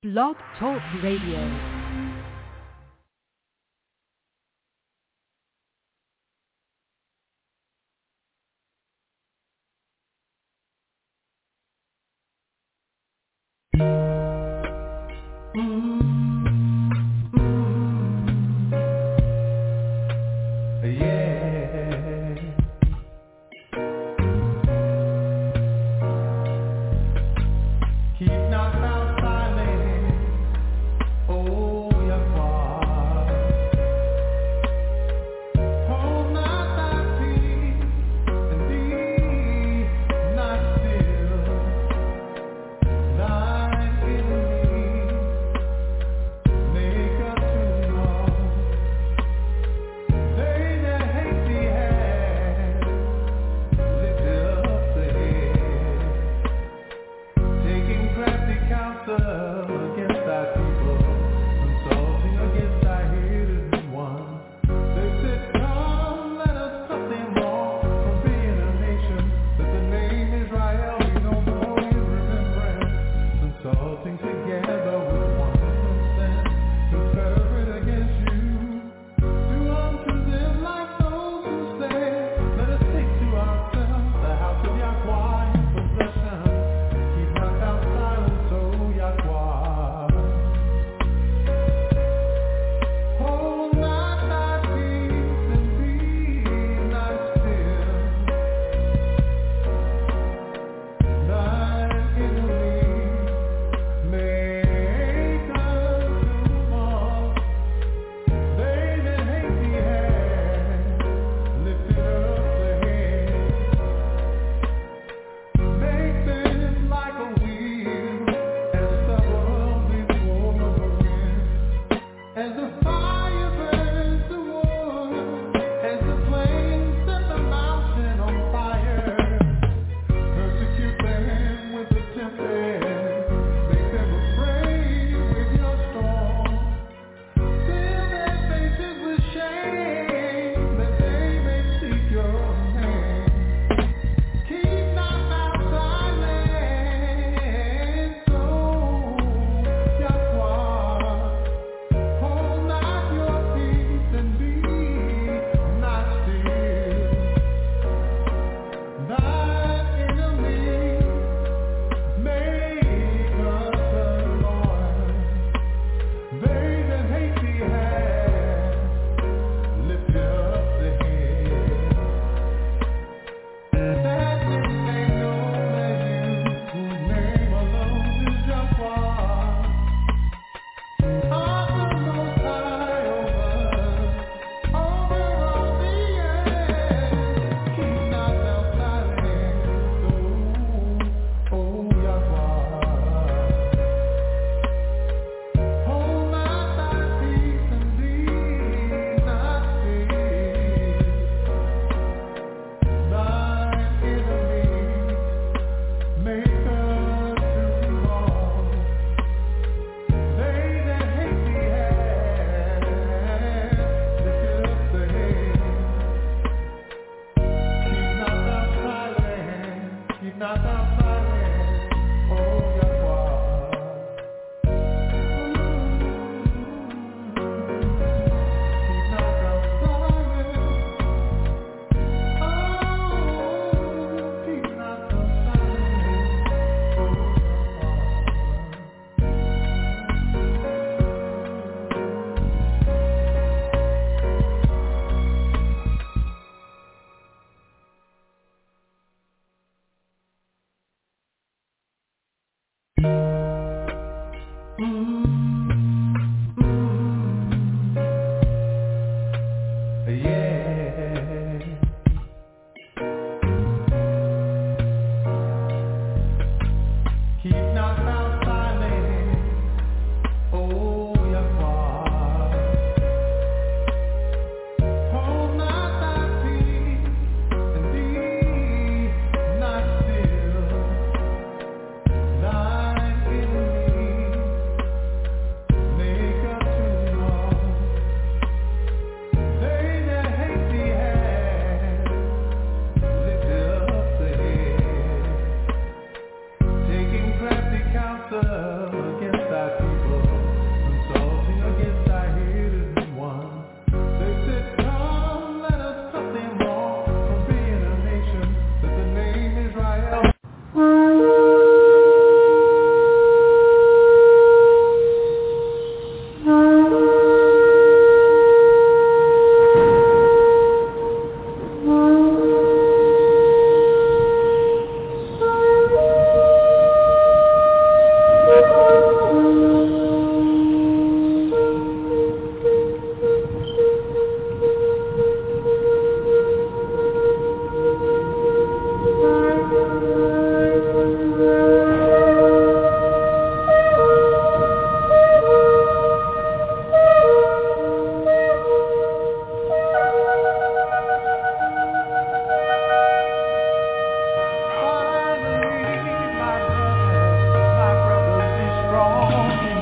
Blog Talk Radio. Man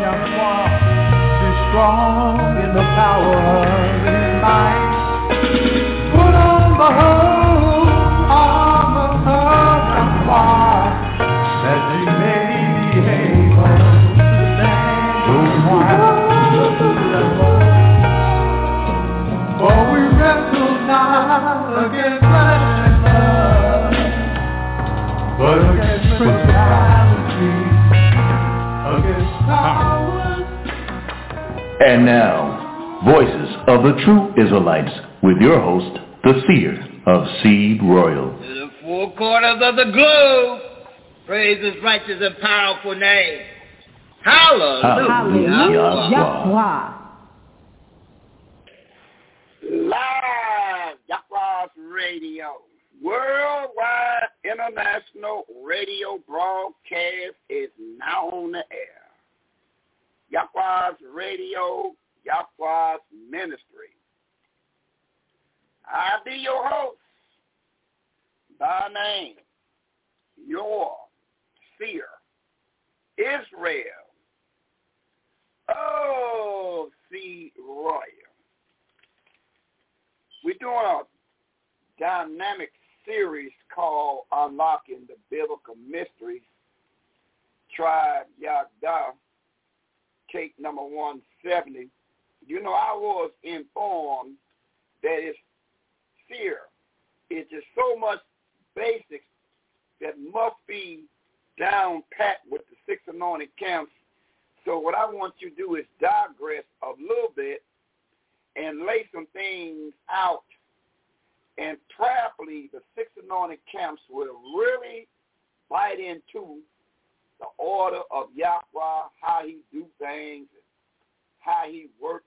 Yahweh, be strong in the power of his might. Put on the whole armor of Yahweh, that you may be able to stand your while. For we wrestle not against flesh and blood, but against principalities, against powers. And now, Voices of the True Israelites, with your host, the Seer of Seed Royal. To the four corners of the globe, praise his righteous and powerful name. Hallelujah. Hallelujah. Live Yahweh's Radio, worldwide international radio broadcast is now on the air. Yahweh's Radio, Yahweh's Ministry. I be your host, by name, your seer, Israel, oh, Seed Royal. We're doing a dynamic series called Unlocking the Biblical Mysteries, Tribe Yagdah, cake number 170. You know, I was informed that it's fear. It's just so much basics that must be down pat with the 6 anointed camps. So what I want you to do is digress a little bit and lay some things out. And prayerfully, the 6 anointed camps will really bite into the order of Yahweh, how he do things, how he works,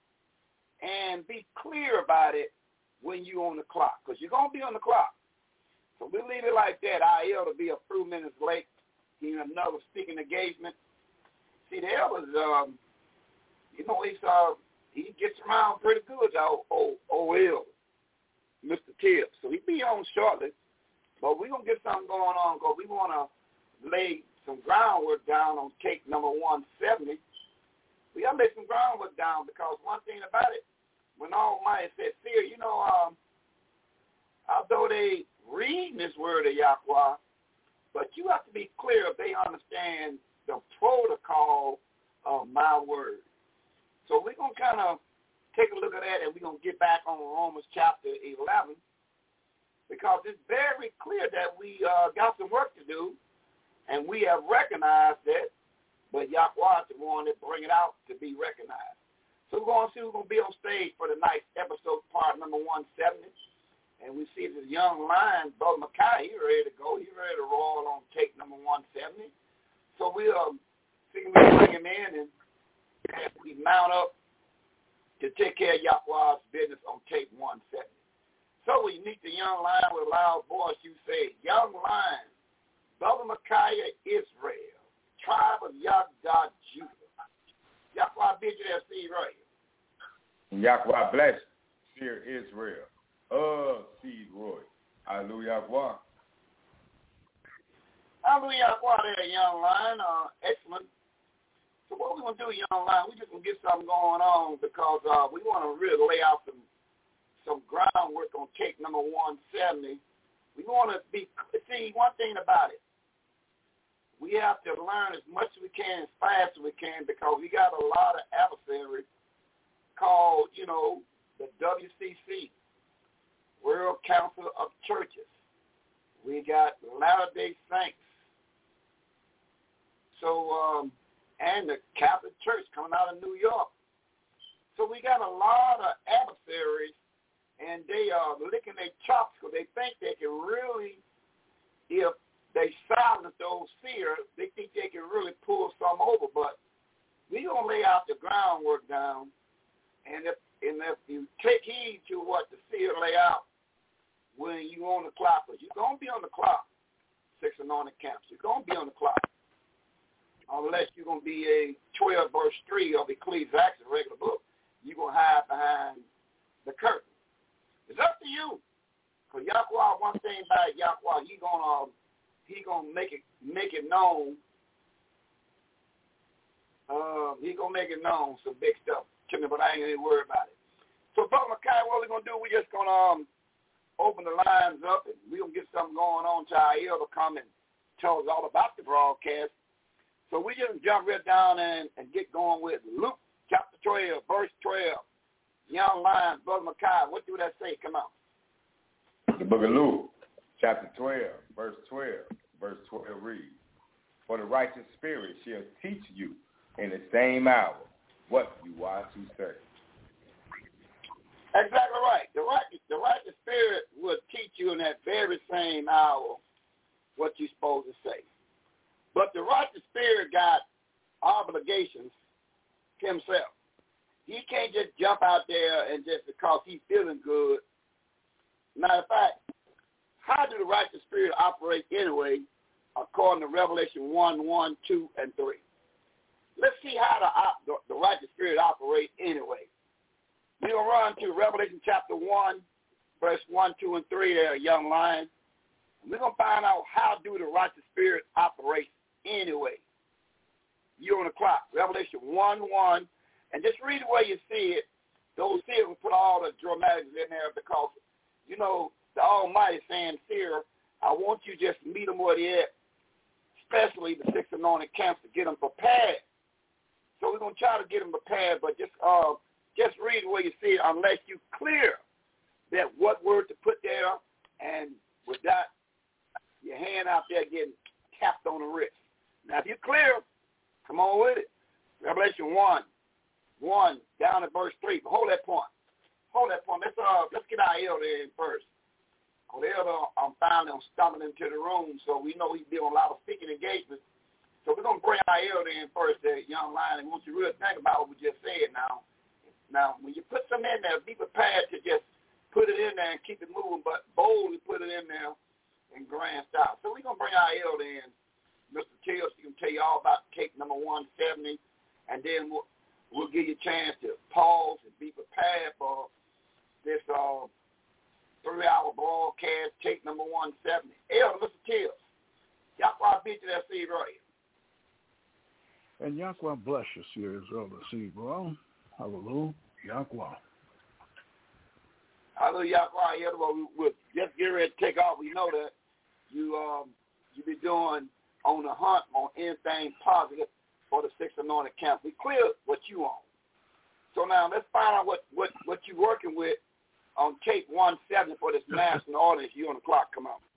and be clear about it when you're on the clock, because you're going to be on the clock. So we leave it like that. I will be a few minutes late in another speaking engagement. See, the elders, you know, he gets around pretty good, old elder, Mr. Tibbs. So he'll be on shortly, but we're going to get something going on because we want to lay some groundwork down on cake number 170. We got to lay some groundwork down because one thing about it, when Almighty said fear, you know, although they read this word of Yahweh, but you have to be clear if they understand the protocol of my word. So we're going to kind of take a look at that, and we're going to get back on Romans chapter 11 because it's very clear that we got some work to do, and we have recognized that, but Yahweh is the one that bring it out to be recognized. So we're going to see who's going to be on stage for tonight's episode, part number 170. And we see this young lion, Brother Mackay, he's ready to go. He's ready to roll on take number 170. So we'll see him bring him in, and we mount up to take care of Yahweh's business on tape 170. So we meet the young lion with a loud voice. You say, young lion, Brother Micaiah Israel, tribe of Yahdah Judah. Yahweh bid you there, Seed Royal. Yahweh bless Seer Israel. Seed Royal. Hallelujah, Yahweh. Hallelujah, Yahweh there, young lion. Excellent. So what we're going to do, young lion, we're just going to get something going on because we want to really lay out some groundwork on cake number 170. We want to see one thing about it. We have to learn as much as we can, as fast as we can, because we got a lot of adversaries called, you know, the WCC, World Council of Churches. We got Latter-day Saints. So, and the Catholic Church coming out of New York. So we got a lot of adversaries, and they are licking their chops because they think they can really, if they silence those seers, they think they can really pull some over. But we're going to lay out the groundwork down, and if you take heed to what the seer lay out when you're on the clock, because you're going to be on the clock, 6 anointed camps. You're going to be on the clock. Unless you're going to be a 12 verse 3 of Ecclesiastes, a regular book, you're going to hide behind the curtain. It's up to you. Because Yahweh, one thing about Yahweh, He gonna make it known. He going to make it known, some big stuff to me, but I ain't going to worry about it. So, Brother Makai, what we're going to do, we're just going to open the lines up, and we're going to get something going on to our elder come and tell us all about the broadcast. So we just jump right down and get going with Luke chapter 12, verse 12. Young Lions, Brother Makai, what do that say? Come on. The book of Luke, chapter 12, verse 12. Verse 12 reads, "For the righteous spirit shall teach you in the same hour what you are to say." Exactly right. The righteous spirit will teach you in that very same hour what you're supposed to say. But the righteous spirit got obligations himself. He can't just jump out there and just because he's feeling good. Matter of fact, how do the righteous spirit operate anyway, according to Revelation 1, 1, 2, and 3? Let's see how the righteous spirit operates anyway. We're going to run to Revelation chapter 1, verse 1, 2, and 3 there, young lion. We're going to find out how do the righteous spirit operate anyway. You're on the clock. Revelation 1, 1. And just read the way you see it. Those seers will put all the dramatics in there because, you know, the Almighty saying, "Seer, I want you just to meet them where they at, especially the 6 anointed camps, to get them prepared." So we're going to try to get them prepared, but just read the way you see it unless you clear that what word to put there and with that, your hand out there getting tapped on the wrist. Now, if you're clear, come on with it. Revelation 1, down at verse 3. But hold that point. Let's get our elder in first. The elder, I'm finding him stumbling into the room, so we know he's doing a lot of speaking engagements. So we're going to bring our elder in first there, young lion, and want you to really think about what we just said now. Now, when you put something in there, be prepared to just put it in there and keep it moving, but boldly put it in there in grand style. So we're going to bring our elder in. Mr. Tills, he can tell you all about cake number 170, and then we'll give you a chance to pause and be prepared for this 3-hour broadcast, cake number 170. Elder, Mr. Tills, Yahweh beat you that seed right here. And Yahweh bless you, Seer Israel, the seed, bro. Hallelujah, Yahweh. Hallelujah, Yahweh. We'll just get ready to take off. We know that you be doing on the hunt on anything positive for the 6 anointed camp. We clear what you on. So now let's find out what you're working with on tape 170 for this national audience. You on the clock. Come on.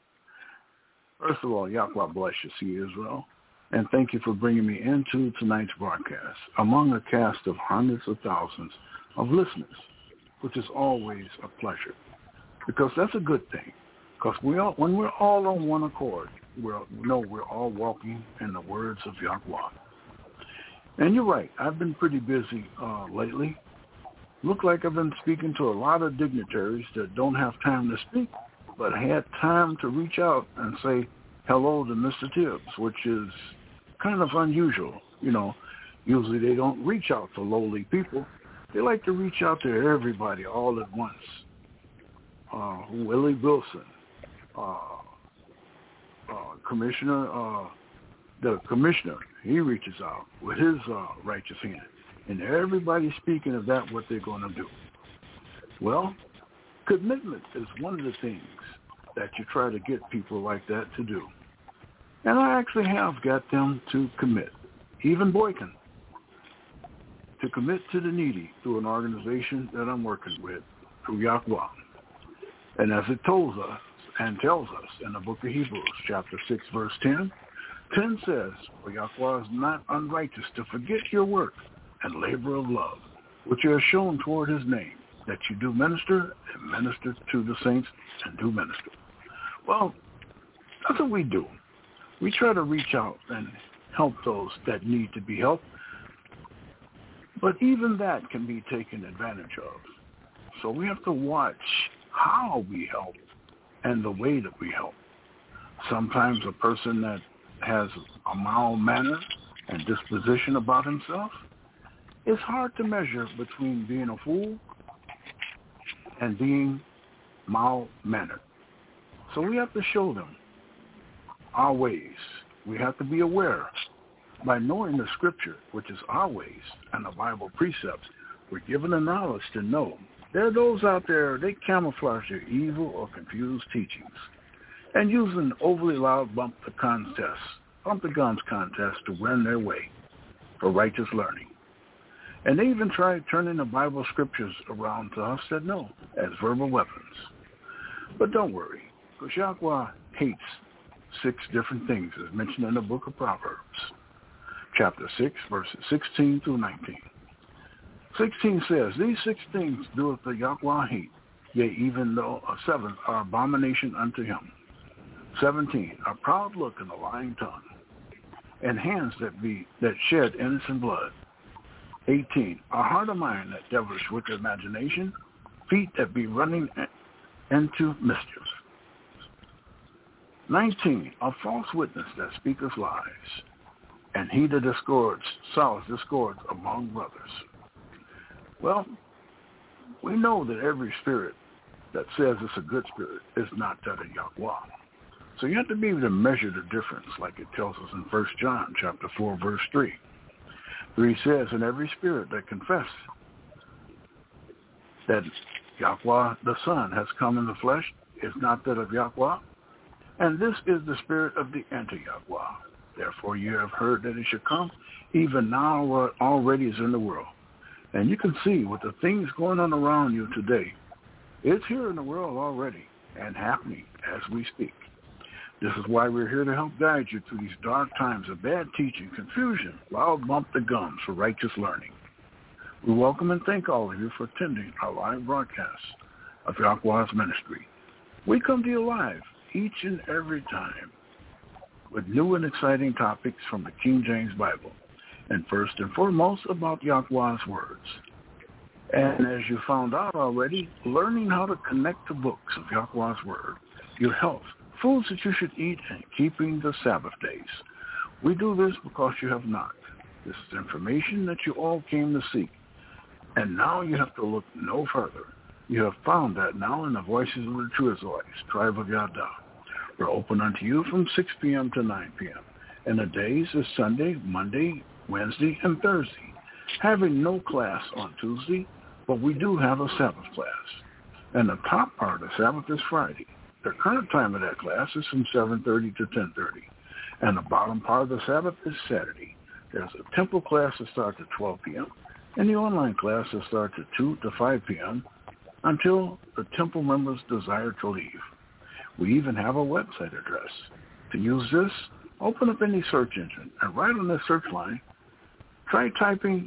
First of all, Yahweh bless you, Seer Israel. And thank you for bringing me into tonight's broadcast among a cast of hundreds of thousands of listeners, which is always a pleasure because that's a good thing. Because when we're all on one accord, we're all walking in the words of Yahweh. And you're right. I've been pretty busy lately. Look like I've been speaking to a lot of dignitaries that don't have time to speak, but had time to reach out and say hello to Mr. Tibbs, which is kind of unusual. You know, usually they don't reach out to lowly people. They like to reach out to everybody all at once. Willie Wilson, the commissioner, he reaches out with his righteous hand. And everybody's speaking of that, what they're going to do. Well, commitment is one of the things that you try to get people like that to do. And I actually have got them to commit, even Boykin, to commit to the needy through an organization that I'm working with, through Yahweh. And as it tells us in the book of Hebrews, chapter 6, verse 10, 10 says, "For Yahweh is not unrighteous to forget your work and labor of love, which you have shown toward his name, that you do minister and minister to the saints and do minister." Well, that's what we do. We try to reach out and help those that need to be helped. But even that can be taken advantage of. So we have to watch how we help and the way that we help. Sometimes a person that has a mild manner and disposition about himself, it's hard to measure between being a fool and being mild-mannered. So we have to show them our ways. We have to be aware By knowing the Scripture, which is our ways, and the Bible precepts, we're given the knowledge to know. There are those out there, they camouflage their evil or confused teachings and use an overly loud bump the gums contest to win their way for righteous learning. And they even try turning the Bible scriptures around to us that know as verbal weapons. But don't worry, because Yahweh hates 6 different things as mentioned in the book of Proverbs, chapter 6, verses 16 through 19. 16 says, these 6 things doeth the Yahweh hate, yea, even though a 7th are abomination unto him. 17, a proud look and a lying tongue, and hands that shed innocent blood. 18, a heart of mind that devilish wicked imagination, feet that be running into mischief. 19, a false witness that speaketh lies, and he that sows discord among brothers. Well, we know that every spirit that says it's a good spirit is not that of Yahweh. So you have to be able to measure the difference, like it tells us in 1 John chapter 4, verse 3. 3 says, and every spirit that confess that Yahweh the Son has come in the flesh is not that of Yahweh, and this is the spirit of the anti-Yahweh. Therefore you have heard that it should come, even now what already is in the world. And you can see with the things going on around you today, it's here in the world already and happening as we speak. This is why we're here to help guide you through these dark times of bad teaching, confusion, loud bump the gums for righteous learning. We welcome and thank all of you for attending our live broadcast of Yahweh's ministry. We come to you live each and every time with new and exciting topics from the King James Bible, and first and foremost about Yahweh's words. And as you found out already, learning how to connect the books of Yahweh's word, your health, foods that you should eat, and keeping the Sabbath days. We do this because you have not. This is information that you all came to seek. And now you have to look no further. You have found that now in the Voices of the True Israelites, tribe of Yada. We're open unto you from 6 p.m. to 9 p.m. And the days is Sunday, Monday, Wednesday, and Thursday. Having no class on Tuesday, but we do have a Sabbath class. And the top part of the Sabbath is Friday. The current time of that class is from 7:30 to 10:30. And the bottom part of the Sabbath is Saturday. There's a temple class that starts at 12 p.m. and the online class that starts at 2 to 5 p.m. until the temple members desire to leave. We even have a website address. To use this, open up any search engine and right on the search line, try typing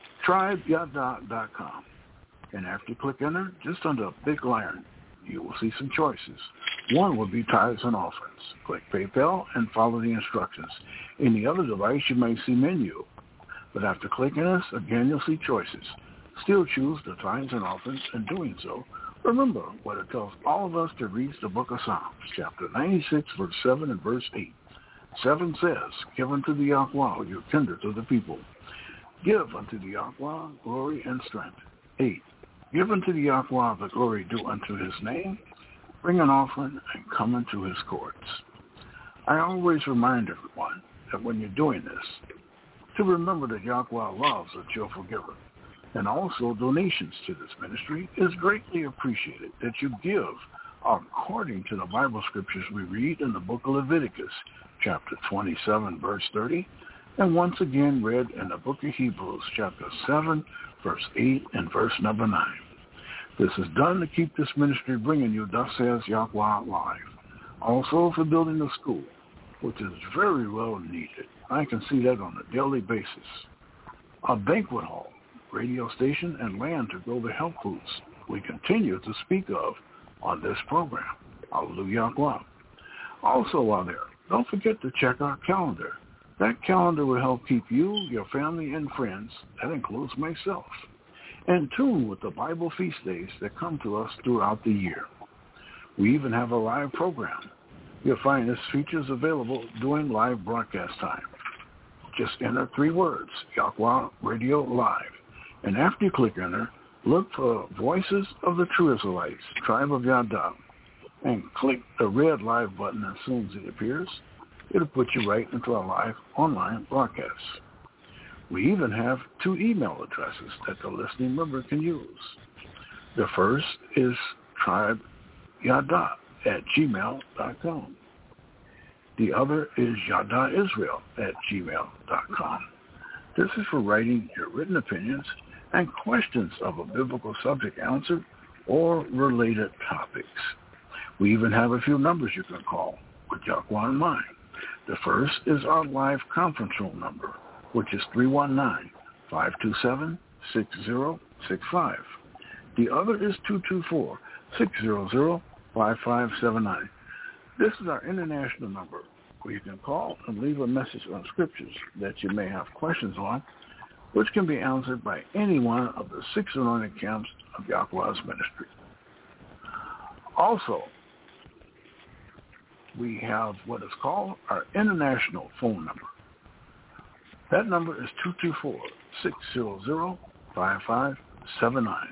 tribeyada.com. And after you click enter, just under a big lion, you will see some choices. One will be tithes and offerings. Click PayPal and follow the instructions. In the other device, you may see menu. But after clicking this, again, you'll see choices. Still choose the tithes and offerings. In doing so, remember what it tells all of us to read the book of Psalms, chapter 96, verse 7 and verse 8. 7 says, give unto the Yahweh your kindred to the people. Give unto the Yahweh glory and strength. 8. Give unto the Yahweh the glory due unto his name. Bring an offering and come into his courts. I always remind everyone that when you're doing this, to remember that Yahweh loves a cheerful giver. And also donations to this ministry is greatly appreciated that you give according to the Bible scriptures we read in the book of Leviticus, chapter 27, verse 30, and once again read in the book of Hebrews, chapter 7, verse 8 and verse number 9. This is done to keep this ministry bringing you Thus Says Yahweh live. Also for building the school, which is very well needed. I can see that on a daily basis. A banquet hall, radio station, and land to grow the health foods we continue to speak of on this program. Hallelujah. Also while there, don't forget to check our calendar. That calendar will help keep you, your family, and friends, that includes myself, in tune with the Bible feast days that come to us throughout the year. We even have a live program. You'll find this features available during live broadcast time. Just enter 3 words, Yahweh Radio Live. And after you click enter, look for Voices of the True Israelites, Tribe of Yada, and click the red live button as soon as it appears. It'll put you right into our live online broadcasts. We even have 2 email addresses that the listening member can use. The first is tribeyada@gmail.com. The other is yadaisrael@gmail.com. This is for writing your written opinions and questions of a biblical subject answered or related topics. We even have a few numbers you can call with Yahweh in mind. The first is our live conference room number, which is 319-527-6065. The other is 224-600-5579. This is our international number, where you can call and leave a message on scriptures that you may have questions on, which can be answered by any one of the 6 anointed camps of Yahweh's ministry. Also, we have what is called our international phone number. That number is 224-600-5579.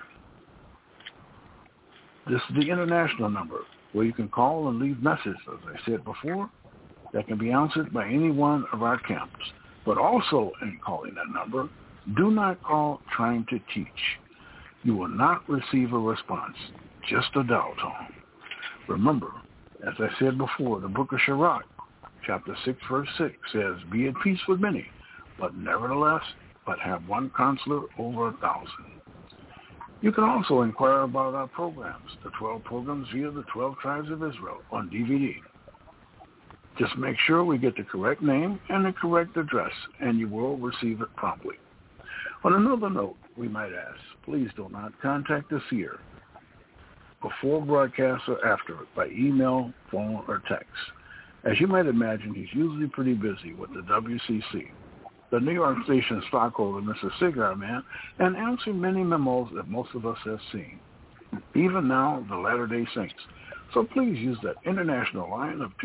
This is the international number where you can call and leave messages, as I said before, that can be answered by any one of our camps. But also in calling that number, do not call trying to teach. You will not receive a response, just a dial tone. Remember, as I said before, the book of Sirach, chapter 6, verse 6 says, "Be at peace with many, but nevertheless, but have one counselor over 1,000. You can also inquire about our programs, the 12 programs via the 12 Tribes of Israel on DVD. Just make sure we get the correct name and the correct address, and you will receive it promptly. On another note, we might ask, please do not contact the seer before broadcast or after it by email, phone, or text. As you might imagine, he's usually pretty busy with the WCC, the New York station stockholder, Mr. Cigar Man, and answering many memos that most of us have seen, even now the Latter-day Saints. So please use that international line of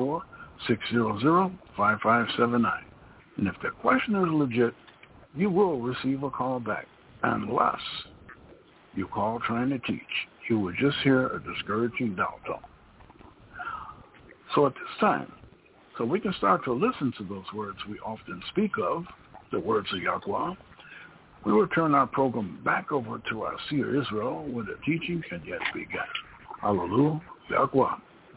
224-600-5579. And if the question is legit, you will receive a call back, unless you call trying to teach. You will just hear a discouraging dial tone. So at this time, so we can start to listen to those words we often speak of, the words of Yahweh, we will turn our program back over to our seer Israel, where the teaching can yet begin. Hallelujah, Yahweh.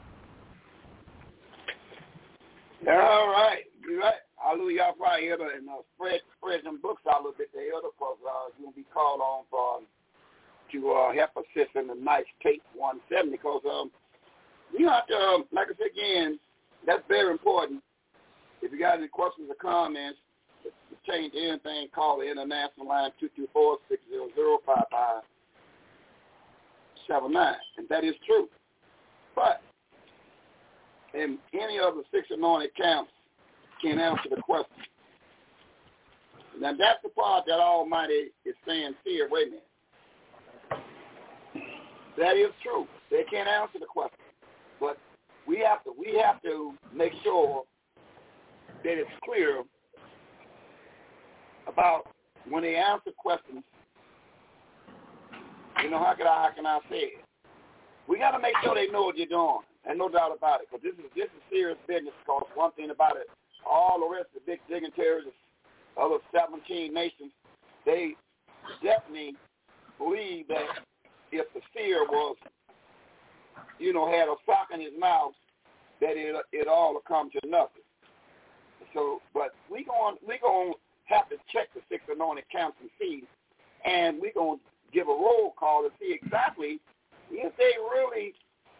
All right, you're right. Hallelujah, Yahweh, Elder, and spread them books out a little bit there, Elder, because you're going to be called on to help assist in the nice tape 170, because you have to, like I said again, that's very important. If you got any questions or comments, to change anything, call the international line 224-600-5579, and that is true. But in any of the 6 anointed camps can answer the question. Now that's the part that Almighty is saying here. Wait a minute. That is true. They can't answer the question, but we have to make sure that it's clear about when they answer questions. You know, how can I say it? We got to make sure they know what you're doing, and no doubt about it, because this is serious business. Because one thing about it, all the rest of the big dignitaries of other 17 nations, they definitely believe that if the seer was, had a sock in his mouth, that it all will come to nothing. So, but we going have to check the 6 anointed camps and see, and we're going to give a roll call to see exactly if they really,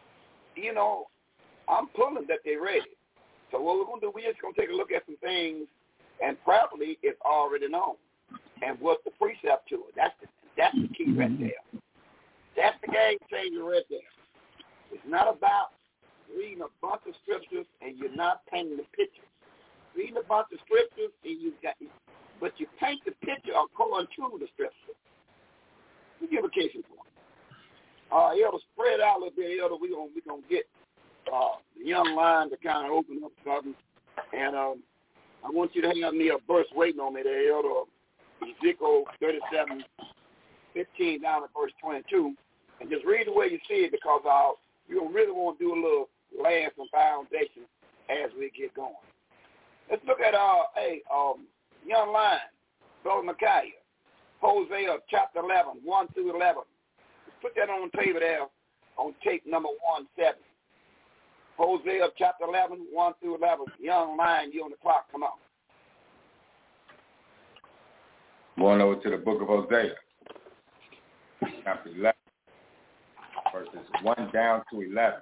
I'm pulling that they're ready. So what we're going to do, we're just going to take a look at some things, and probably it's already known. And what's the precept to it? That's the key right there. That's the game changer right there. It's not about reading a bunch of scriptures and you're not painting the picture. Reading a bunch of scriptures but you paint the picture according to the scripture. We give a case in point. Elder, spread out a little bit, Elder. We're gonna get the young line to kind of open up something, and I want you to have me a verse waiting on me there, Elder. Ezekiel 37:15 down to verse 22, and just read the way you see it, because we don't really want to do a little last and foundation as we get going. Let's look at young lion, Brother Micaiah, Hosea chapter 11, 1 through 11. Let's put that on the table there on tape number 17. Hosea chapter 11, 1 through 11. Young lion, you on the clock. Come on. Going over to the book of Hosea, chapter 11, verses 1 down to 11.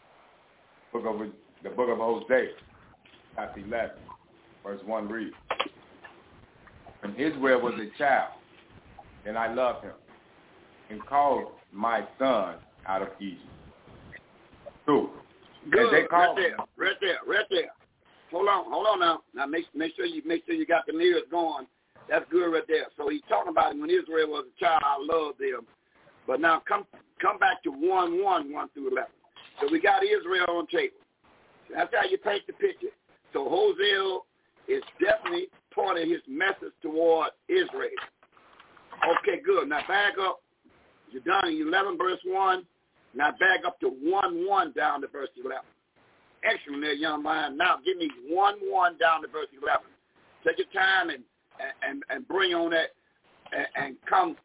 The book of Hosea, chapter 11, verse 1 reads, "When Israel was a child, then I loved him, and called my son out of Egypt." 2. Good. They called right there. Hold on now. Now make sure you got the mirrors going. That's good right there. So he's talking about when Israel was a child, I loved them. But now come back to 1 through 11. So we got Israel on table. That's how you paint the picture. So Hosea is definitely pointing his message toward Israel. Okay, good. Now back up. You're done in 11 verse 1. Now back up to 1 down to verse 11. Excellent there, young man. Now give me 1 down to verse 11. Take your time and bring on that and come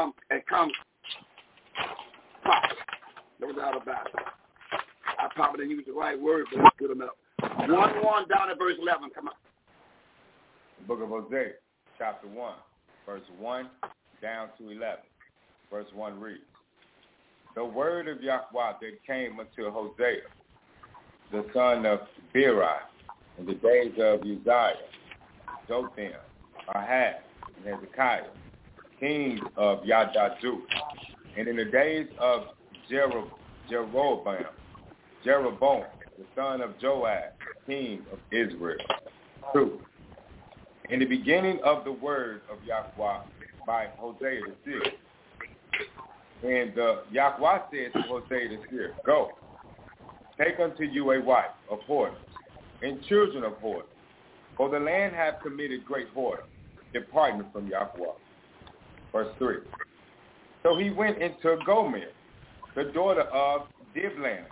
pop. No doubt about it. I probably didn't use the right word, but it's good enough. 1 down to verse 11. Come on. The book of Hosea, chapter 1, verse 1 down to 11. Verse 1 reads, "The word of Yahweh that came unto Hosea, the son of Beeri, in the days of Uzziah, Jotham, Ahaz, and Hezekiah, kings of Judah, and in the days of Jeroboam, the son of Joash, king of Israel. 2. In the beginning of the word of Yahweh by Hosea the seer. And Yahweh said to Hosea the seer, Go, take unto you a wife of whoredom, and children of whoredom, for the land hath committed great whoredom, departing from Yahweh. Verse 3. So he went into Gomer, the daughter of Diblaim,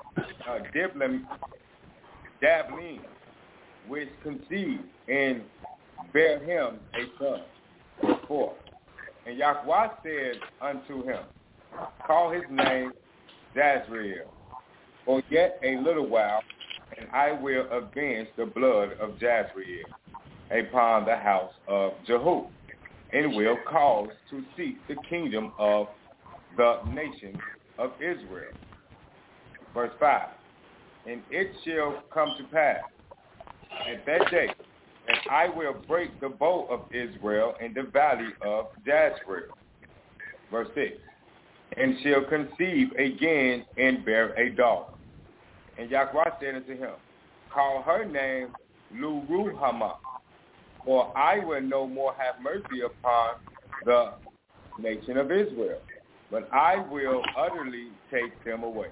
which conceived and bare him a son. Verse 4. And Yahweh said unto him, Call his name Jazreel, for yet a little while, and I will avenge the blood of Jazreel upon the house of Jehu, and will cause to cease the kingdom of the nation of Israel. Verse 5. And it shall come to pass at that day that I will break the bow of Israel in the valley of Jazreel. Verse 6. And shall conceive again and bear a daughter. And Yahweh said unto him, Call her name Lo-ruhamah, for I will no more have mercy upon the nation of Israel, but I will utterly take them away.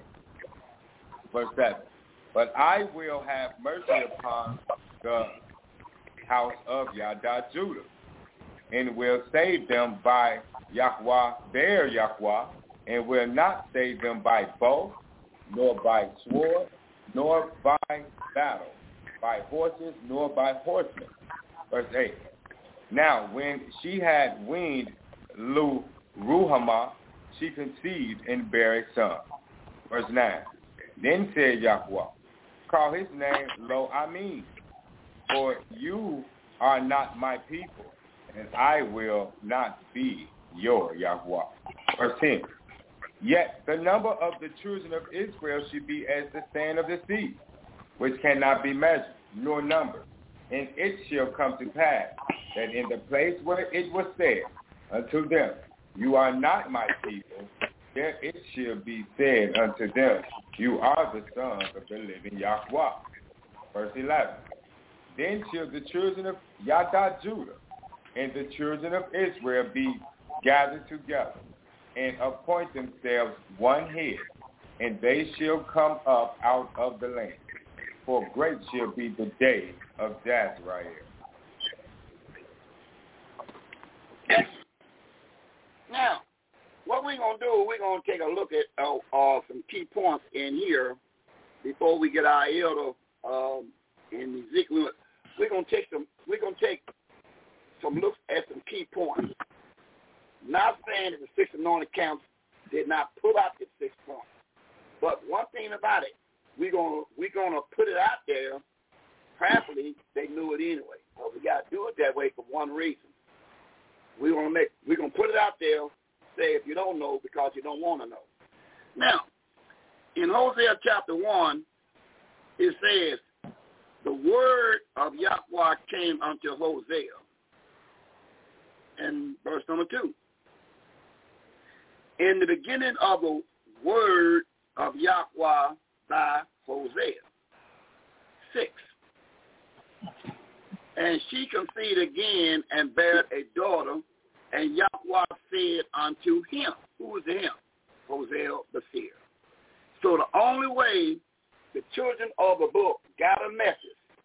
Verse 7. But I will have mercy upon the house of Judah, and will save them by Yahweh, their Yahweh, and will not save them by bow, nor by sword, nor by battle, by horses, nor by horsemen. Verse 8. Now, when she had weaned Lo-ruhamah, she conceived and bare a son. Verse 9. Then said Yahweh, Call his name Lo-ammi, for you are not my people, and I will not be your Yahweh. Verse 10. Yet the number of the children of Israel should be as the sand of the sea, which cannot be measured, nor numbered. And it shall come to pass that in the place where it was said unto them, You are not my people, there it shall be said unto them, You are the sons of the living Yahweh. Verse 11. Then shall the children of Judah and the children of Israel be gathered together, and appoint themselves one head, and they shall come up out of the land. For great shall be the day of Jazrael. Now, what we're going to do, we're going to take a look at some key points in here before we get our elder in Ezekiel. We're gonna take some looks at some key points. Not saying that the 6 anointed camps did not pull out the 6 points, but one thing about it, we're gonna put it out there. Practically, they knew it anyway. But we got to do it that way for one reason. We're gonna put it out there. Say if you don't know because you don't want to know. Now, in Hosea chapter 1, it says, the word of Yahweh came unto Hosea. And verse number 2. In the beginning of the word of Yahweh by Hosea. 6. And she conceived again and bare a daughter, and Yahweh said unto him, who was the him? Hosea the seer. So the only way the children of the book got a message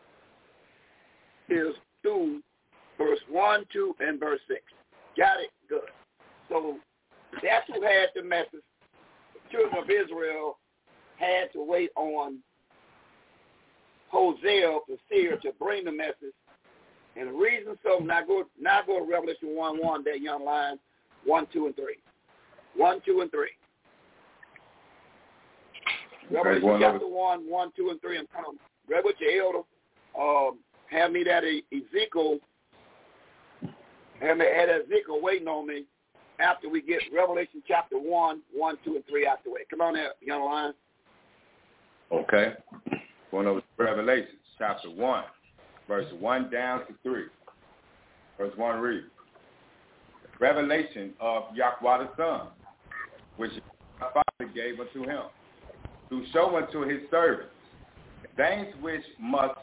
is through verse 1, 2, and verse 6. Got it? Good. So that's who had the message. The children of Israel had to wait on Hosea the seer to bring the message. And the reason so, now go to Revelation 1:1, that young line, 1, 2, and 3. 1, 2, and 3. Revelation chapter 1, 1, 2, and 3. I'm kind of read with your elder. Have me that Ezekiel. Have me at Ezekiel waiting on me after we get Revelation chapter 1, 1, 2, and 3 out the way. Come on there, young line. Okay. Going over to Revelation chapter 1, verse 1 down to 3. Verse 1 reads, revelation of Yahweh the Son, which my Father gave unto him, to show unto his servants things which must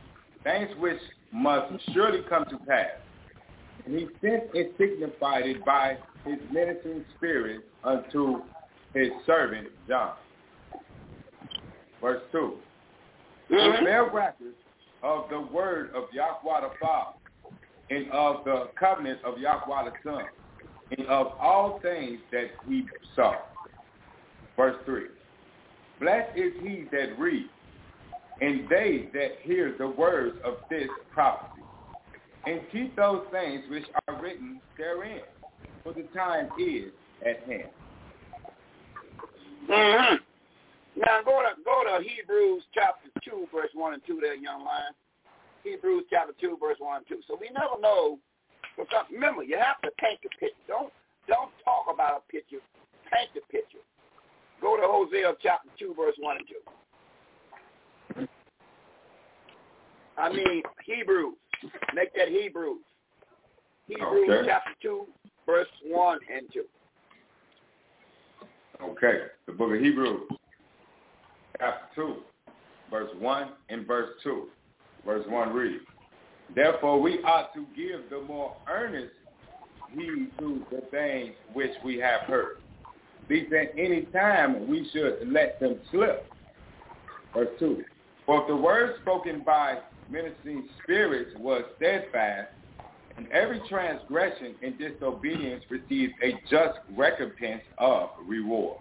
surely come to pass. And he sent and signified it by his ministering spirit unto his servant John. Verse 2. The bear records of the word of Yahweh the Father, and of the covenant of Yahweh the Son, and of all things that he saw. Verse 3. Blessed is he that reads, and they that hear the words of this prophecy, and keep those things which are written therein, for the time is at hand. Mm-hmm. Now go to Hebrews chapter 2, verse 1 and 2 there, young lion. Hebrews chapter 2, verse 1 and 2. So we never know. Remember, you have to paint the picture. Don't talk about a picture. Paint the picture. Go to Hosea chapter 2, verse 1 and 2. I mean, Hebrews. Make that Hebrews. Hebrews chapter 2, verse 1 and 2. Okay. The book of Hebrews, chapter 2, verse 1 and verse 2. Verse 1 reads, therefore we ought to give the more earnest heed to the things which we have heard, lest at any time we should let them slip. Verse 2, for if the word spoken by ministering spirits was steadfast, and every transgression and disobedience receives a just recompense of reward.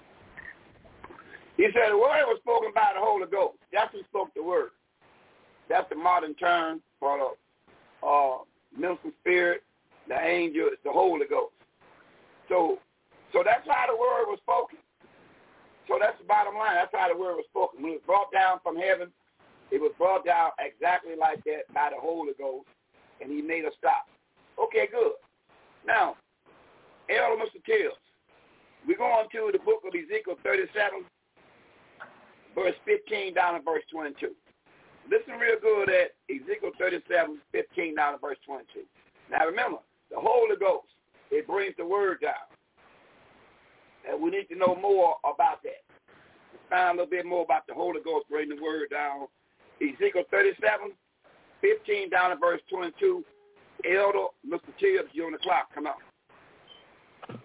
He said the word was spoken by the Holy Ghost. That's who spoke the word. That's the modern term for the ministering spirit, the angel, the Holy Ghost. So that's how the word was spoken. So that's the bottom line. That's how the word was spoken. When it was brought down from heaven, it was brought down exactly like that by the Holy Ghost, and he made us stop. Okay, good. Now, Elder Mr. Tills, we're going to the book of Ezekiel 37, verse 15 down to verse 22. Listen real good at Ezekiel 37, 15 down to verse 22. Now remember, the Holy Ghost, it brings the word down. And we need to know more about that. Let's find a little bit more about the Holy Ghost bringing the word down. Ezekiel 37, 15 down to verse 22. Elder, Mr. Tibbs, you're on the clock. Come on.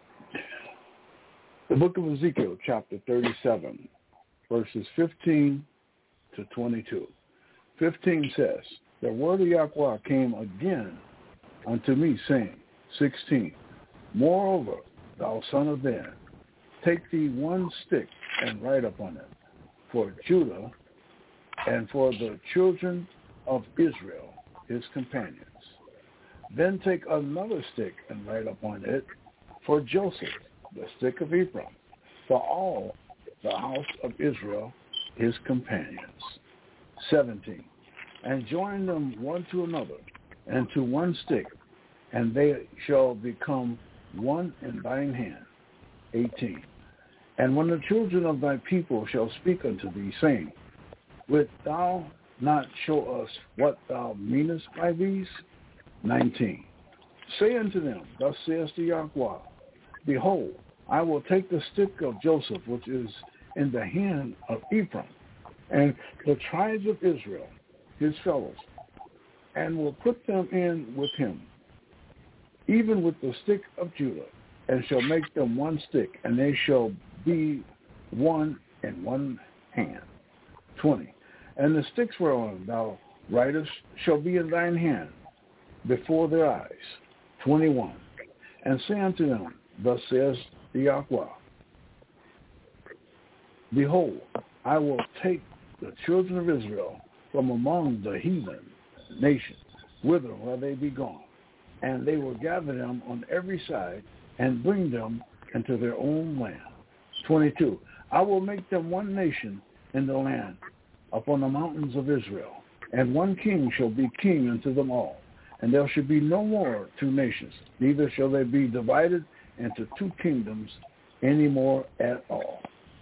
The book of Ezekiel, chapter 37, verses 15 to 22. 15 says, the word of Yahweh came again unto me, saying, 16, moreover, thou son of man, take thee one stick and write upon it, for Judah and for the children of Israel, his companions. Then take another stick and write upon it, for Joseph, the stick of Ephraim, for all the house of Israel, his companions. 17. And join them one to another, and to one stick, and they shall become one in thine hand. 18. And when the children of thy people shall speak unto thee, saying, Wilt thou not show us what thou meanest by these? 19. Say unto them, Thus saith the Yahweh, Behold, I will take the stick of Joseph, which is in the hand of Ephraim, and the tribes of Israel, his fellows, and will put them in with him, even with the stick of Judah, and shall make them one stick, and they shall be one in one hand. 20. And the sticks whereon thou writest shall be in thine hand before their eyes. 21. And say unto them, Thus says the Yahweh, Behold, I will take the children of Israel from among the heathen nations, whither will they be gone, and they will gather them on every side and bring them into their own land. 22. I will make them one nation in the land upon the mountains of Israel, and one king shall be king unto them all. And there shall be no more two nations, neither shall they be divided into two kingdoms any more at all.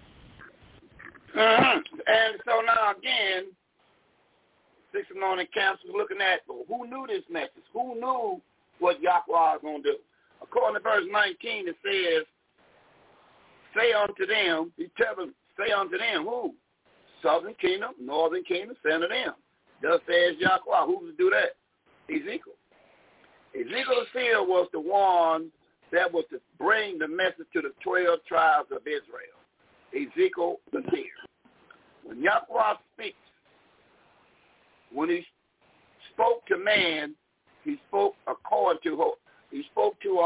And so now again, Six Anointed Camps is looking at, well, who knew this message? Who knew what Yahweh was going to do? According to verse 19, it says, say unto them, he tell them, say unto them, who? Southern kingdom, northern kingdom, say unto them. Thus says Yahweh. Who was to do that? Ezekiel. Ezekiel the seer was the one that was to bring the message to the 12 tribes of Israel. Ezekiel the seer. When Yahweh speaks, when he spoke to man, he spoke according to, he spoke to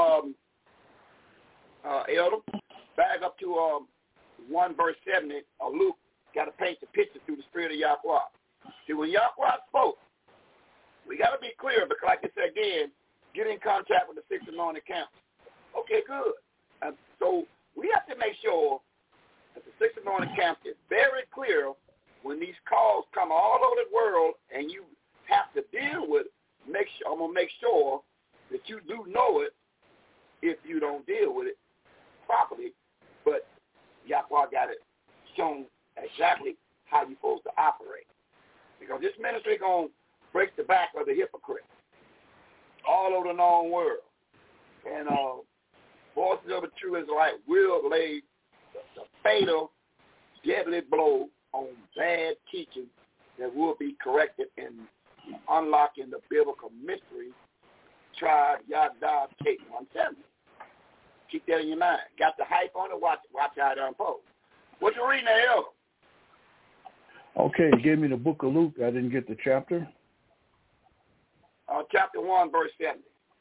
Elder, back up to 1 verse 70, Luke got to paint the picture through the spirit of Yahweh. See, when Yahweh spoke, we got to be clear, because like I said again, get in contact with the Six Anointed Camps. Okay, good. And so we have to make sure that the Six Anointed Camps is very clear when these calls come all over the world and you have to deal with it. I'm going to make sure that you do know it if you don't deal with it properly. But Yahweh got it shown exactly how you're supposed to operate. Because this ministry is going to break the back of the hypocrite all over the known world. And Voices of a True Israelite will lay the fatal, deadly blow on bad teaching that will be corrected in unlocking the biblical mystery. Tribe Yada Kate 170. Keep that in your mind. Got the hype on it. Watch how it unfolds. What you reading there, Elder? Okay, you gave me the book of Luke. I didn't get the chapter. Chapter 1, verse 70.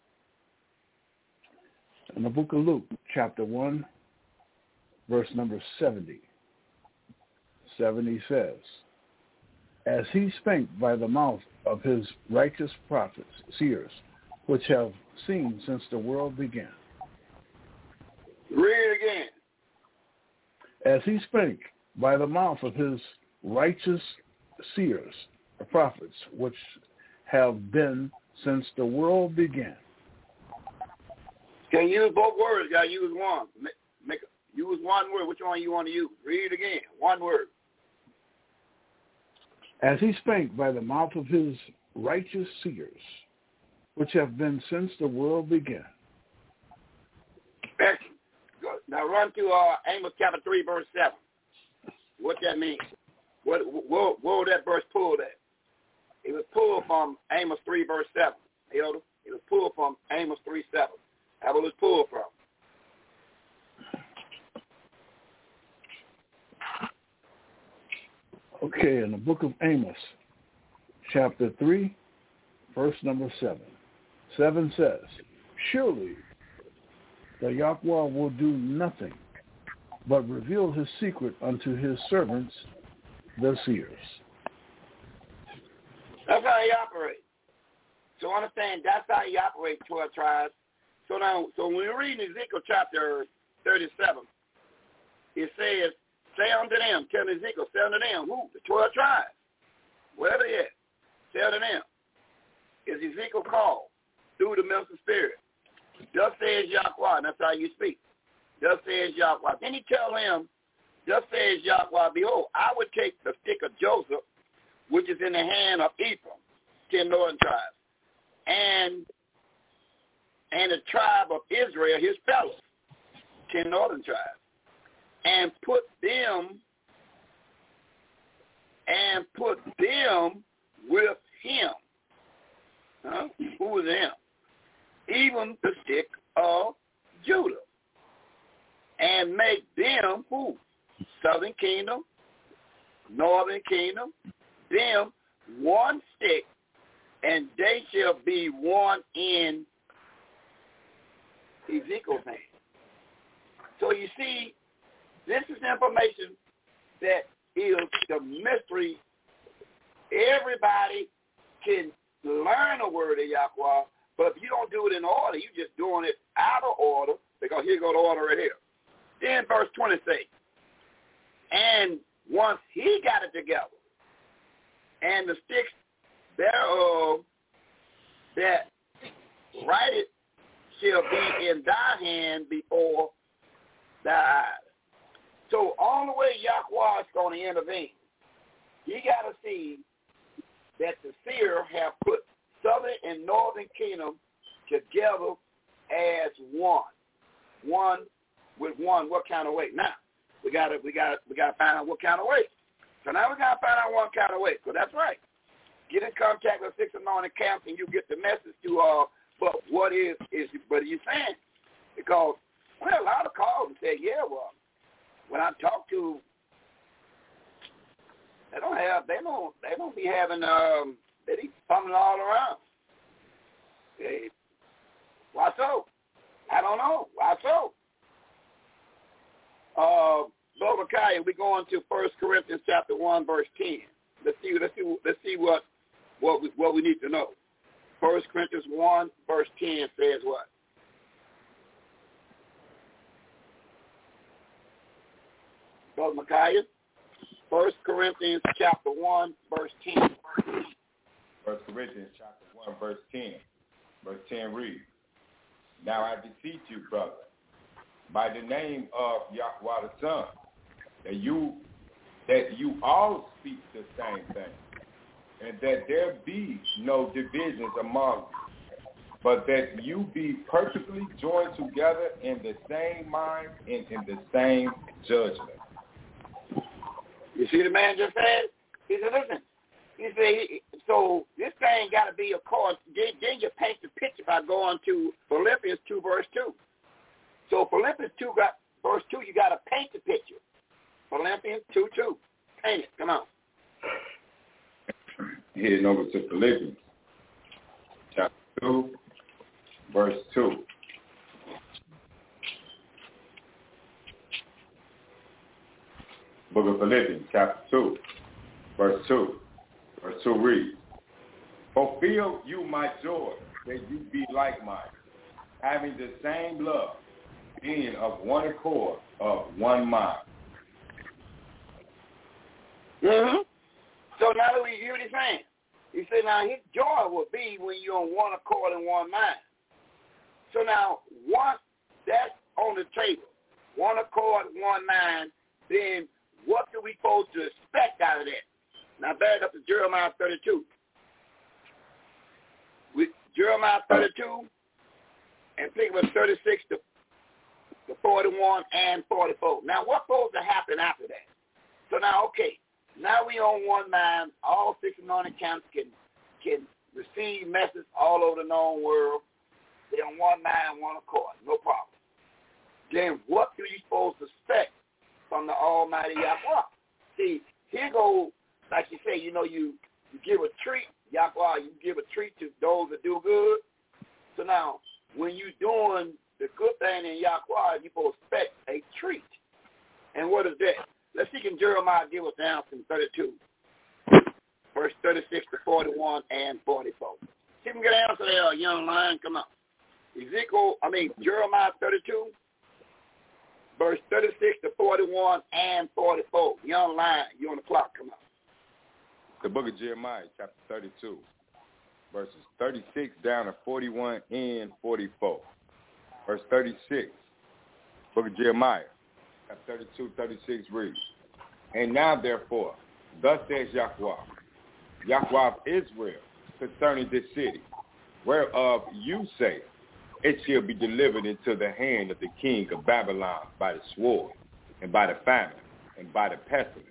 In the book of Luke, chapter 1, verse number 70. 70 says, As he spake by the mouth of his righteous prophets, seers, which have seen since the world began. Read it again. As he spake by the mouth of his righteous seers, the prophets, which have been since the world began. Can you use both words? You got to use one. Use one word. Which one you want to use? Read it again. One word. As he spake by the mouth of his righteous seers, which have been since the world began. Excellent. Good. Now run to Amos chapter 3, verse 7. What that means? Where that verse pulled at? It was pulled from Amos 3, verse 7. Elder, it was pulled from Amos 3, 7. That's what it was pulled from. Okay, in the book of Amos, chapter 3, verse number 7. 7 says, Surely the Yahweh will do nothing but reveal his secret unto his servants, the seers. That's how he operates. So understand, that's how he operates, 12 tribes. So now, when we read Ezekiel chapter 37, it says, say unto them, tell Ezekiel, say unto them, who? The 12 tribes. Wherever they at, say unto them. Is Ezekiel called through the minister spirit? Thus says Yahweh, and that's how you speak. Thus says Yahweh. Then he tell him, thus says Yahweh, behold, I would take the stick of Joseph, which is in the hand of Ephraim, 10 northern tribes, and the tribe of Israel, his fellows, 10 northern tribes, and put them with him. Huh? Who is him? Even the stick of Judah. And make them who? Southern kingdom, northern kingdom, them one stick, and they shall be one in Ezekiel's hand. So you see, this is information that is the mystery. Everybody can learn a word of Yahweh, but if you don't do it in order, you're just doing it out of order, because here go the order right here. Then verse 20 says, and once he got it together, and the sticks thereof that write it shall be in thy hand before thy eyes. So on the way Yahweh is going to intervene, you got to see that the seer have put southern and northern kingdom together as one. One with one, what kind of way? Now, we gotta find out what kind of way. So now we gotta find out what kind of way. So that's right. Get in contact with Six Anointed Camps and you get the message to but what is but are you saying? Because a lot of calls and say, yeah, well, when I talk to they don't be having they be fumbling all around. Why so? I don't know. Why so? Brother Micaiah, we're going to 1 Corinthians chapter 1, verse 10. Let's see what we need to know. 1 Corinthians 1, verse 10 says what? Brother Micaiah, 1 Corinthians chapter 1, verse 10. 1 Corinthians chapter 1, verse 10. Verse 10 reads, now I beseech you, brother, by the name of Yahweh the Son, that you all speak the same thing, and that there be no divisions among you, but that you be perfectly joined together in the same mind and in the same judgment. You see the man just said? He said, listen. He said, so this thing got to be, of course, then you paint the picture by going to Philippians 2, verse 2. So Philippians 2, verse 2, you got to paint the picture. Philippians 2:2. Paint it. Come on. Heading over to Philippians chapter 2, verse 2. Book of Philippians chapter 2, verse 2. Verse 2 reads, fulfill you my joy, that you be like-minded, having the same love, being of one accord, of one mind. Mm-hmm. So now that we hear what he's saying, he said now his joy will be when you're on one accord and one mind. So now once that's on the table, one accord, one mind, then what do we supposed to expect out of that? Now back up to Jeremiah 32. With Jeremiah 32 and think about 36 to 41 and 44. Now what's supposed to happen after that? So now, okay, now we on one mind. All 6 anointed camps can receive messages all over the known world. They're on one mind, one accord. No problem. Then what do you supposed to expect from the Almighty Yahweh? See, here goes, like you say, you give a treat, Yahweh, you give a treat to those that do good. So now, when you're doing the good thing in Yahweh, you're supposed to expect a treat. And what is that? Let's see, can Jeremiah give us the answer in 32. verse 36 to 41 and 44. See if we can get an answer there, young lion. Come on. Jeremiah 32, verse 36 to 41 and 44. Young lion, you on the clock. Come on. The book of Jeremiah, chapter 32, verses 36 down to 41 and 44. Verse 36, book of Jeremiah, chapter 32, 36 reads, And now, therefore, thus says Yahweh of Israel, concerning this city, whereof you say, it shall be delivered into the hand of the king of Babylon by the sword, and by the famine, and by the pestilence.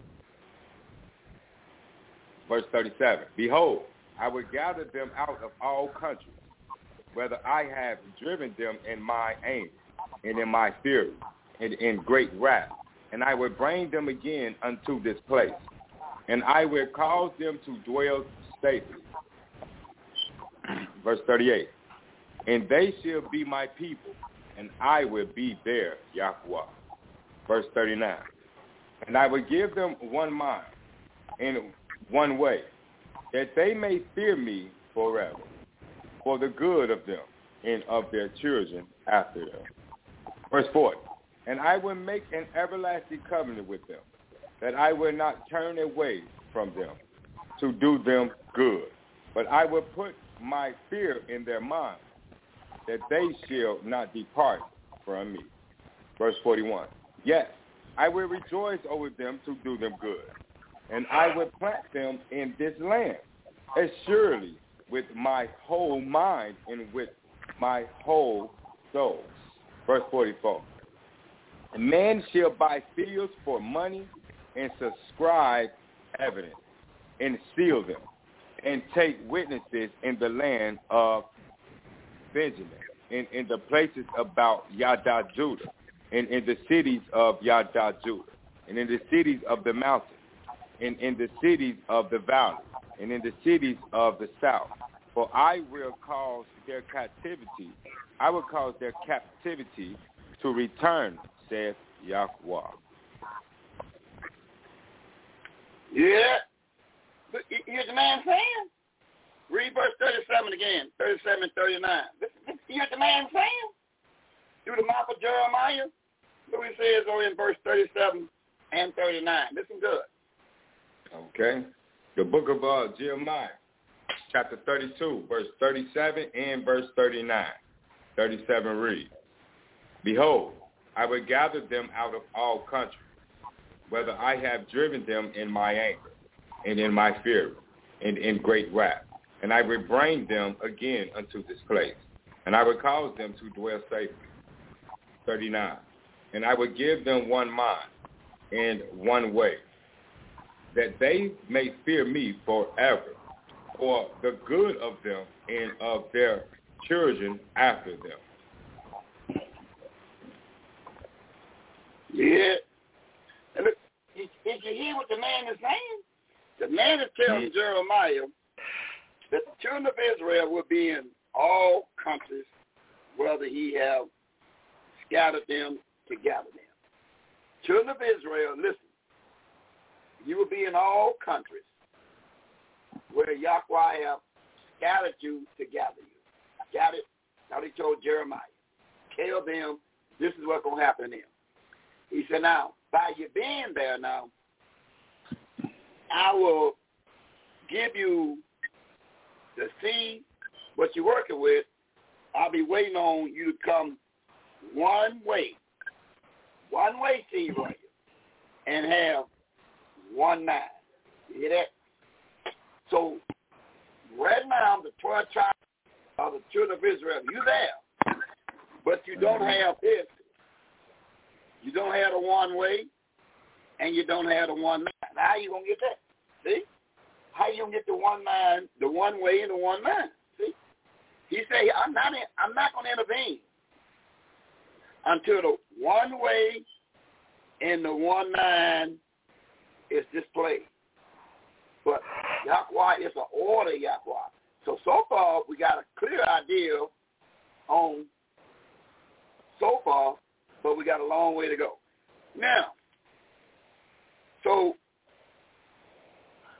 Verse 37, Behold, I will gather them out of all countries, whether I have driven them in my anger, and in my fury, and in great wrath, and I will bring them again unto this place, and I will cause them to dwell safely. Verse 38, And they shall be my people, and I will be their Yahweh. Verse 39, And I will give them one mind and one way, that they may fear me forever, for the good of them and of their children after them. Verse 40, And I will make an everlasting covenant with them, that I will not turn away from them to do them good, but I will put my fear in their mind, that they shall not depart from me. Verse 41, Yes, I will rejoice over them to do them good, and I will plant them in this land, as surely with my whole mind and with my whole soul. Verse 44, A man shall buy fields for money and subscribe evidence and seal them and take witnesses in the land of Benjamin and in the places about Yada Judah and in the cities of Yada Judah and in the cities of the mountains and in the cities of the valley and in the cities of the south. For I will cause their captivity to return, saith Yahweh. Yeah. Here's the man saying. Read verse 37 again, 37 and 39. Here's the man saying. Through the mouth of Jeremiah. Look what he says over in verse 37 and 39. Listen good. Okay. The book of Jeremiah, chapter 32, verse 37 and verse 39. 37 reads, Behold, I will gather them out of all countries, whether I have driven them in my anger, and in my fury, and in great wrath. And I will bring them again unto this place, and I will cause them to dwell safely. 39. And I will give them one mind and one way, that they may fear me forever, for the good of them and of their children after them. Yeah. And look, did you hear what the man is saying? The man is telling Jeremiah that the children of Israel will be in all countries, whether he have scattered them to gather them. Children of Israel, listen, you will be in all countries where Yahweh have scattered you to gather you. Got it? Now he told Jeremiah, tell them this is what's going to happen to them. He said, now, by you being there now, I will give you to see what you're working with. I'll be waiting on you to come one way seed warrior, and have one mind. You hear that? So right now, the 12 tribes of the children of Israel, you there, but you don't have this. You don't have the one way, and you don't have the one mind. Now how you gonna get that? See? How you gonna get the one mind, the one way, and the one mind? See? He said, I'm not gonna intervene until the one way and the one mind is displayed. But Yahweh is an order, Yahweh. So far, we got a clear idea on so far, but we got a long way to go. Now, so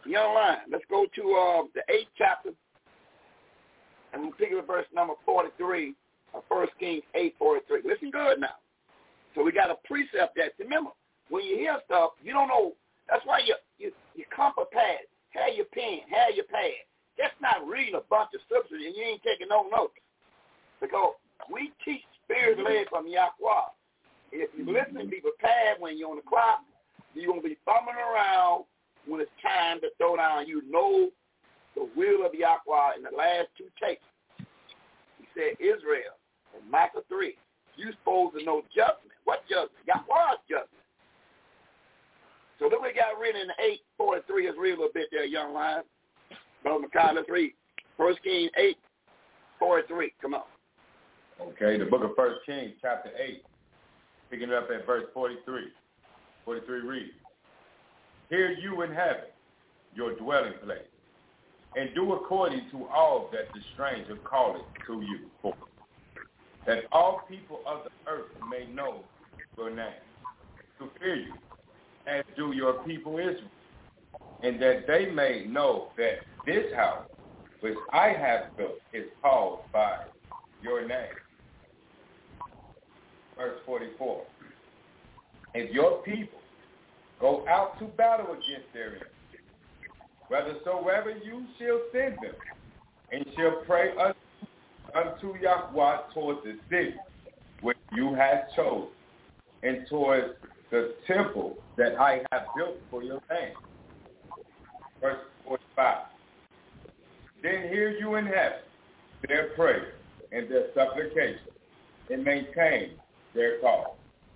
Young Lion, let's go to the 8th chapter, and we'll pick up verse number 43 of 1 Kings 8:43. Listen good now. So we got a precept that, remember, when you hear stuff, you don't know. That's why you come prepared. Have your pen, have your pad. Just not reading a bunch of scriptures and you ain't taking no notes. Because we teach spirit led from Yahweh. If you listen, be prepared when you're on the clock. You're going to be thumbing around when it's time to throw down. You know the will of Yahweh in the last two tapes. He said, Israel, in Micah 3, you're supposed to know judgment. What judgment? Yahweh's judgment. So look what we got written in 8:43. Let's read a little bit there, young lion. Brother Makai, let's read. 1 Kings 8:43. Come on. Okay, the book of 1 Kings, chapter 8, picking it up at verse 43. 43 reads, Hear you in heaven, your dwelling place, and do according to all that the stranger calleth to you for, that all people of the earth may know your name, to fear you, as do your people Israel, and that they may know that this house which I have built is called by your name. Verse 44. If your people go out to battle against their enemies, whithersoever you shall send them, and shall pray unto Yahweh towards the city which you have chosen, and towards the temple that I have built for your name. Verse 45. Then hear you in heaven their prayer and their supplication, and maintain their cause.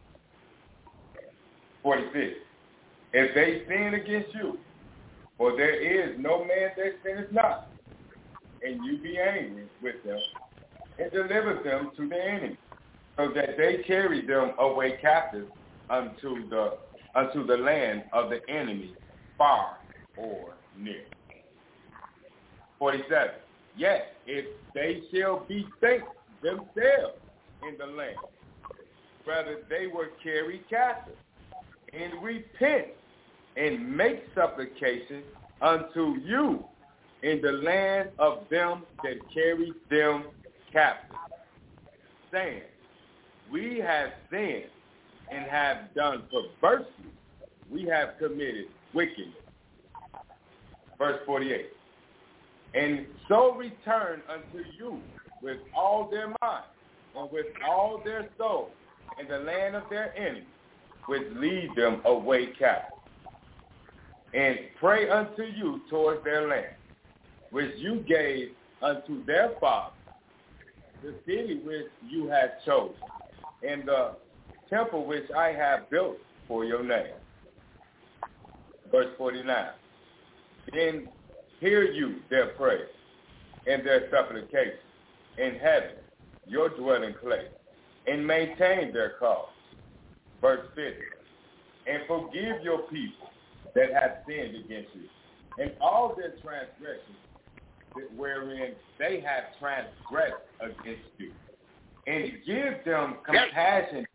46. If they sin against you, for there is no man that sinneth not, and you be angry with them, and deliver them to the enemy, so that they carry them away captive unto the land of the enemy, far or near. 47. Yet if they shall be saints themselves in the land, whether they were carried captive, and repent and make supplication unto you in the land of them that carried them captive, saying, We have sinned and have done perversely. We have committed wickedness. Verse 48. And so return unto you with all their mind and with all their soul in the land of their enemies, which lead them away captive, and pray unto you towards their land, which you gave unto their fathers, the city which you have chosen, and the temple which I have built for your name. Verse 49. Then hear you their prayer and their supplication in heaven, your dwelling place, and maintain their cause. Verse 50. And forgive your people that have sinned against you, and all their transgressions wherein they have transgressed against you, and give them compassion.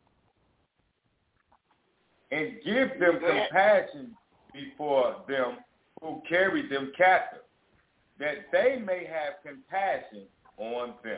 And give them compassion before them who carry them captive, that they may have compassion on them.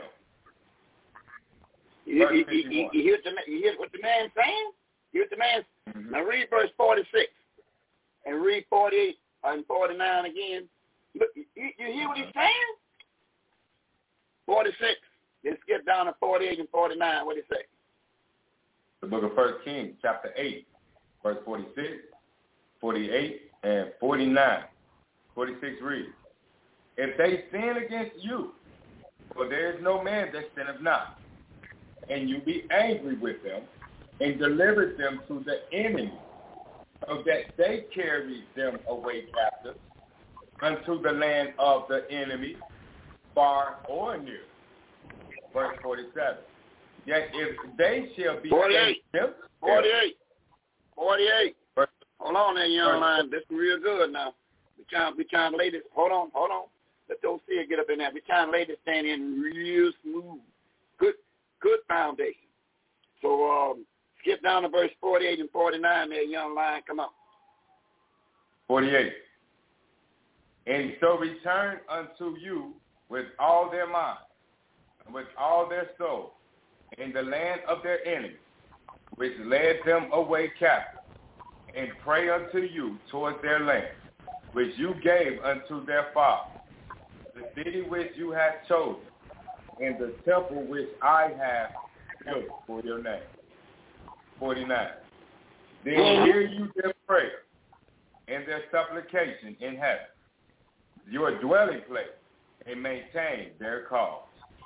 You hear what the man's saying? You hear what the man's Now read verse 46 and read 48 and 49 again. Look, you hear what he's saying? 46. Then skip down to 48 and 49. What did he say? The book of 1 Kings, chapter 8, verse 46, 48, and 49. 46 reads, If they sin against you, for there is no man that sinneth not, and you be angry with them, and deliver them to the enemy, so that they carry them away captive unto the land of the enemy, far or near. Verse 47. Yet if they shall be 48. them, 48. 48. Verse, Hold on there, young man. This is real good now. We trying to lay this. Hold on. Let those seers get up in there. We trying to lay this thing in real smooth. Good foundation. So skip down to verse 48 and 49 there, young lion. Come on. 48. and so return unto you with all their mind, and with all their soul, in the land of their enemies, which led them away captive, and pray unto you towards their land, which you gave unto their fathers, the city which you have chosen, and the temple which I have built for your name. 49. Then hear you their prayer and their supplication in heaven, your dwelling place, and maintain their cause.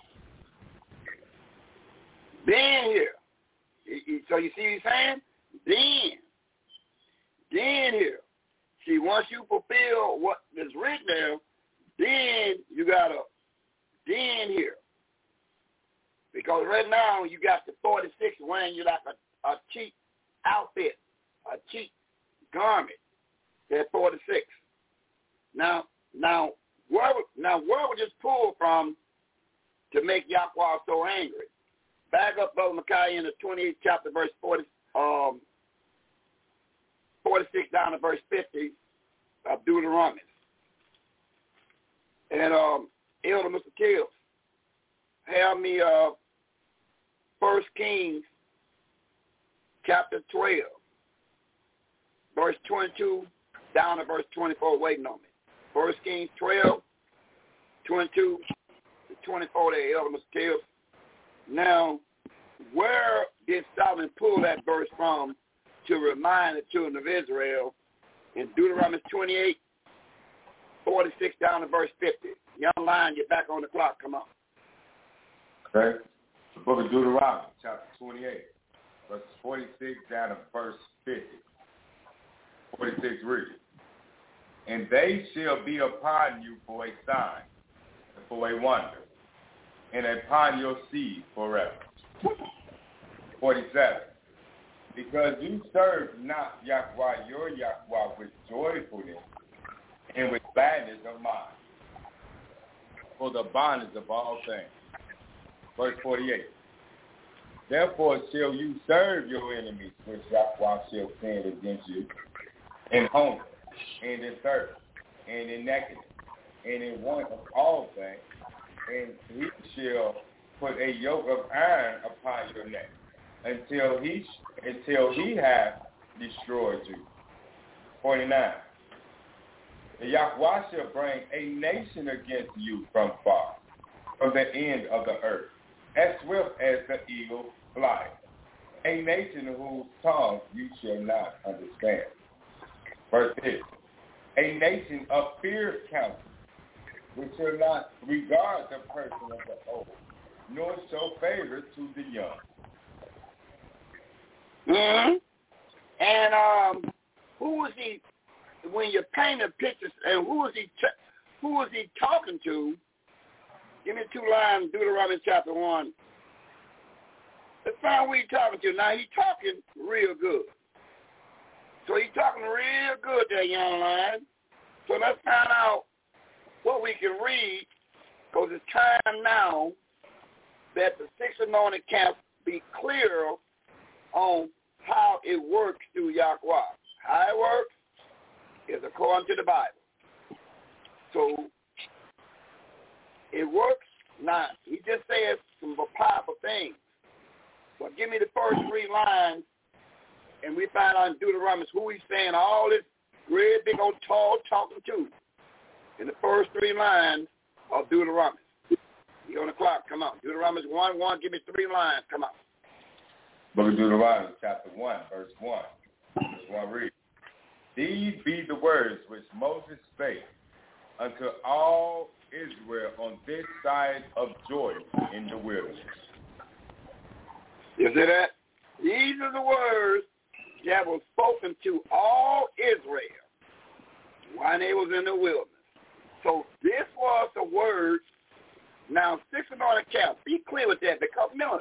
Then here. So you see what he's saying? Then here. See, once you fulfill what is written there, then you got to then here. Because right now you got the 46 wearing you like a cheap outfit, a cheap garment. That's 46. Now where would this pull from to make Yahweh so angry? Back up, Brother Micaiah, in the 28th chapter, verse 46 down to verse 50 of Deuteronomy. And Elder Mr. Kills, have me 1 Kings chapter 12, verse 22 down to verse 24, waiting on me. 1 Kings 12, 22 to 24 there, Elder Mr. Kills. Now, where did Solomon pull that verse from to remind the children of Israel in Deuteronomy 28, 46 down to verse 50? Young lion, get back on the clock. Come on. Okay. The book of Deuteronomy, chapter 28, verse 46 down to verse 50. 46 reads, and they shall be upon you for a sign, and for a wonder, and upon your seed forever. 47. Because you serve not Yahweh your Yahweh with joyfulness and with gladness of mind, for the bondage of all things. Verse 48. Therefore shall you serve your enemies, which Yahweh shall send against you, in hunger, and in thirst, and in nakedness, and in want of all things, and he shall put a yoke of iron upon your neck until he hath destroyed you. 49. The Yahweh shall bring a nation against you from far, from the end of the earth, as swift as the eagle flies, a nation whose tongue you shall not understand. Verse 6. A nation of fierce counsel, which shall not regard the person of the old, nor show favor to the young. Mm-hmm. And who is he? When you're painting pictures, and who is he talking to? Give me 2 lines, Deuteronomy chapter 1. Let's find who he's talking to. Now he's talking real good. So he's talking real good there, young lion. So let's find out what we can read, because it's time now that the 6 anointed camps be clear on how it works through Yahweh. How it works is according to the Bible. So it works not. He just says some powerful things. But give me the first 3 lines, and we find out in Deuteronomy who he's saying all this great big old tall talking to. In the first 3 lines of Deuteronomy. You're on the clock. Come on. Deuteronomy 1:1. Give me 3 lines. Come on. Book of Deuteronomy, chapter 1, verse 1. Verse 1 reads, these be the words which Moses spake unto all Israel on this side of Jordan in the wilderness. You see that? These are the words that were spoken to all Israel when they was in the wilderness. So this was the word. Now, 6 anointed camps, be clear with that, because remember,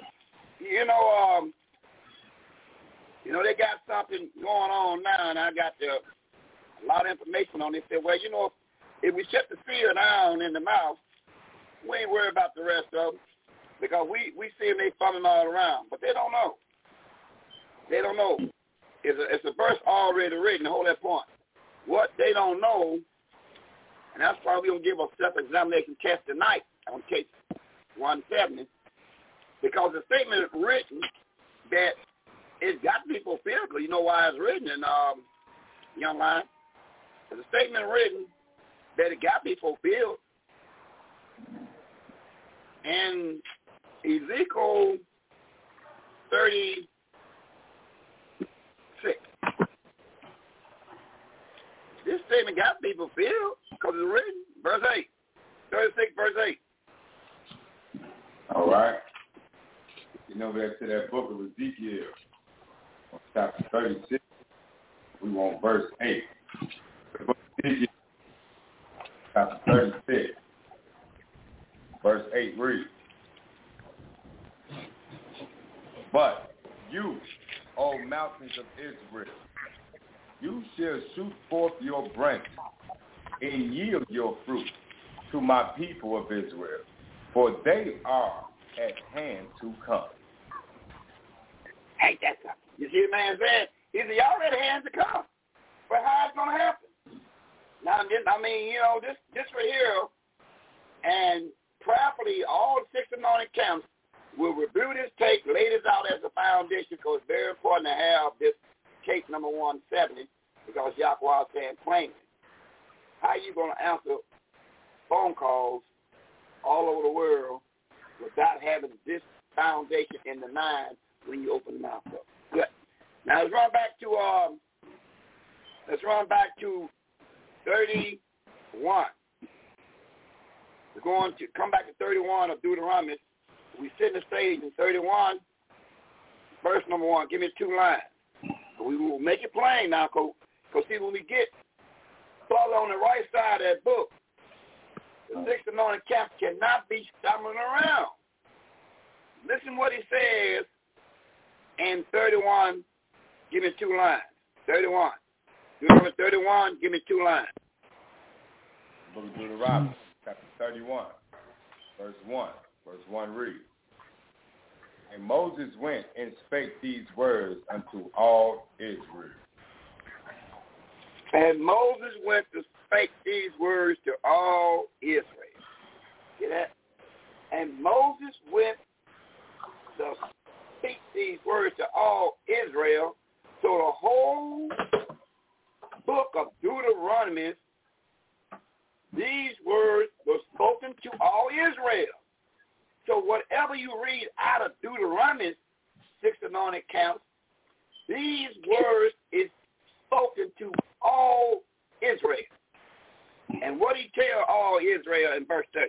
they got something going on now, and I got a lot of information on it. They said, well, if we shut the seal down in the mouth, we ain't worried about the rest of them, because we see them, they fumbling all around, but they don't know. They don't know. It's a verse already written, hold that point. What they don't know, And that's why we're going to give a self-examination test tonight on case 170, because the statement is written that it's got to be fulfilled. You know why it's written in Young Lion? There's a statement written that it got to be fulfilled. And Ezekiel 36. This statement got to be fulfilled because it's written. Verse 8. 36, verse 8. All right. You know, back to that book of Ezekiel, chapter 36. We want verse 8. The book of Ezekiel, chapter 36, verse 8 reads, "But you, O mountains of Israel, you shall shoot forth your branches and yield your fruit to my people of Israel, for they are at hand to come." Ain't that something? You see the man said, he said, y'all at hand to come. But how it's going to happen? Now, I mean, you know, this right here, and prayerfully, all 6 anointed camps will review this tape, lay this out as a foundation, because it's very important to have this case number 170, because Yahweh is saying plainly, how you going to answer phone calls all over the world without having this foundation in the mind when you open the mouth up? Good. Now let's run back to 31. We're going to come back to 31 of Deuteronomy. We sit in the stage in 31, verse number 1. Give me 2 lines. We will make it plain now, because see, when we get started on the right side of that book, the 6 anointed camp cannot be stumbling around. Listen what he says in 31. Give me 2 lines. 31. Deuteronomy 31, give me 2 lines. Book of Deuteronomy, chapter 31, verse 1. Verse 1 reads, "And Moses went and spake these words unto all Israel." And Moses went to spake these words to all Israel. See that? And Moses went to speak these words to all Israel. So the whole book of Deuteronomy, these words were spoken to all Israel. So whatever you read out of Deuteronomy 6 anointed camps, these words is spoken to all Israel. And what did he tell all Israel in verse 30?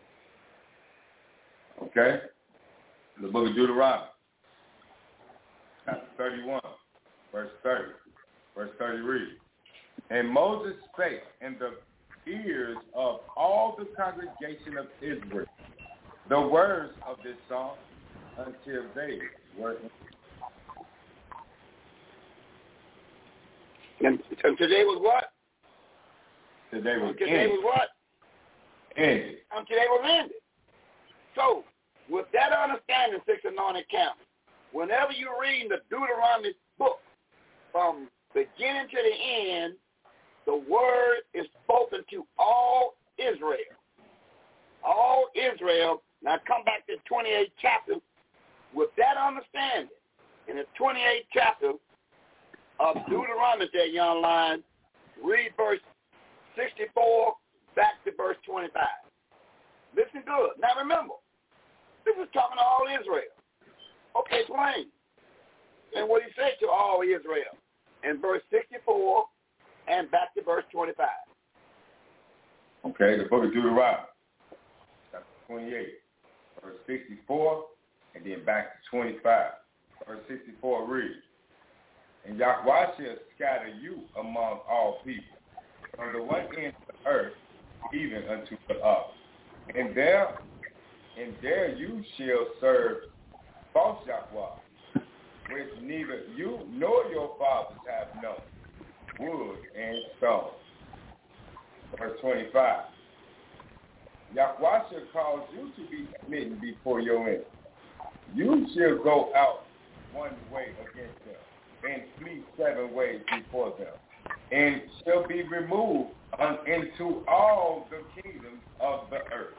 Okay. The book of Deuteronomy, chapter 31, verse 30. Verse 30 reads, "And Moses spake in the ears of all the congregation of Israel the words of this song until they were in." And today was what? Today was what? Ended. Today was ended. So, with that understanding, 6 anointed camps, whenever you read the Deuteronomy book, from beginning to the end, the word is spoken to all Israel. All Israel. Now come back to the 28th chapter. With that understanding, in the 28th chapter of Deuteronomy, there, young lion, read verse 64 back to verse 25. Listen good. Now remember, this is talking to all Israel. Okay, plain. And what he said to all Israel in verse 64 and back to verse 25. Okay, the book of Deuteronomy, chapter 28, verse 64, and then back to 25. Verse 64 reads, "And Yahweh shall scatter you among all people, from the one end of the earth even unto the other. And there you shall serve false Yahweh, which neither you nor your fathers have known, wood and stone." Verse 25. "Yahweh shall cause you to be smitten before your enemies. You shall go out one way against them, and flee 7 ways before them. and shall be removed into all the kingdoms of the earth.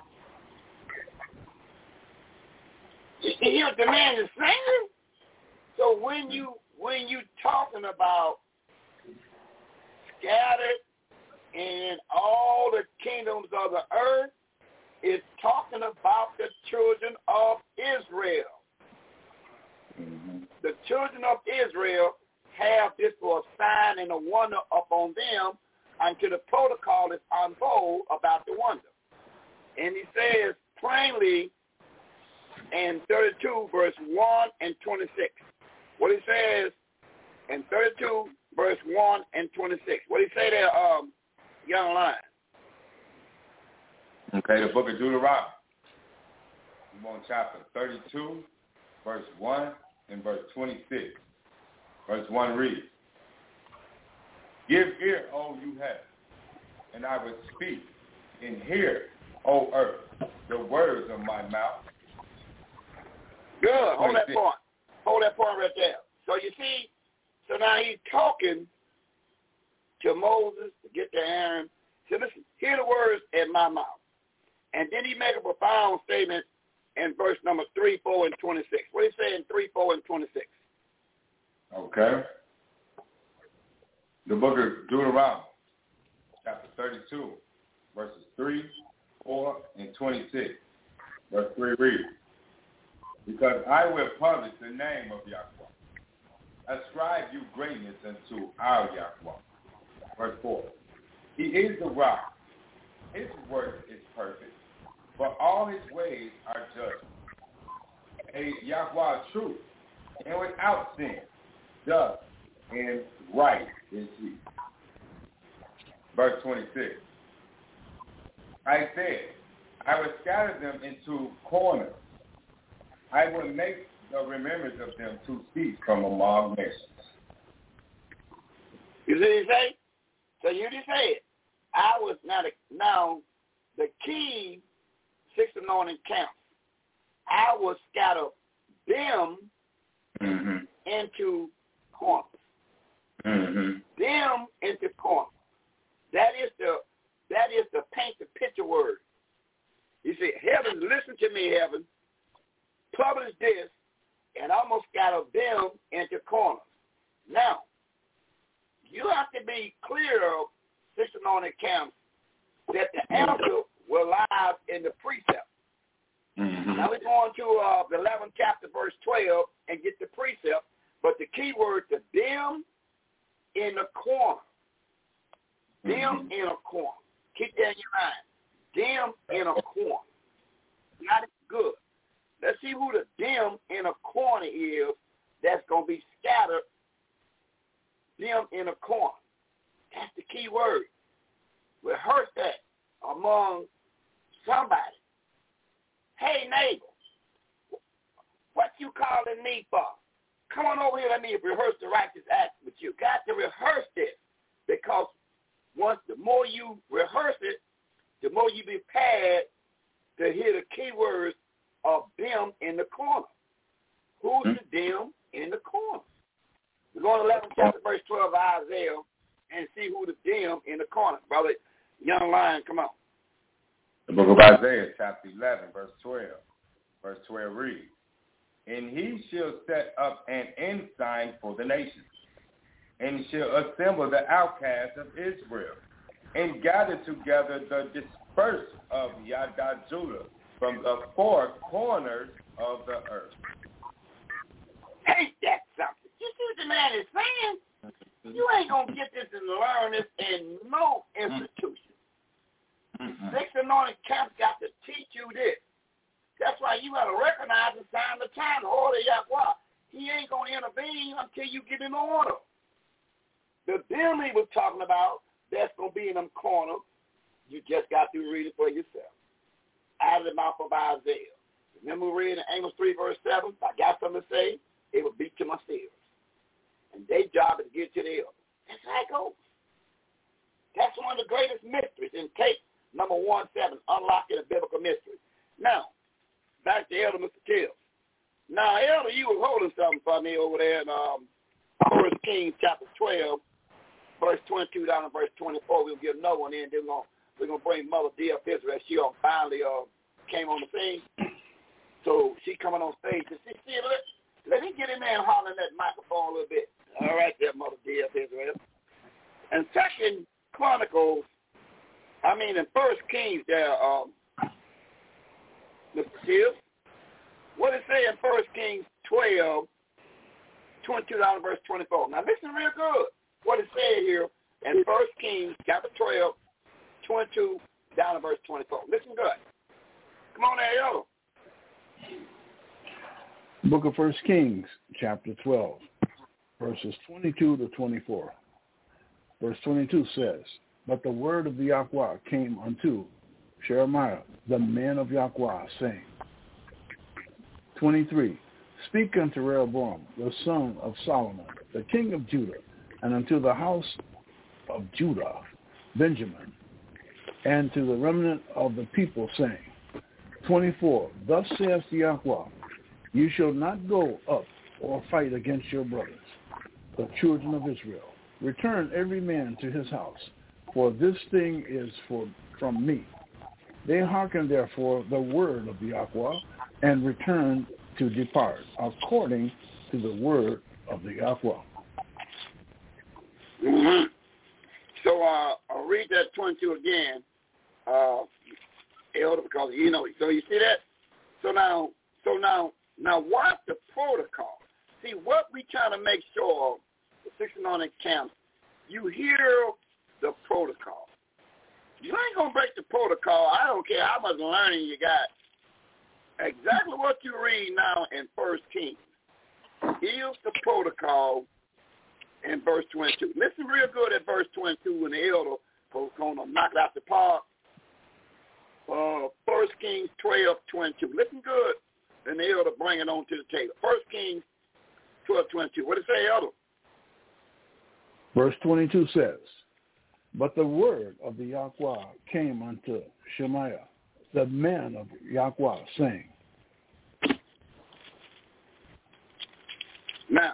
You hear what the man is saying? So when you talking about scattered in all the kingdoms of the earth, it's talking about the children of Israel. Mm-hmm. The children of Israel have this for a sign and a wonder upon them until the protocol is unfold about the wonder. And he says plainly in 32, verse 1 and 26. What he says in 32, verse 1 and 26. What he say there, young lion? Okay, the book of Deuteronomy. I'm on chapter 32, verse 1 and verse 26. Verse 1 reads, Give ear, O you heavens, and I will speak, and hear, O earth, the words of my mouth. Good. Hold that point. Hold that point right there. So you see, so now he's talking to Moses to get to Aaron. So listen, hear the words in my mouth. And then he make a profound statement in verse number 3, 4, and 26. What did he say in 3, 4, and 26? Okay. The book of Deuteronomy, chapter 32, verses 3, 4, and 26. Verse 3 reads, Because I will publish the name of Yahweh. Ascribe you greatness unto our Yahweh. Verse 4. He is the rock. His work is perfect, but all his ways are just. A Yahweh truth, and without sin, just and right is he. Verse 26. I said, I will scatter them into corners. I will make the remembrance of them to cease from among nations. You see what he say? So you just said, I was now the key 6 anointing camps. I will scatter them into corners. Them into corners. That is the paint the picture word. You see, heaven, listen to me, heaven. Publish this, and I'm going to scatter them into corners. Now, you have to be clear of 6 anointed camps that the answer will lie in the precept. Now we're going to the 11th chapter, verse 12, and get the precept, but the key word to them in the corner. Them in a corner. Keep that in your mind. Them in a corner. Not good. Let's see who the them in a corner is that's going to be scattered. Them in a corner. That's the key word. Rehearse that among somebody. Hey, neighbor, what you calling me for? Come on over here, let me rehearse the righteous act with you. Got to rehearse this, because the more you rehearse it, the more you be prepared to hear the key words of them in the corner. Who's the them in the corner? We're going to 11th chapter, verse 12 of Isaiah, and see who the them in the corner. Brother, young lion, come on. The book of Isaiah, chapter 11, verse 12. Verse 12 reads, And he shall set up an ensign for the nations, and shall assemble the outcasts of Israel, and gather together the dispersed of Yada Judah from the 4 corners of the earth. Ain't that something? You see what the man is saying? You ain't going to get this and learn this in no institution. 6 anointed camps got to teach you this. That's why you got to recognize and sign the time, the order of Yahweh. He ain't going to intervene until you get in order. The them he was talking about, that's going to be in them corners. You just got to read it for yourself. Out of the mouth of Isaiah. Remember we read in Amos 3, verse 7? I got something to say, it will beat to my ears. And their job is to get to the elders. That's how it goes. That's one of the greatest mysteries in case number 17, unlocking a biblical mystery. Now, back to Elder Mr. Kills. Now, Elder, you were holding something for me over there in 1 Kings chapter 12, verse 22 down to verse 24. We'll get another one in. Then we're gonna bring Mother D up Israel. She finally came on the scene. So she coming on stage. See, let me get in there and holler in that microphone a little bit. All right, there, Mother D up Israel. And Second Chronicles, in First Kings there, Mr. Shields, what it say in First Kings 12, 22 down to verse 24. Now listen real good. What it said here in First Kings chapter 12, 22 down to verse 24. Listen good. Come on there, yo. Book of First Kings, chapter 12, verses 22 to 24. Verse 22 says, But the word of the Yahweh came unto Jeremiah, the man of Yahweh, saying, 23, Speak unto Rehoboam, the son of Solomon, the king of Judah, and unto the house of Judah, Benjamin, and to the remnant of the people, saying, 24, Thus saith the Yahweh, You shall not go up or fight against your brothers, the children of Israel. Return every man to his house, for this thing is from me. They hearken therefore the word of the Yahweh, and return to depart, according to the word of the Yahweh. Mm-hmm. So I'll read that 22 again, Elder, because so you see that? So now what's the protocol? See, what we trying to make sure, the 600 camps, you hear the protocol. You ain't going to break the protocol. I don't care how much learning you got. Exactly what you read now in 1 Kings is the protocol in verse 22. Listen real good at verse 22 when the elder is going to knock it out the park. 1 Kings 12, 22. Listen good, and the elder bring it on to the table. 1 Kings 12, 22. What does it say, elder? Verse 22 says, But the word of the Yahweh came unto Shemaiah, the man of Yahweh, saying, Now,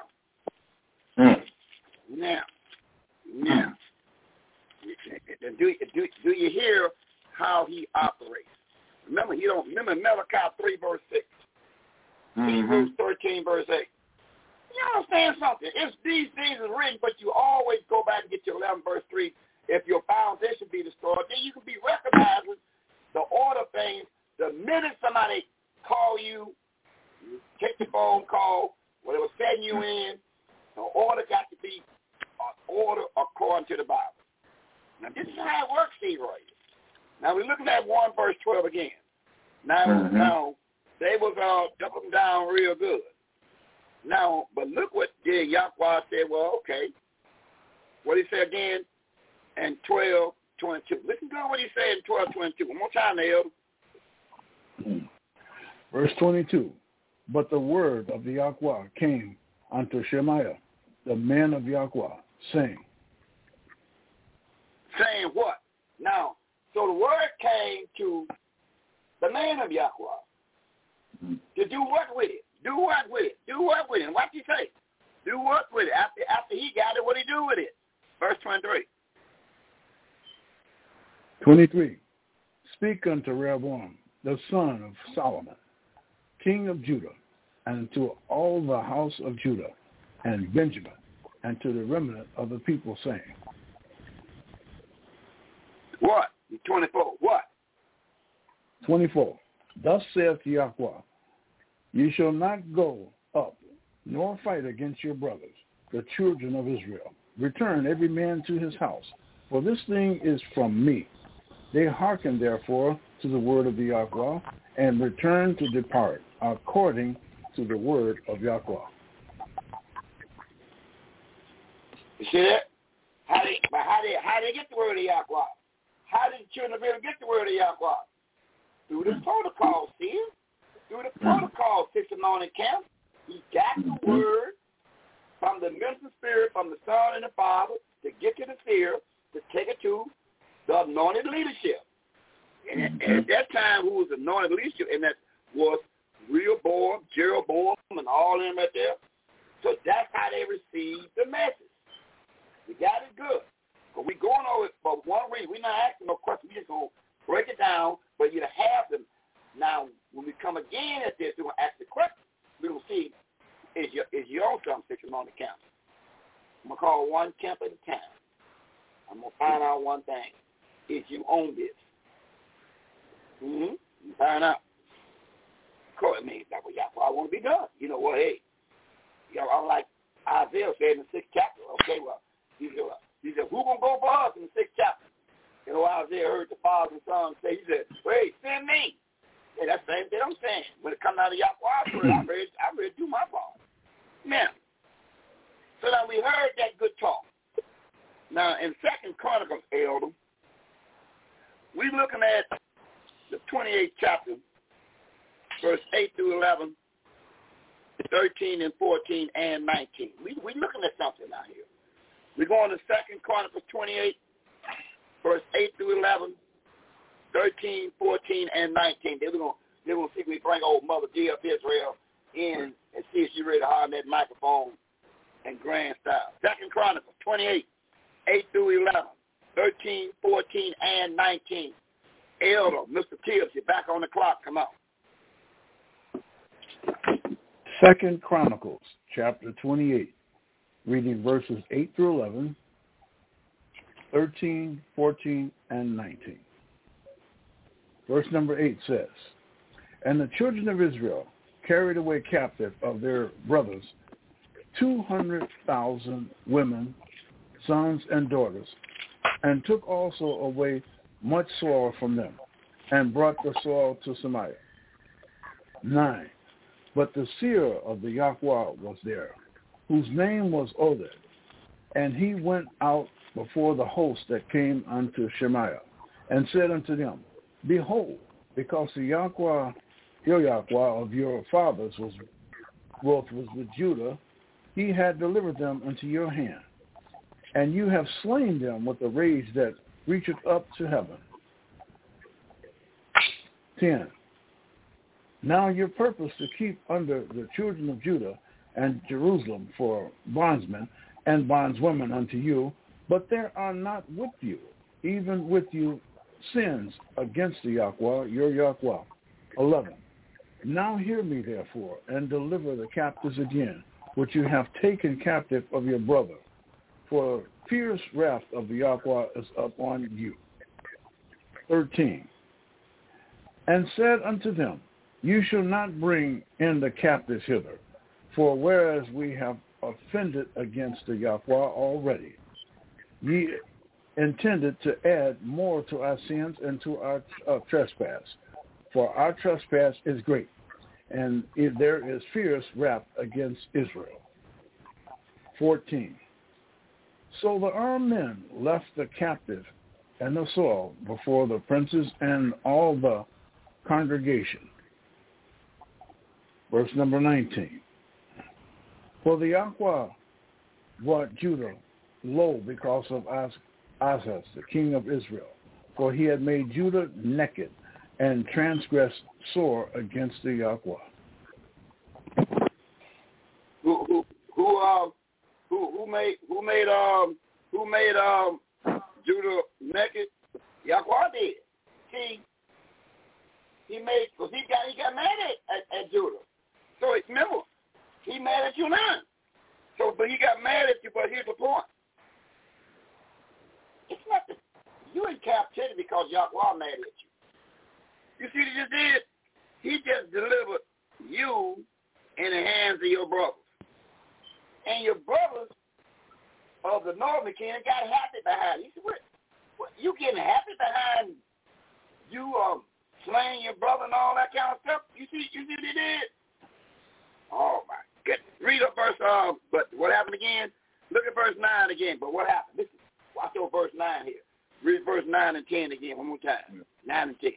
do you hear how he operates? Remember Malachi 3, verse 6. Hebrews 13, verse 8. You understand something? It's these things is written, but you always go back and get your 11, verse 3. If your foundation be destroyed, then you can be recognizing the order of things. The minute somebody call you, you take the phone call, whatever setting you in, the order got to be an order according to the Bible. Now, this is how it works, Leroy. Now, we're looking at 1 verse 12 again. Now they was dumping them down real good. Now, but look what Yahweh said, well, okay. What did he say again in 12:22? Listen to what he said in 12:22. One more time, Neil. Verse 22. But the word of the Yahweh came unto Shemaiah, the man of Yahweh, saying. Saying what? Now, so the word came to the man of Yahweh to do what with it? Do what with it? Do what with it? And what did he say? Do what with it? After he got it, what did he do with it? Verse 23. 23. Speak unto Rehoboam, the son of Solomon, king of Judah, and to all the house of Judah and Benjamin, and to the remnant of the people, saying. What? 24. What? 24. Thus saith Yahweh, Ye shall not go up, nor fight against your brothers, the children of Israel. Return every man to his house, for this thing is from me. They hearken therefore to the word of the Yahweh, and return to depart, according to the word of Yahweh. You see that? How they get the word of Yahweh? How did the children of Israel get the word of Yahweh? Through the protocol, see? Through the protocol, Sister Anointed Camp. He got the word from the minister spirit, from the Son and the Father, to get to the seer, to take it to the anointed leadership. And at that time, who was anointed leadership, and that was Rehoboam, Jeroboam, and all of them right there. So that's how they received the message. We got it good. I'm going to call one camp at a time. I'm going to find out one thing. If you own this. You find out. Court me. Like, well, yeah, well, I want to be done. You know, well, hey. You know, I'm like Isaiah said in the 6th chapter. Okay, well, he said, who going to go for us in the 6th chapter? You know, Isaiah heard the father and son say, he said, wait, send me. Yeah, that's the same thing I'm saying. When it comes out of Yahweh, I ready to do my part. Now, so now we heard that good talk. Now, in 2 Chronicles, Elder, we're looking at the 28th chapter, verse 8 through 11, 13 and 14 and 19. We're looking at something out here. We're going to 2 Chronicles 28, verse 8 through 11, 13, 14, and 19. Then we're going to see if we bring old Mother Dear of Israel in and see if she's ready to hide that microphone in grand style. 2 Chronicles 28, 8 through 11, 13, 14, and 19. Elder, Mr. Tibbs, you're back on the clock. Come on. 2 Chronicles, chapter 28, reading verses 8 through 11, 13, 14, and 19. Verse number 8 says, And the children of Israel carried away captive of their brothers 200,000 women, sons, and daughters, and took also away much soil from them, and brought the soil to Samaria. 9. But the seer of the Yahweh was there, whose name was Oded, and he went out before the host that came unto Shemaiah, and said unto them, Behold, because the Yahweh, your Yahweh of your fathers was with Judah, he had delivered them into your hand, and you have slain them with a rage that reacheth up to heaven. 10. Now your purpose to keep under the children of Judah and Jerusalem for bondsmen and bondswomen unto you, but there are not with you, even with you, sins against the Yahweh, your Yahweh. 11. Now hear me, therefore, and deliver the captives again, which you have taken captive of your brother, for fierce wrath of the Yahweh is upon you. 13. And said unto them, You shall not bring in the captives hither, for whereas we have offended against the Yahweh already, ye intended to add more to our sins and to our trespass. For our trespass is great, and there is fierce wrath against Israel. 14. So the armed men left the captive and the soil before the princes and all the congregation. Verse number 19. For the Yahweh brought Judah low because of Ahaz, the king of Israel, for he had made Judah naked and transgressed sore against the Yahweh. Who made Judah naked? Yahweh did. See, he got mad at Judah. So remember, he mad at you now. So, but he got mad at you. But here's the point: it's not you in captivity because Yahweh mad at you. You see what he just did? He just delivered you in the hands of your brothers, and your brothers of the northern kingdom got happy behind you. He said, what you getting happy behind you slaying your brother and all that kind of stuff? You see what he did? Oh my goodness. Read up verse but what happened again? Look at verse 9 again. But what happened? Listen, watch over verse 9 here. Read verse 9 and 10 again one more time. 9 and 10.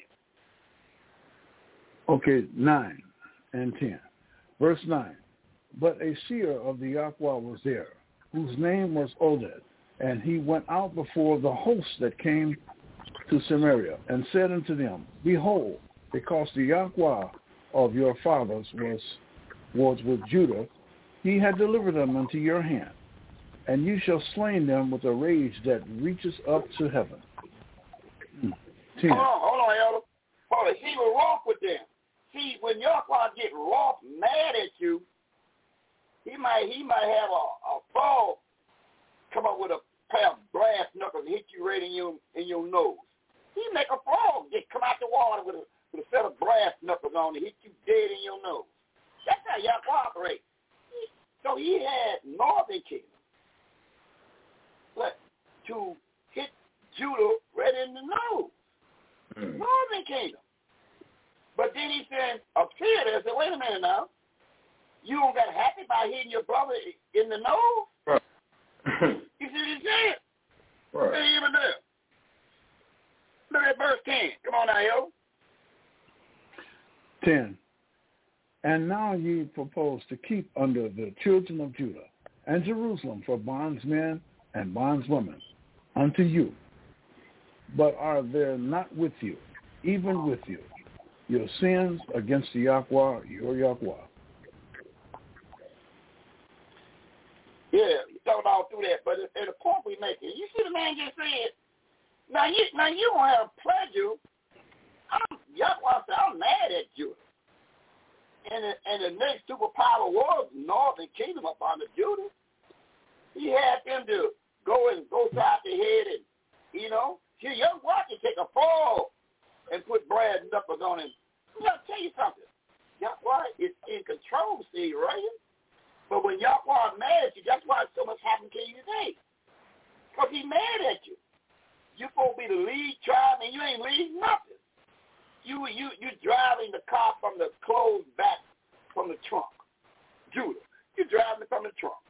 Okay, 9 and 10. Verse 9. But a seer of the Yahweh was there, whose name was Oded, and he went out before the host that came to Samaria, and said unto them, Behold, because the Yahweh of your fathers was with Judah, he had delivered them into your hand, and you shall slay them with a rage that reaches up to heaven. 10. Hold on, Elder. Hold on. He was wroth with them. See, when Yahweh get wroth, mad at you, he might have a fault mercury right in your nose. He make a frog just come out the water with a set of brass knuckles on it, hit you dead in your nose. That's how Yahweh operates. So he had northern kingdom, but to hit Judah right in the nose. Northern kingdom. But then he said, appeared there, said, wait a minute now. You don't get happy by hitting your brother in the nose? Right. You see what he said? Right. They even there. Look at verse 10. Come on now, yo. 10. And now ye propose to keep under the children of Judah and Jerusalem for bondsmen and bondswomen unto you. But are there not with you, even with you, your sins against the Yahweh, your Yahweh? Yeah, you thought all through that, but at the point we making, you see the man just said, now you don't have pleasure. Yahweh said, I'm mad at you. And the next superpower was northern kingdom up under Judah. He had them to go side the head and, see, young watch can take a fall and put brass knuckles on him. I'll tell you something. Yahweh is in control, see, right? But when Yahweh is mad at you, that's why so much happened to you today. Because he's mad at you. You're supposed to be the lead tribe, and you ain't leading nothing. You driving the car from the clothes back from the trunk. Judah, you're driving it from the trunk.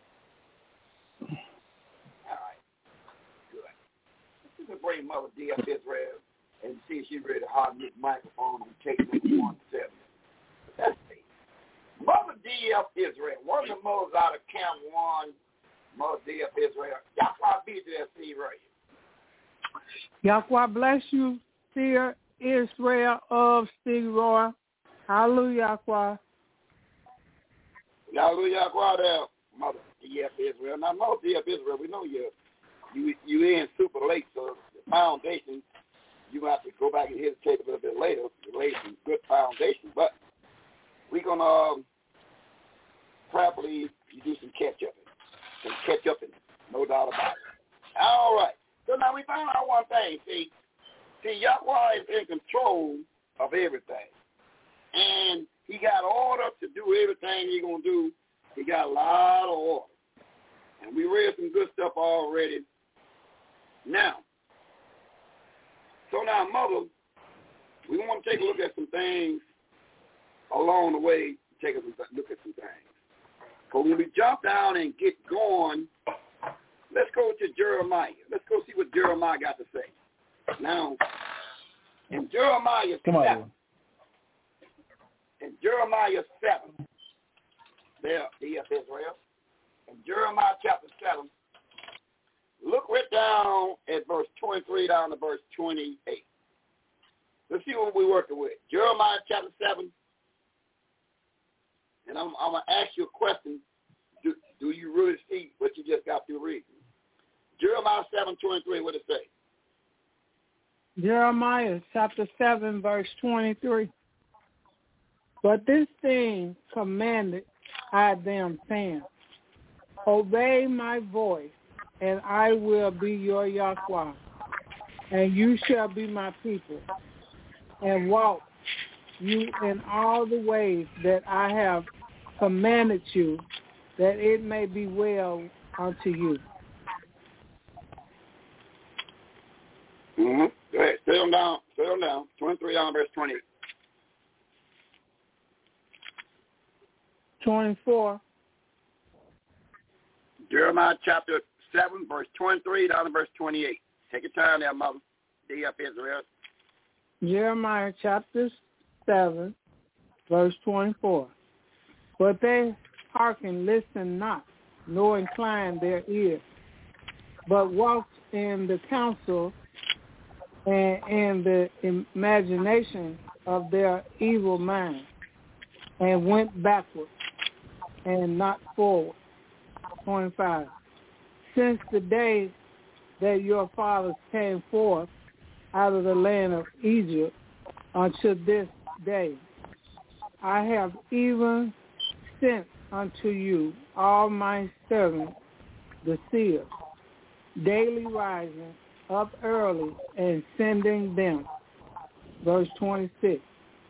All right. Good. This is a great Mother D of Israel and see if she's ready to hard the microphone and take number 17. Let's see. Mother D of Israel, one of the mothers out of Camp 1, Mother D of Israel. Yahweh be there, see right here. Yahweh bless you, dear Israel of Steve Roy. Hallelujah, Yahweh. Hallelujah, Yahweh there, Mother D of Israel. Now, Mother D of Israel, we know you in super late, so the foundation, you have to go back and hesitate a little bit later to lay some good foundation. But we're going to probably do some catch-up, no doubt about it. All right. So now we found out one thing. See, Yahweh is in control of everything. And he got order to do everything he's going to do. He got a lot of order. And we read some good stuff already. Now, Mother, we want to take a look at some things along the way, take a look at some things. But when we jump down and get going, let's go to Jeremiah. Let's go see what Jeremiah got to say. Now, in Jeremiah 7, there, D of Israel, in Jeremiah chapter 7, look right down at verse 23 down to verse 28. Let's see what we're working with. Jeremiah chapter 7, and I'm going to ask you a question. Do you really see what you just got through reading? Jeremiah 7:23, what does it say? Jeremiah chapter 7, verse 23. But this thing commanded I them, saying, obey my voice, and I will be your Yahweh, and you shall be my people, and walk you in all the ways that I have commanded you, that it may be well unto you. Mm-hmm. Go ahead. Stay on down. 23 down, verse 20. 24. Jeremiah chapter 7, verse 23 down to verse 28. Take your time there, Mother. D of Israel. Jeremiah chapter 7, verse 24. But they hearken, listen not, nor incline their ears, but walked in the counsel and in the imagination of their evil mind, and went backward and not forward. 25. Since the day that your fathers came forth out of the land of Egypt unto this day, I have even sent unto you all my servants, the seers, daily rising up early and sending them. Verse 26.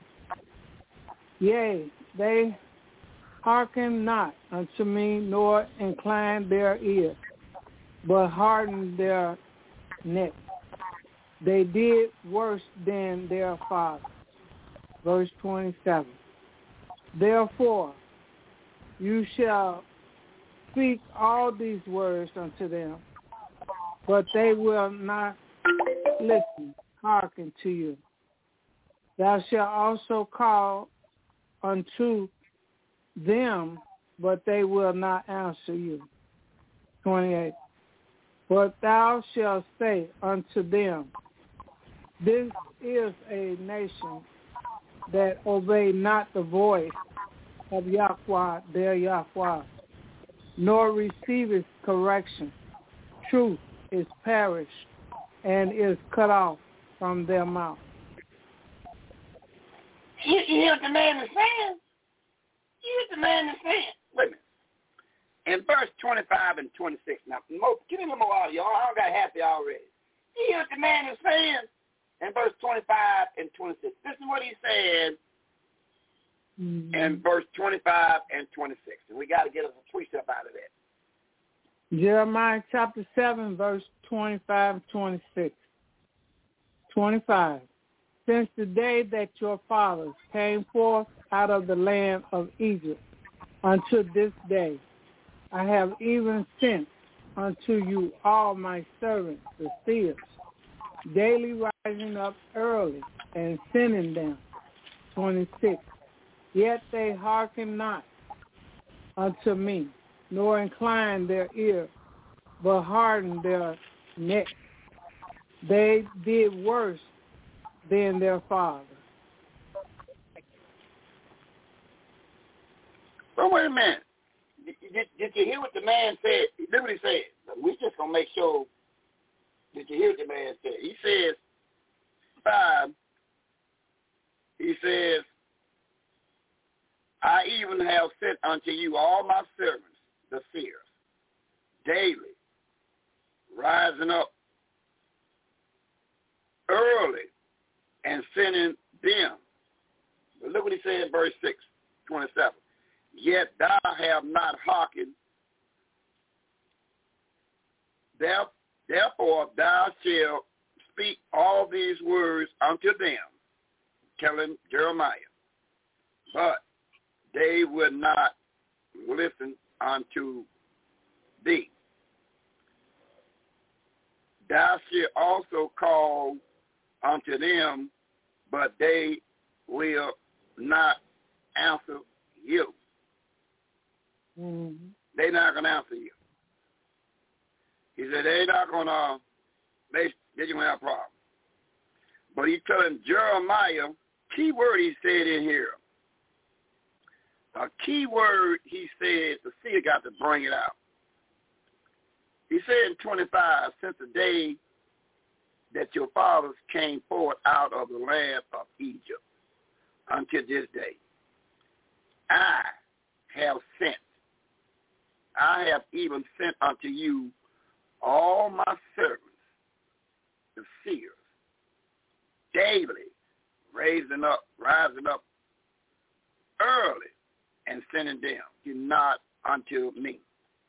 Yea, they hearken not unto me, nor incline their ear, but harden their neck. They did worse than their fathers. Verse 27. Therefore, you shall speak all these words unto them, but they will not listen, hearken to you. Thou shalt also call unto them, but they will not answer you. 28. But thou shalt say unto them, this is a nation that obey not the voice of Yahweh their Yahweh, nor receiveth correction. Truth is perished and is cut off from their mouth. You hear what the man is saying? You hear what the man is saying? Wait a minute. In verse 25 and 26, now, give me a little more audio. I don't got half it already. You hear what the man is saying? In verse 25 and 26. This is what he said in verse 25 and 26. And we got to get us a precept out of that. Jeremiah chapter 7, verse 25 and 26. 25. Since the day that your fathers came forth out of the land of Egypt unto this day, I have even sent unto you all my servants, the seers, daily rising up early and sending them. 26. Yet they hearken not unto me, nor incline their ear, but harden their neck. They did worse than their fathers. Well, wait a minute. Did you hear what the man said? Look what he said. We just going to make sure. Did you hear what the man said? He says, 5, he says, I even have sent unto you all my servants, the seers, daily, rising up early and sending them. But look what he said in verse 6, 27. Yet thou have not hearkened. Therefore thou shalt speak all these words unto them, telling Jeremiah. But they would not listen unto thee. Thou shalt also call unto them, but they will not answer you. Mm-hmm. They're not going to answer you. He said they're not going to, they're going to have a problem. But he's telling Jeremiah, key word he said in here. A key word he said, the seer got to bring it out. He said in 25, since the day that your fathers came forth out of the land of Egypt until this day, I have sent. I have even sent unto you all my servants, the seers, daily rising up early and sending them, not unto me.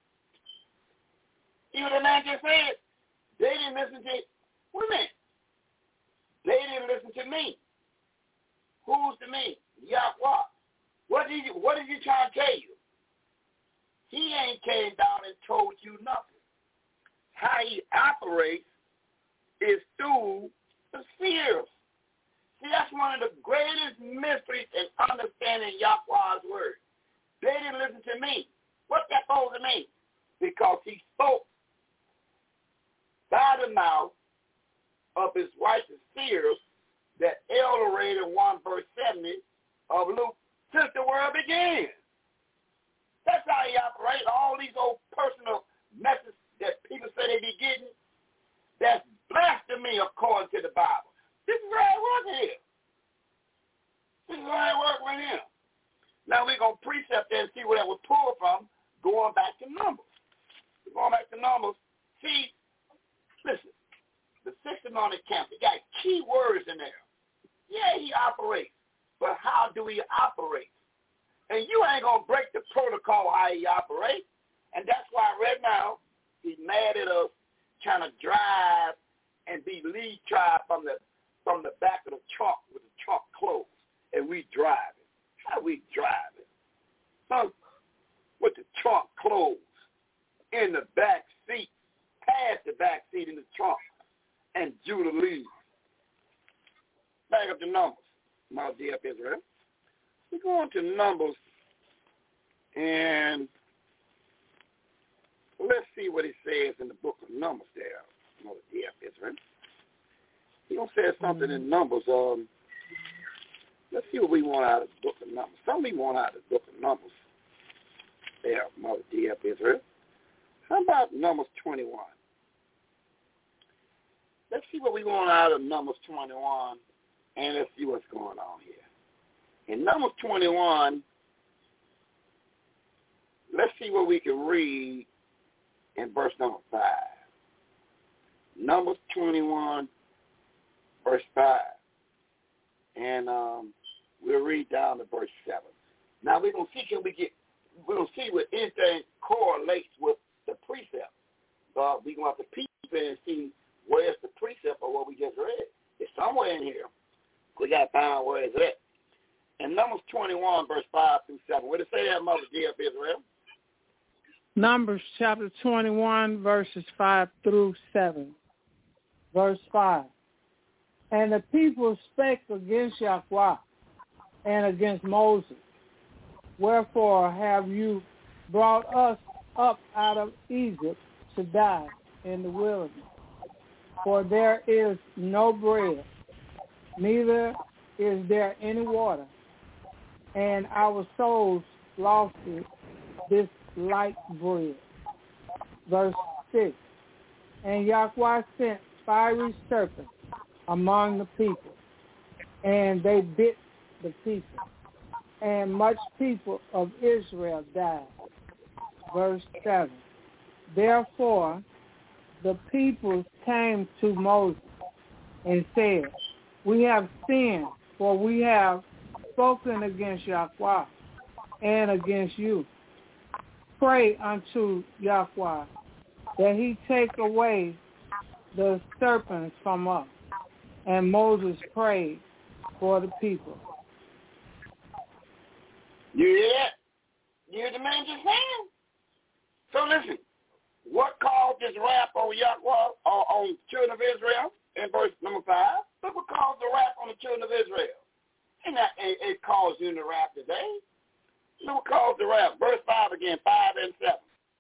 You know what the man just said? They didn't listen to, wait a minute. They didn't listen to me. Who's to me? Yahweh. What did he try to tell you? He ain't came down and told you nothing. How he operates is through the seers. See, that's one of the greatest mysteries in understanding Yahweh's word. They didn't listen to me. What's that supposed to mean? Because he spoke by the mouth of his righteous seers that Elder read in 1 verse 70 of Luke since the world began. That's how he operates. All these old personal messages that people say they be getting, that's blasphemy according to the Bible. This is how it works here. This is how it works with him. Now we're going to precept that and see where that was pulled from, going back to Numbers. Going back to Numbers. See, listen, anointed camp. It got key words in there. Yeah, he operates, but how do he operate? And you ain't going to break the protocol how he operates. And that's why right now he's mad at us trying to drive and be lead tribe from the back of the trunk with the trunk closed. And we driving. How we driving? Huh? With the trunk closed in the back seat, past the back seat in the trunk, and Judah leaves. Back up to Numbers, my dear Israel. We're going to Numbers, and let's see what it says in the book of Numbers there, my dear Israel. He gonna say something in Numbers. Let's see what we want out of the book of Numbers. Something we want out of the book of Numbers there, Mother D.F. Israel. How about Numbers 21? Let's see what we want out of Numbers 21, and let's see what's going on here. In Numbers 21, let's see what we can read in verse number 5. Numbers 21, verse 5. And we'll read down to verse 7. Now we're going to see what anything correlates with the precept. We're going to have to peep and see where's the precept of what we just read. It's somewhere in here. We got to find out where it's at. In Numbers 21, verse 5 through 7. What did it say there, Mother D.F. Israel? Numbers chapter 21, verses 5 through 7. Verse 5. And the people spake against Yahweh and against Moses. Wherefore have you brought us up out of Egypt to die in the wilderness? For there is no bread, neither is there any water, and our souls lost this light bread. Verse 6. And Yahweh sent fiery serpents among the people, and they bit the people, and much people of Israel died. Verse 7. Therefore the people came to Moses and said, we have sinned, for we have spoken against Yahweh and against you. Pray unto Yahweh that he take away the serpents from us. And Moses prayed for the people. You hear that? You hear the man just saying? So listen, what caused this wrath on Yahweh, on the children of Israel, in verse number 5? Look what caused the wrath on the children of Israel. And that it caused you the wrath today. Look what caused the wrath. Verse 5 again, 5 and 7.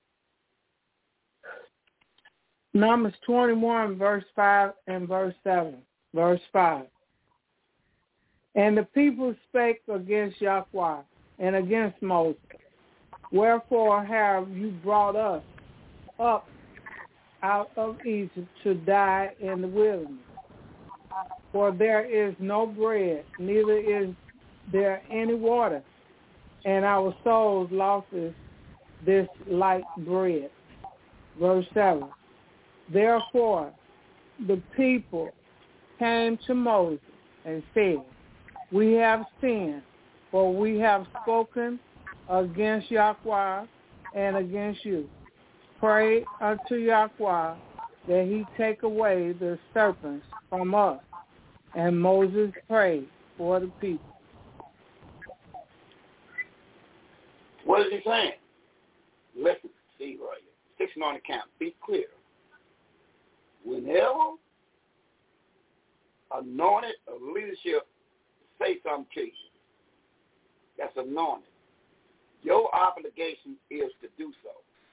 Numbers 21, verse 5 and verse 7. Verse 5. And the people spake against Yahweh and against Moses. Wherefore have you brought us up out of Egypt to die in the wilderness? For there is no bread, neither is there any water, and our souls lost this light bread. Verse 7. Therefore the people came to Moses and said, we have sinned, for we have spoken against Yahweh and against you. Pray unto Yahweh that he take away the serpents from us. And Moses prayed for the people. What is he saying? Listen, see right here. 6 on the count. Be clear. Whenever anointed of leadership say something to you, that's anointed, your obligation is to do so.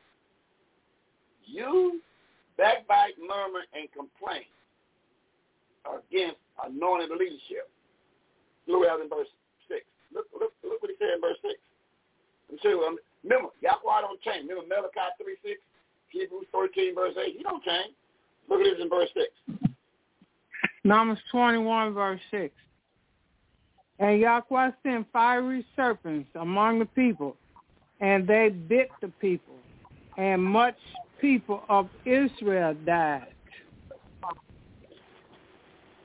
You backbite, murmur, and complain against anointed leadership. Look at in verse 6. Look what he said in verse 6. I'm sure. Remember, Yahweh don't change. Remember Malachi 3:6, Hebrews 13, verse 8. He don't change. Look at this in verse 6. Numbers 21, verse 6. And Yahweh sent fiery serpents among the people, and they bit the people, and much people of Israel died.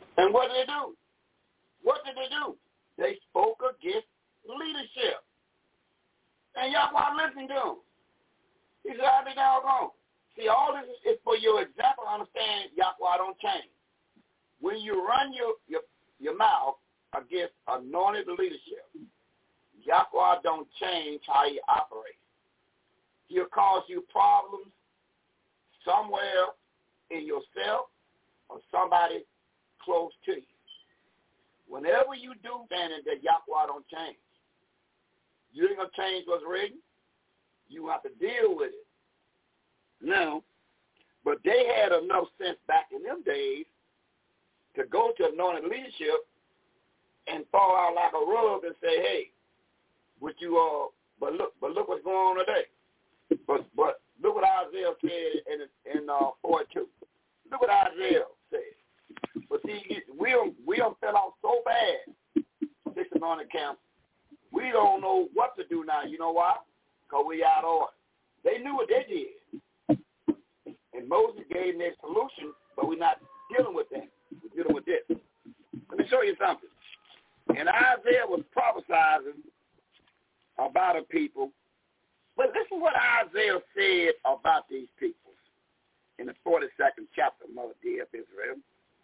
And what did they do? What did they do? They spoke against leadership. And Yahweh listening to them. He said, I'll be doggone. See, all this is for your example. Understand Yahweh don't change. When you run your mouth against anointed leadership, Yahweh don't change how he operates. He'll cause you problems somewhere in yourself or somebody close to you. Whenever you do that Yahweh don't change. You ain't going to change what's written. You have to deal with it. Now, but they had enough sense back in them days to go to anointed leadership and fall out like a rug and say, hey, but look what's going on today. But look what Isaiah said in 42. Look what Isaiah said. But see, we don't fell out so bad, 6 anointed camps. We don't know what to do now. You know why? Because we out of order. They knew what they did. And Moses gave them their solution, but we're not dealing with that. We're dealing with this. Let me show you something. And Isaiah was prophesying about a people. But listen what Isaiah said about these people in the 42nd chapter, Mother dear of Israel.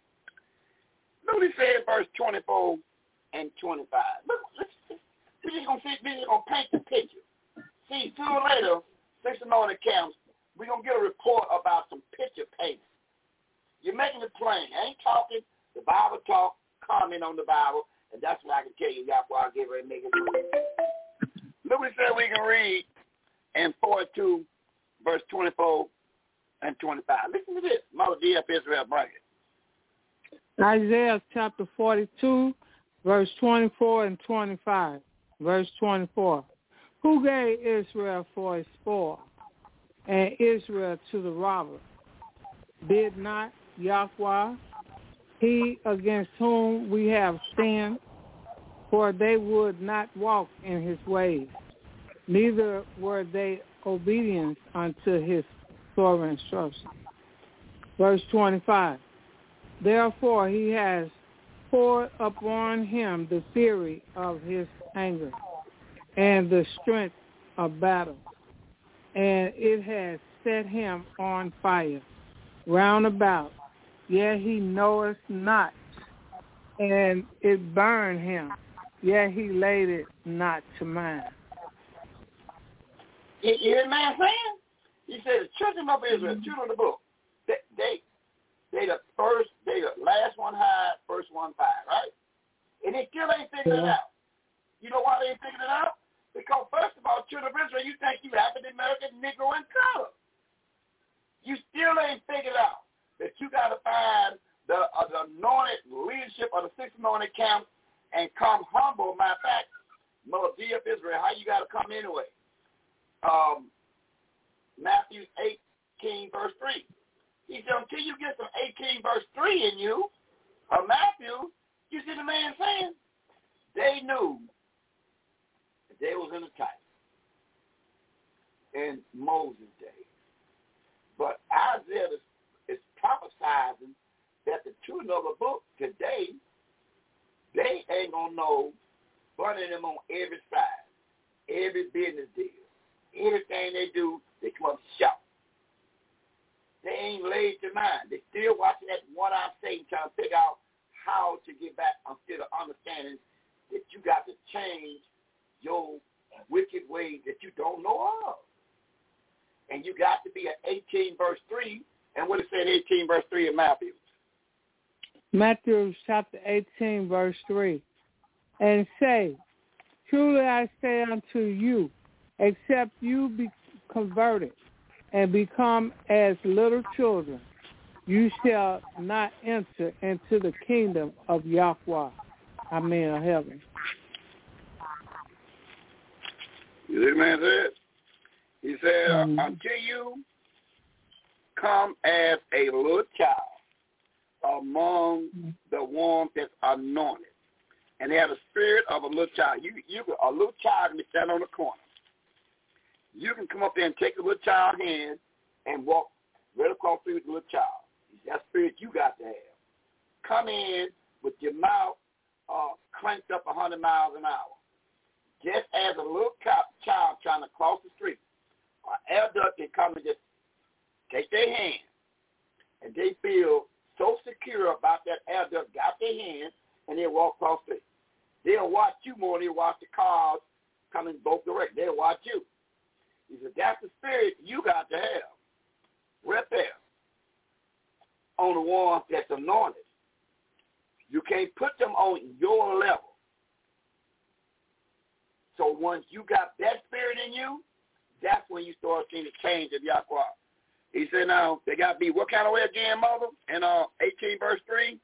Look what he said in verse 24 and 25. Look, we're just going to paint the picture. See, sooner or later, 6 anointed camps, we're going to get a report about some picture painting. You're making it plain. I ain't talking. The Bible talk, comment on the Bible, and that's what I can tell you. That's why I get ready to make it plain. Look what he said we can read in 42, verse 24 and 25. Listen to this. Mother dear of Israel, bring it. Isaiah chapter 42, verse 24 and 25. Verse 24. Who gave Israel for a spoil, and Israel to the robber? Did not Yahweh, he against whom we have sinned? For they would not walk in his ways, neither were they obedient unto his thorough instruction. Verse 25. Therefore he has poured upon him the fury of his anger and the strength of battle, and it has set him on fire round about, yet he knoweth not, and it burned him, yet he laid it not to mind. You hear the man saying? He said the children of Israel, children of the book, they the last one hide, first one fired, right? And they still ain't figured it out. You know why they ain't figured it out? Because first of all, children of Israel, you think you African American, Negro, and color. You still ain't figured out that you got to find the anointed leadership of the 6 anointed camps and come humble. Matter of fact, Mother dear of Israel, how you got to come anyway? Matthew 18, verse 3. He said, until you get some 18, verse 3 in you, Matthew, you see the man saying, they knew that they was in a type in Moses' day. But Isaiah is prophesizing that the children of the book today, they ain't going to know burning them on every side, every business deal. Everything they do, they come up and shout. They ain't laid to mind. They still watching that one-eyed Satan trying to figure out how to get back instead of understanding that you got to change your wicked ways that you don't know of. And you got to be at 18 verse 3. And what it said 18 verse 3 in Matthew? Matthew chapter 18 verse 3. And say, truly I say unto you, except you be converted and become as little children, you shall not enter into the kingdom of Yahweh, of heaven. You see what man said? He said, until you come as a little child among the ones that's anointed, and they have the spirit of a little child. A little child can be standing on the corner. You can come up there and take the little child's hand and walk right across through with the little child. That spirit you got to have. come in with your mouth cranked up 100 miles an hour. Just as a little child trying to cross the street, an adult can come and just take their hand, and they feel so secure about that adult got their hand, and they walk across the street. They'll watch you more than they watch the cars coming both directions. They'll watch you. He said, that's the spirit you got to have right there on the one that's anointed. You can't put them on your level. So once you got that spirit in you, that's when you start seeing the change of Yahweh. He said, now, they got to be what kind of way again, Mother? In 18 verse 3?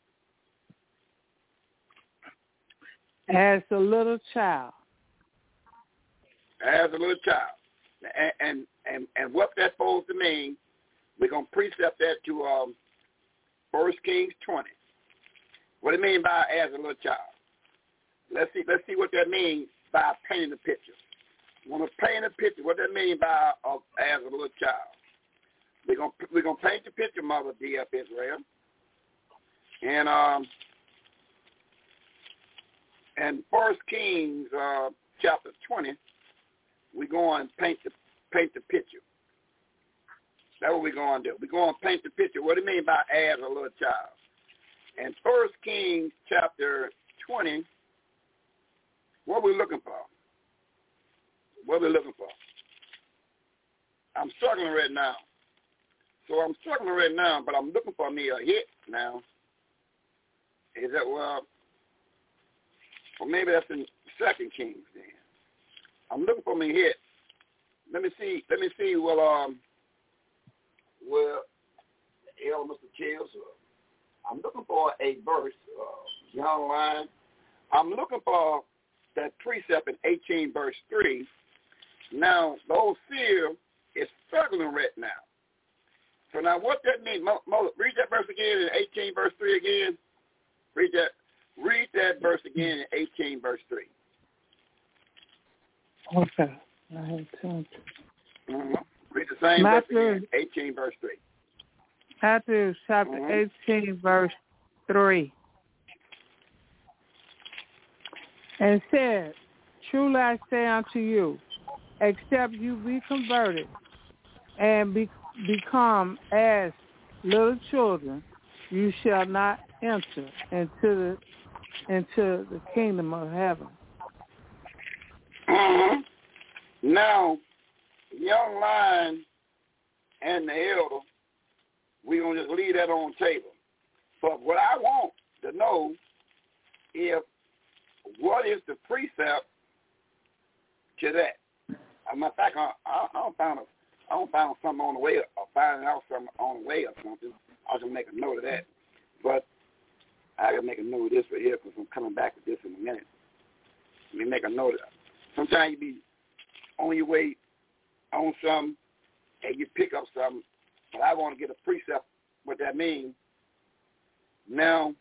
As a little child. As a little child. And what that's supposed to mean, we're going to precept that to 1 Kings 20. What do you mean by as a little child? Let's see what that means by painting the picture. Want to paint a picture, what that mean by as a little child? We're gonna paint the picture, Mother D.F. Israel. And 1 Kings chapter 20, we're going to paint the picture. That's what we're going to do. We're going to paint the picture. What do you mean by as a little child? And 1 Kings chapter 20, what are we looking for? What are we looking for? I'm struggling right now. But I'm looking for me a hit now. Is that, well, or maybe that's in 2 Kings then. I'm looking for me a hit. Let me see, well, Mr. Chills, I'm looking for a verse, young line. I'm looking for that precept in 18 verse 3. Now, the old seer is struggling right now. So now what that means, read that verse again in 18 verse 3 again. Read that verse again in 18 verse 3. Okay. I have time. Mm-hmm. Read the same verse again, 18 verse 3. Matthew chapter 18 verse 3. And said, truly I say unto you, except you be converted and become as little children, you shall not enter into the kingdom of heaven. Mm-hmm. Now, young lion and the elder, we're going to just leave that on the table. But what I want to know is what is the precept to that? As a matter of fact, I don't find something on the way or finding out something on the way or something. I was going to make a note of that. But I got to make a note of this right here because I'm coming back with this in a minute. Let me make a note of that. Sometimes you be on your way on something and you pick up something, but I want to get a precept what that means. Now,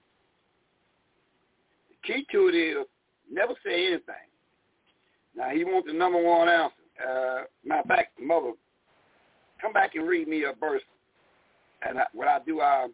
the key to it is never say anything. Now, he wants the number one answer. Matter of fact, Mother, come back and read me a verse, and what I do, I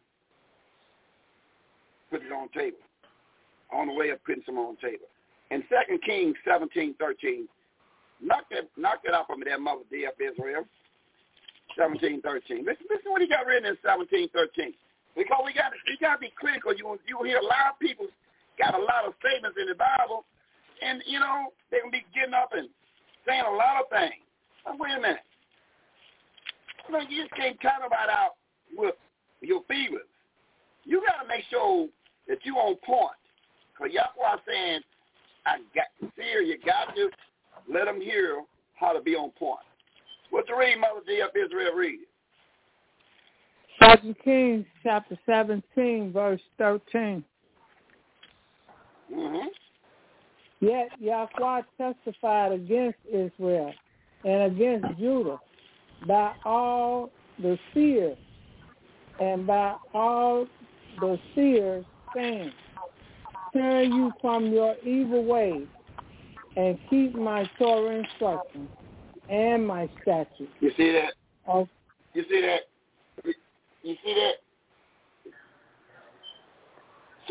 put it on the table, on the way of putting some on the table. In 2 Kings 17:13, knock that out for me there, Mother D.F. Israel. 17:13. Listen what he got written in 17:13. Because we got to be critical. You hear a lot of people got a lot of statements in the Bible, and, they're going to be getting up and saying a lot of things. Now, wait a minute. You just can't talk about out with your fevers. You got to make sure that you on point. Because Yahweh saying, you got to let them hear how to be on point. What to read, Mother D.F. Israel, read it. 2 Kings chapter 17, verse 13. Mm-hmm. Yet Yahweh testified against Israel and against Judah by all the seers and by all the seers saying, turn you from your evil ways and keep my Torah instructions and my statutes. You see that? Oh. You see that? You see that?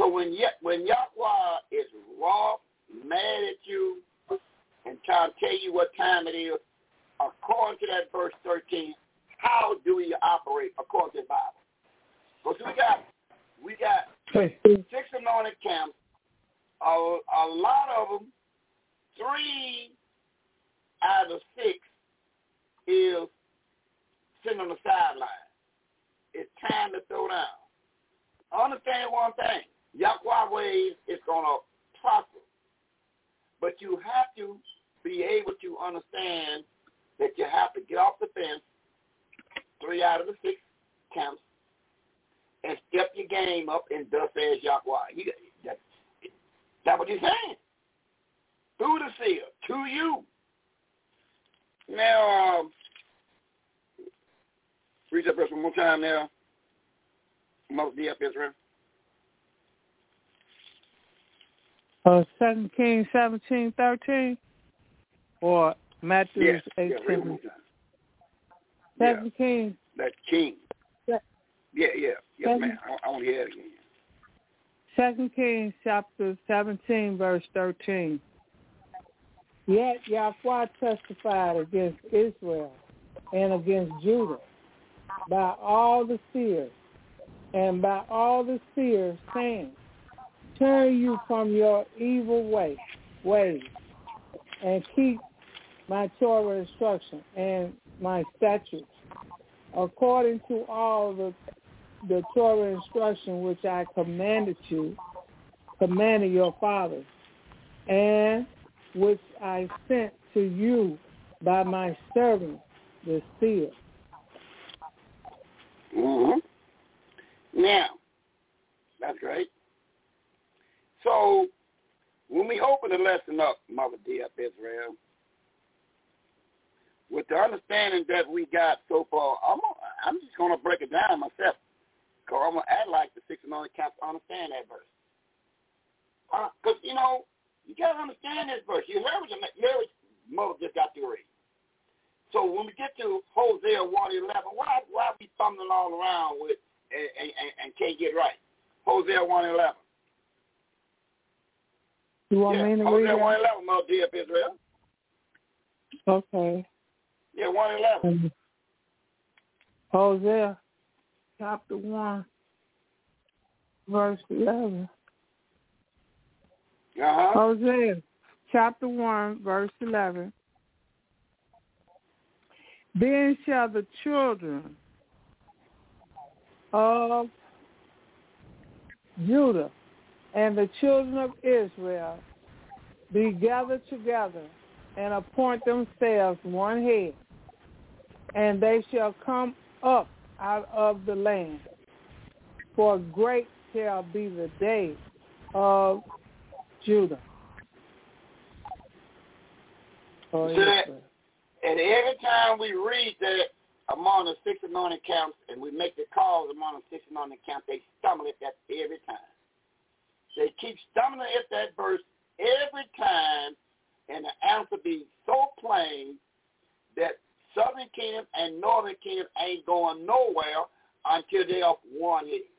So when Yahweh is wroth, mad at you, and trying to tell you what time it is, according to that verse 13, how do we operate according to the Bible? Because we got 6 anointed camps. A lot of them, 3 out of 6 is sitting on the sideline. It's time to throw down. Understand one thing. Yahweh ways is going to prosper. But you have to be able to understand that you have to get off the fence, 3 out of the 6 camps, and step your game up, and thus says Yahweh. That's what he's saying. Through the seer, to you. Now, read that verse one more time now. Mother D.F. Israel. 2 Kings 17:13 or Matthew 18. 2 Kings. That's King. Yes, ma'am. I want to hear it again. 2 Kings chapter 17, verse 13. Yet Yahweh testified against Israel and against Judah by all the seers and by all the seers, saying, turn you from your evil ways and keep my Torah instruction and my statutes, according to all the Torah instruction which I commanded your fathers, and which I sent to you by my servant, the seer. Mm-hmm. Now, that's great. So, when we open the lesson up, Mother D.F. Israel, with the understanding that we got so far, I'm just going to break it down myself, because I'm going to act like the 6 anointed camps understand that verse. Because, you got to understand this verse. You heard what Mother just got to read. So when we get to Hosea 1:11, why are we fumbling all around with and can't get right? Hosea 1:11. You want me to read Hosea it? 1:11, Mother D.F. Israel. Okay. Yeah, 1:11. Hosea chapter 1, verse 11. Hosea chapter 1, verse 11. Then shall the children of Judah and the children of Israel be gathered together and appoint themselves one head, and they shall come up out of the land. For great shall be the day of Judah. And every time we read that among the 6 anointed camps, and we make the calls among the 6 anointed camps, they stumble at that every time. They keep stumbling at that verse every time, and the answer be so plain that Southern Kingdom and Northern Kingdom ain't going nowhere until they are one head.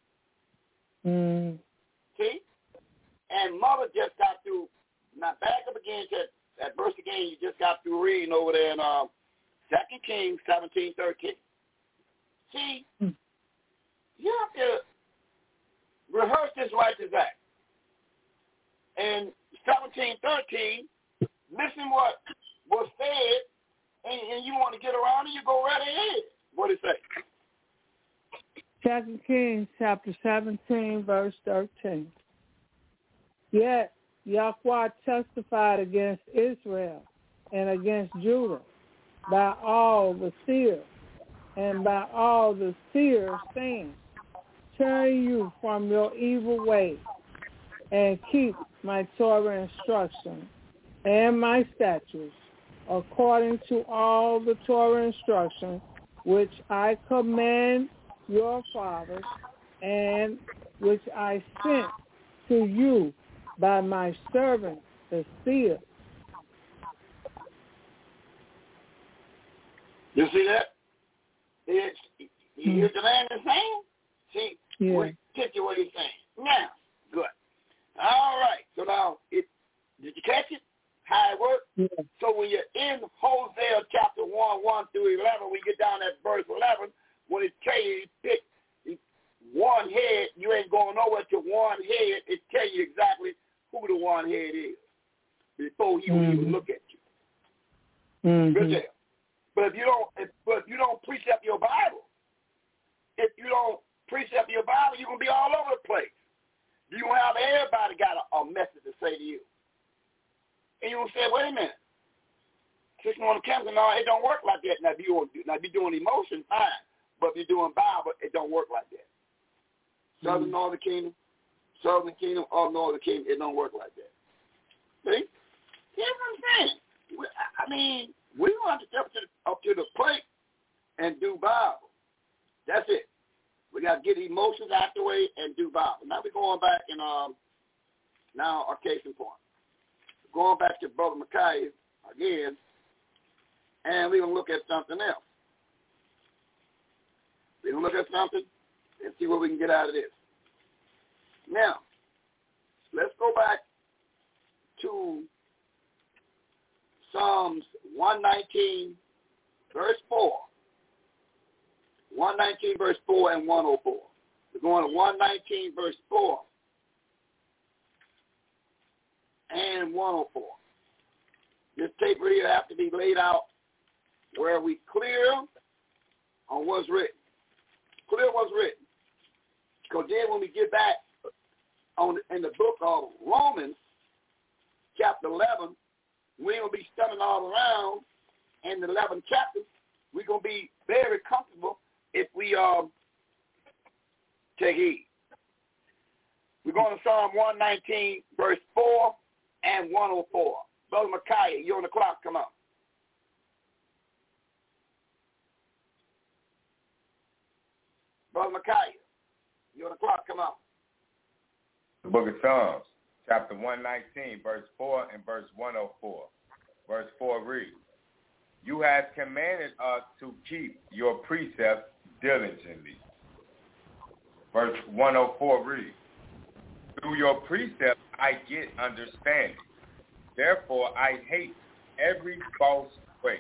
See? And Mother just got through, now back up again to that verse again you just got through reading over there in 2 Kings 17:13. See, you have to rehearse this righteous act. And 17:13, listen what was said, and you want to get around it, you go right ahead. What did it say? 2 Kings chapter 17, verse 13. Yet Yahweh testified against Israel and against Judah by all the seers and by all the seers, saying, turn you from your evil ways and keep my Torah instruction and my statutes, according to all the Torah instruction which I command your fathers, and which I sent to you by my servant, the seer. You see that? You hear the man is saying? See, get you what he's saying. Now, Good. All right. So now, did you catch it? How it works? Yeah. So when you're in Hosea chapter 1 through 11, we get down at verse 11, when it tells you pick one head, you ain't going nowhere to one head. It tells you exactly who the one head is before he will even look at you. Good deal. But if you don't precept your Bible, you're gonna be all over the place. You gonna have everybody got a message to say to you, and you gonna say, "Wait a minute, Sister on the campus, no, it don't work like that." Now, if you be doing emotion, fine, but if you're doing Bible, it don't work like that. Southern Northern Kingdom, or Northern Kingdom, it don't work like that. See? Here's what I'm saying. I mean, we want to step up to the plate and do Bible. That's it. We got to get emotions out the way and do Bible. Now we're going back and now our case in point. Going back to Brother Micaiah again, and we're going to look at something else. We're going to look at something and see what we can get out of this. Now, let's go back to Psalms 119, verse 4. 119, verse 4 and 104. We're going to 119, verse 4 and 104. This tape here has to be laid out where we clear on what's written. Clear what's written. Because then when we get back in the book of Romans, chapter 11, we ain't going to be stumbling all around in the 11th chapter. We're going to be very comfortable if we take heed. We're going to Psalm 119, verse 4 and 104. Brother Micaiah, you're on the clock. Come on. Brother Micaiah, you're on the clock. Come on. The book of Psalms, chapter 119, verse 4 and verse 104. Verse 4 reads, "You have commanded us to keep your precepts diligently." Verse 104 reads, "Through your precepts I get understanding. Therefore I hate every false way."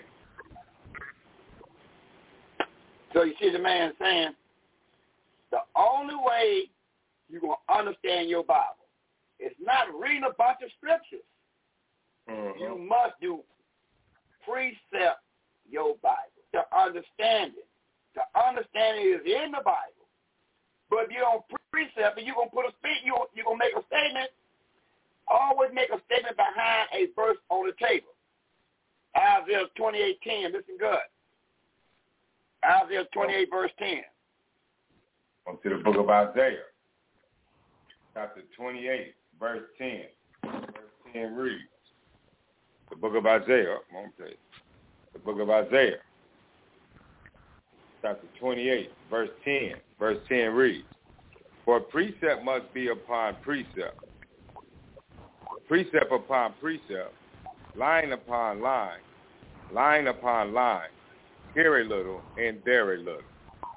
So you see the man saying, the only way you're going to understand your Bible is not reading a bunch of scriptures. You must do precept your Bible to understand it. The understanding is in the Bible. But if you don't precept it, you're going to put you're going to make a statement. Always make a statement behind a verse on the table. Isaiah 28:10. Listen good. Isaiah 28, verse 10. On to the book of Isaiah, chapter 28, verse 10. Verse 10 reads, the book of Isaiah, the book of Isaiah, chapter 28, verse 10. Verse 10 reads, "For precept must be upon precept, precept upon precept, line upon line, line upon line, here a little and there a little."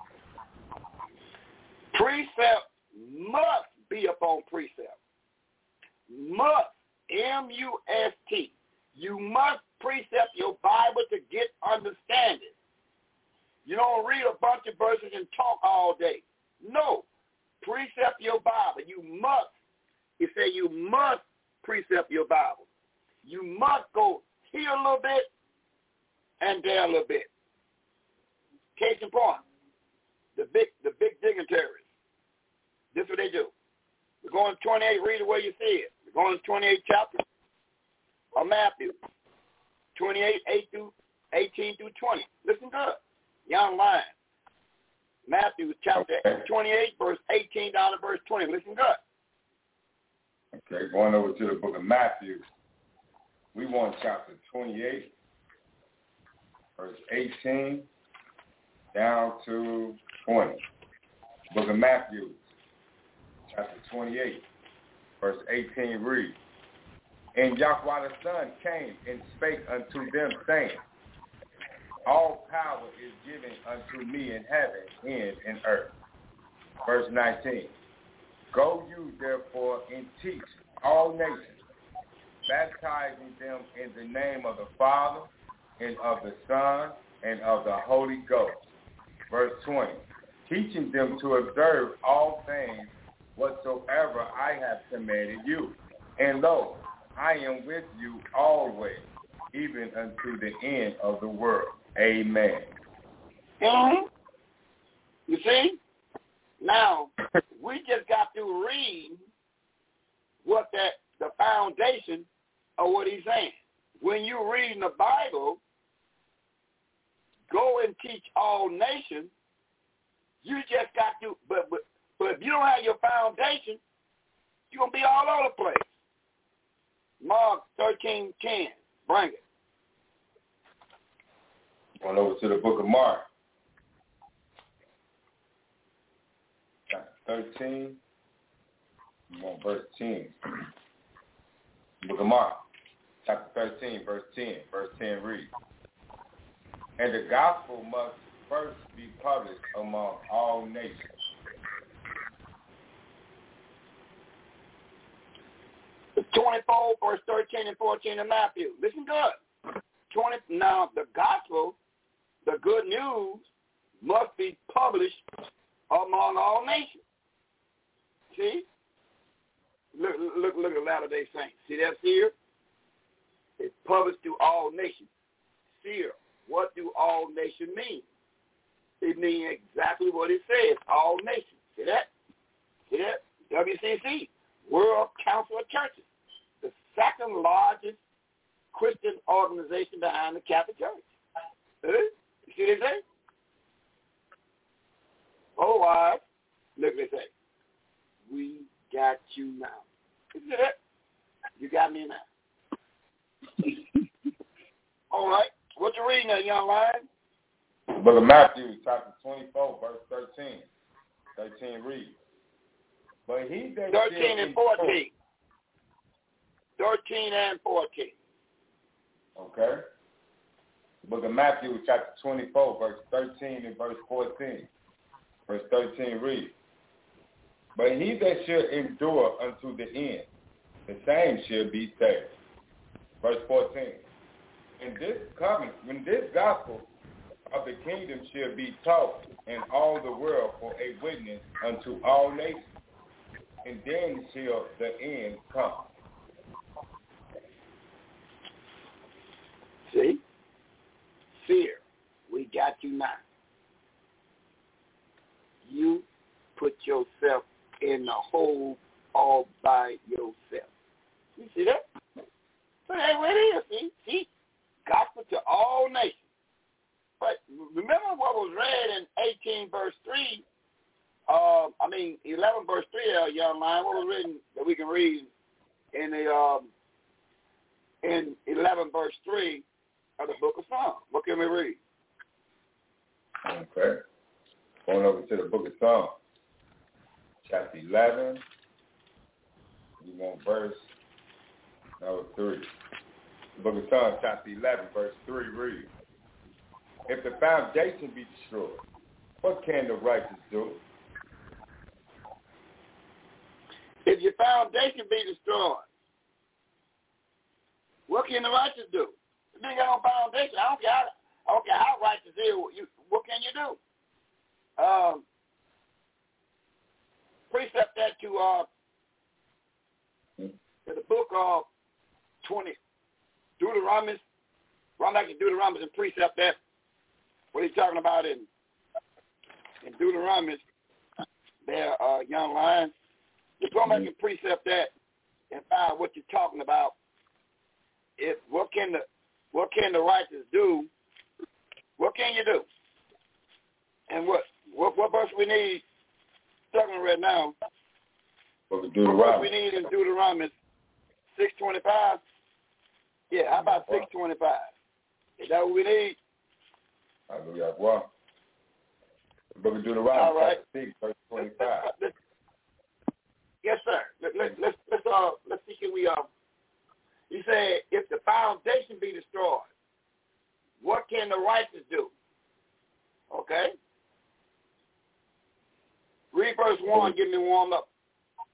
Precept must be upon precept. Must, M-U-S-T. You must precept your Bible to get understanding. You don't read a bunch of verses and talk all day. No. Precept your Bible. You must. It says you must precept your Bible. You must go here a little bit and there a little bit. Case in point, the big dignitaries. This is what they do. We're going to 28, read it where you see it. We're going to 28 chapter of Matthew, 28, 18 through 20. Listen good. You're online. Matthew chapter 28, verse 18 down to verse 20. Listen good. Okay, going over to the book of Matthew. We want chapter 28, verse 18 down to 20. Book of Matthew, chapter 28, verse 18 reads, "And Yahweh the Son came and spake unto them, saying, All power is given unto me in heaven and in earth." Verse 19, Go you therefore and teach all nations, baptizing them in the name of the Father and of the Son and of the Holy Ghost. Verse 20, teaching them to observe all things whatsoever I have commanded you. And lo, I am with you always, even unto the end of the world. Amen. Mm-hmm. You see? Now, we just got to read what the foundation of what he's saying. When you read in the Bible, go and teach all nations, you just got to, but if you don't have your foundation, you're going to be all over the place. Mark 13:10, bring it. Going over to the book of Mark. Chapter 13, verse 10. Book of Mark, chapter 13, verse 10. Verse 10 reads, and the gospel must first be published among all nations. The 24, verse 13 and 14 of Matthew. Listen good. Now, the gospel, the good news, must be published among all nations. See? Look at Latter-day Saints. See that here? It's published to all nations. Seer. What do all nations mean? It means exactly what it says, all nations. See that? See that? WCC, World Council of Churches, the second largest Christian organization behind the Catholic Church. You see what they say? Otherwise, look what they say. We got you now. You see that? You got me now. All right. What you reading there, young lion? Book of Matthew, chapter 24, verse 13. 13 reads, but he that 13 and 14. 13 and 14. Okay. Book of Matthew, chapter 24, verse 13 and verse 14. Verse 13 reads, but he that shall endure unto the end, the same shall be saved. Verse 14. And this covenant, when this gospel of the kingdom shall be taught in all the world for a witness unto all nations, and then shall the end come. See? Fear. We got you now. You put yourself in the hole all by yourself. You see that? So that's what it is, see? Gospel to all nations. But remember what was read in 18 verse 3, 11 verse 3, young man, what was written that we can read in the in 11 verse 3 of the book of Psalms. What can we read? Okay. Going over to the book of Psalms, chapter 11, we want verse number 3. The book of Psalms, chapter 11, verse 3 reads, if the foundation be destroyed, what can the righteous do? If your foundation be destroyed, what can the righteous do? If you ain't got no foundation, I don't care how righteous it is, what can you do? Precept that to the book of 20, Deuteronomy, run back to Deuteronomy and precept that. What he's talking about in Deuteronomy, there, young lion. Just go back and precept that and find what you're talking about. What can the righteous do? What can you do? And what verse we need? Talking right now. What verse we need in Deuteronomy 6:25. Yeah, how about 6:25? Is that what we need? Hallelujah. Well, the book of Deuteronomy, all right. 6, verse 25. Yes, sir. Let's see. Can we? He said, if the foundation be destroyed, what can the righteous do? Okay. Read verse 1. Get me warmed up.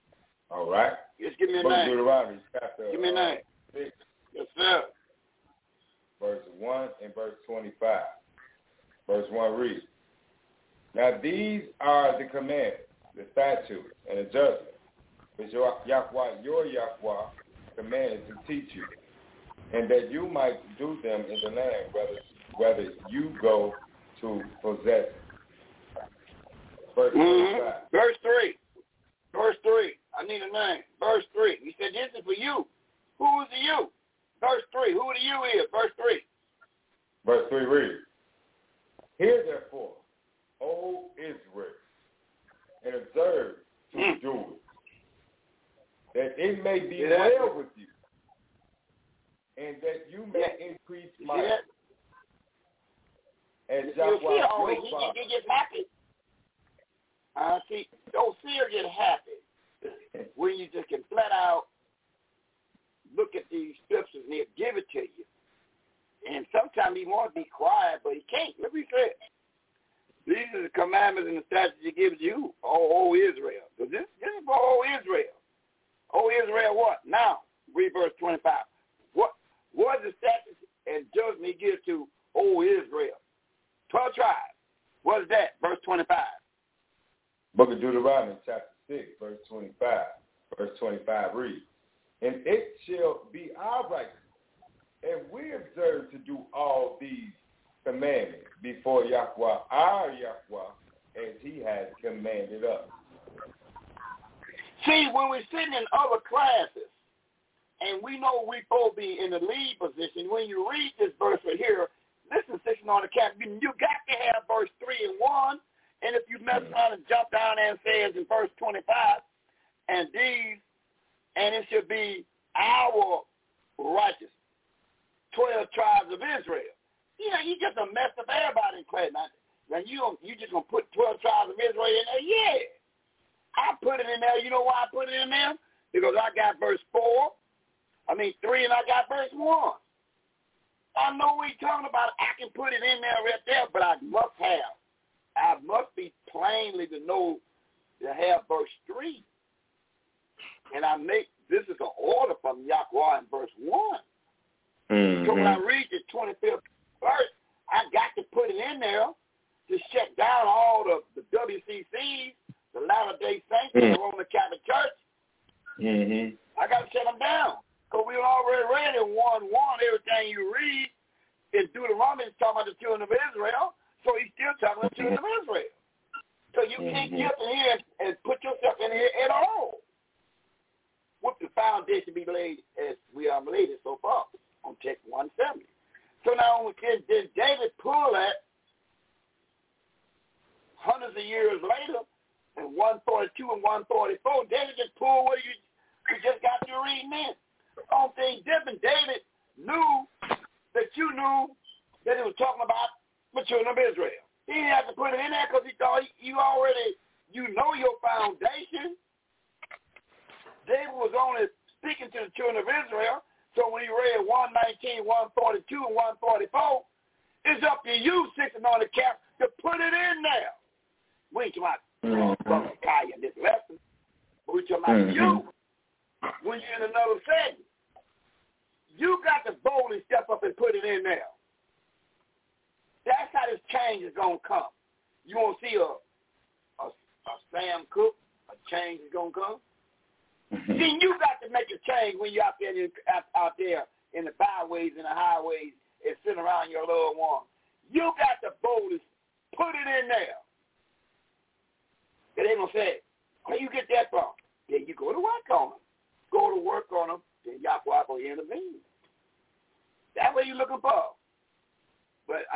All right. Just give me a Book of name. Deuteronomy, chapter Give me a name. 6, Yes, sir. verse 1 and verse 25. Verse 1 reads, Now these are the commandments, the statutes, and the judgments, which your Yahweh commanded to teach you, and that you might do them in the land, whether you go to possess it. Verse 25. Verse 3. Verse 3. I need a name. Verse 3. You said this is for you. Who is the you? Verse 3. Who the you is? Verse 3. Verse 3 reads, Hear therefore, O Israel, and observe to do it, that it may be well with you, and that you may increase might. As Yahweh he gets happy. See, those seers get happy when you just can flat out look at these scriptures and they'll give it to you. And sometimes he wants to be quiet, but he can't. Let me say it. These are the commandments and the statutes he gives you, O Israel. So this is for O Israel. O Israel what? Now, read verse 25. What is the statutes and judgment he gives to O Israel? 12 tribes. What is that? Verse 25. Book of Deuteronomy, chapter 6, verse 25. Verse 25 reads, And it shall be our right, and we observe to do all these commandments before Yahweh, our Yahweh, as he has commanded us. See, when we're sitting in other classes, and we know we're supposed to be in the lead position, when you read this verse right here, listen, sitting on the cap, you got to have verse 3 and 1, and if you mess around and jump down there and says in verse 25, and it should be our righteous 12 tribes of Israel. You just done messed up everybody in class. Now you just gonna put 12 tribes of Israel in there? Yeah, I put it in there. You know why I put it in there? Because I got verse 3, and I got verse 1. I know what he's talking about. I can put it in there right there, but I must be plainly to know to have verse 3. And this is an order from Yahweh in verse 1. Mm-hmm. So when I read the 25th verse, I got to put it in there to shut down all the WCCs, the Latter-day Saints, the Roman Catholic Church. Mm-hmm. I got to shut them down. Because we already read in 1:1, everything you read in Deuteronomy is talking about the children of Israel, so he's still talking about the children of Israel. So you can't get in here and put yourself in here at all. With the foundation be laid as we are laid it so far on text 170. So now did David pull that hundreds of years later in 142 and 144? David just pulled what you just got through reading in. Only thing different, David knew that you knew that it was talking about the children of Israel. He didn't have to put it in there because he thought you know your foundation. David was only speaking to the children of Israel. So when he read 119, 142, and 144, it's up to you sitting on the cap to put it in there. We ain't talking about in this lesson, but we're talking about you when you're in another setting. You got to boldly step up and put it in there. That's how this change is going to come. You won't see a Sam Cooke, a change is going to come. See, you got to make a change when you're out there in the byways and the highways and sitting around your loved one. You got to boldly put it in there. And they're going to say, where you get that from? Then you go to work on them. Go to work on them, then Yahweh will intervene. That's what you're looking for. But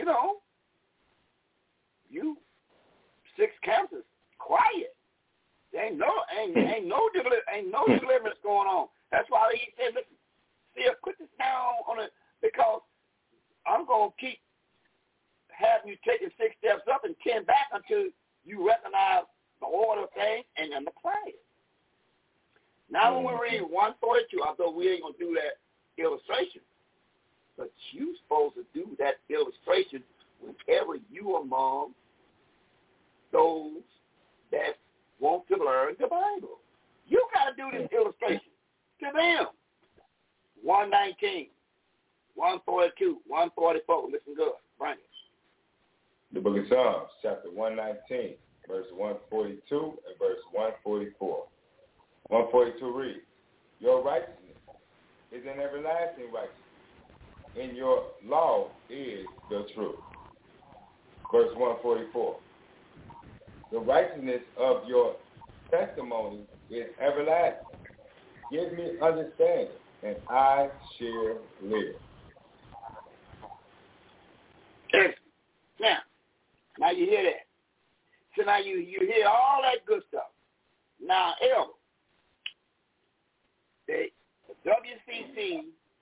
you 6 campuses, quiet. There ain't no deliverance going on. That's why he said, listen, put this down on it because I'm going to keep having you taking 6 steps up and 10 back until you recognize the order of things and then apply it. Now when we read 142, although we ain't going to do that illustration, but you're supposed to do that illustration whenever you among those that want to learn the Bible. You got to do this illustration? To them. 119, 142, 144. Listen good. Bring it. The book of Psalms, chapter 119, verse 142 and verse 144. 142 reads, your righteousness is an everlasting righteousness. In your law is the truth. Verse 144. The righteousness of your testimony is everlasting. Give me understanding, and I shall live. Now you hear that. So now you hear all that good stuff. Now, Elder, the WCC,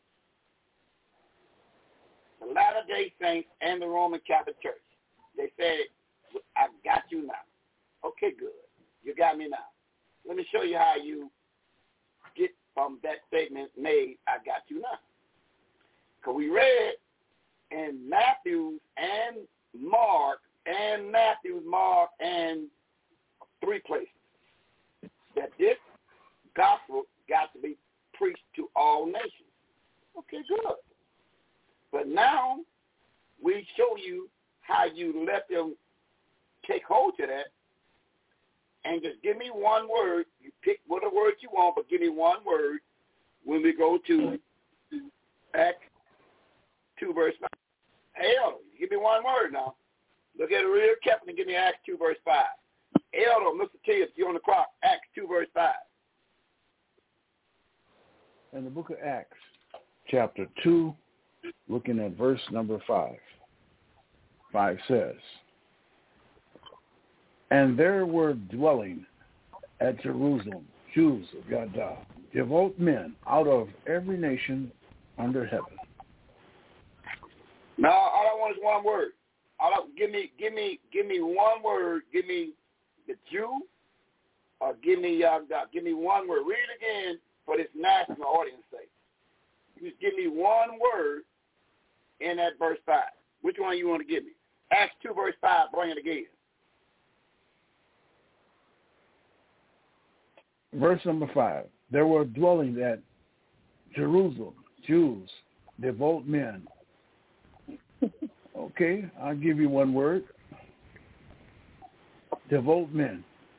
the Latter-day Saints, and the Roman Catholic Church, they said, I got you now. Okay, good. You got me now. Let me show you how you get from that statement made, I got you now. Because we read in Matthew and Mark, and 3 places, that this gospel got to be preached to all nations. Okay, good. But now we show you how you let them take hold of that, and just give me one word. You pick whatever word you want, but give me one word when we go to Acts 2, verse 5. Hey, Elder, give me one word now. Look at it real carefully and give me Acts 2, verse 5. Elder, Mr. T, if you're on the clock, Acts 2, verse 5. In the book of Acts, chapter 2, looking at verse number 5. 5 says, and there were dwelling at Jerusalem Jews of Yada, devout men out of every nation under heaven. No, all I want is one word. Give me one word. Give me the Jew, or give me Yada. Give me one word. Read it again for this national audience sake. Just give me one word in that verse 5. Which one you want to give me? Acts 2, verse 5. Bring it again. Verse number 5. There were dwelling at Jerusalem Jews, devout men. Okay, I'll give you one word. Devout men.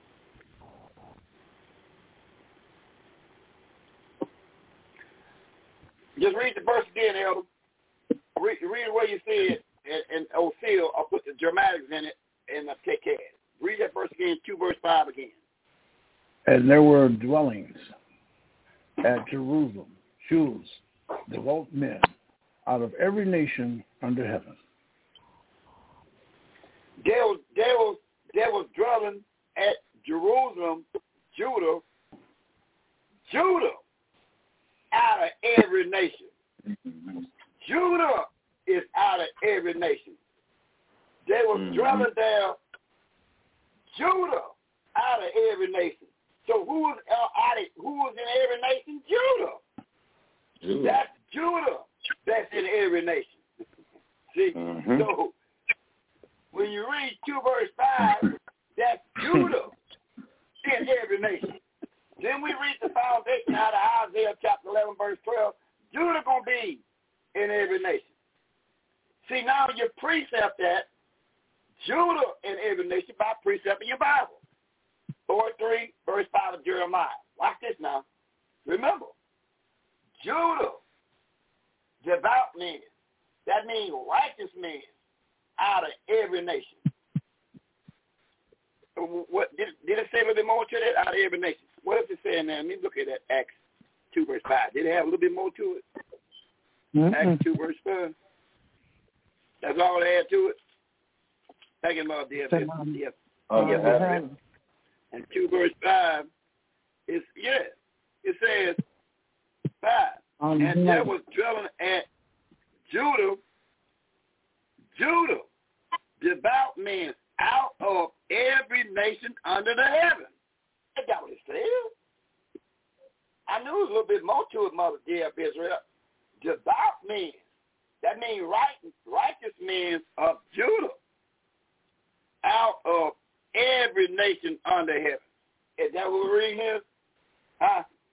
Just read the verse again, Elder. Read where you see it, and O'Seal, I'll put the dramatics in it, and I'll take care of it. Read that verse again, 2 verse 5 again. And there were dwellings at Jerusalem, Jews, devout men, out of every nation under heaven. There was dwelling at Jerusalem, Judah, out of every nation. Judah is out of every nation. There was dwelling there, Judah, out of every nation. So who was in every nation? Judah. That's Judah that's in every nation. See? So when you read 2 verse 5, that's Judah in every nation. Then we read the foundation out of Isaiah chapter 11, verse 12. Judah going to be in every nation. See, now you precept that Judah in every nation by precept in your Bible. 43, verse 5 of Jeremiah. Watch this now. Remember, Judah, devout men. That means righteous men out of every nation. What did it say a little bit more to that? Out of every nation. What does it say in there? Let me look at that Acts 2, verse 5. Did it have a little bit more to it? Acts 2, verse 5. That's all it had to it? Thank you, Lord, dear. And 2 verse 5 is, it says 5. And there was dwelling at Judah, devout men out of every nation under the heaven. That's what it said. I knew there was a little bit more to it, Mother dear of Israel. Devout men. That means righteous men of Judah out of every nation under heaven. Is that what we're reading here? Huh?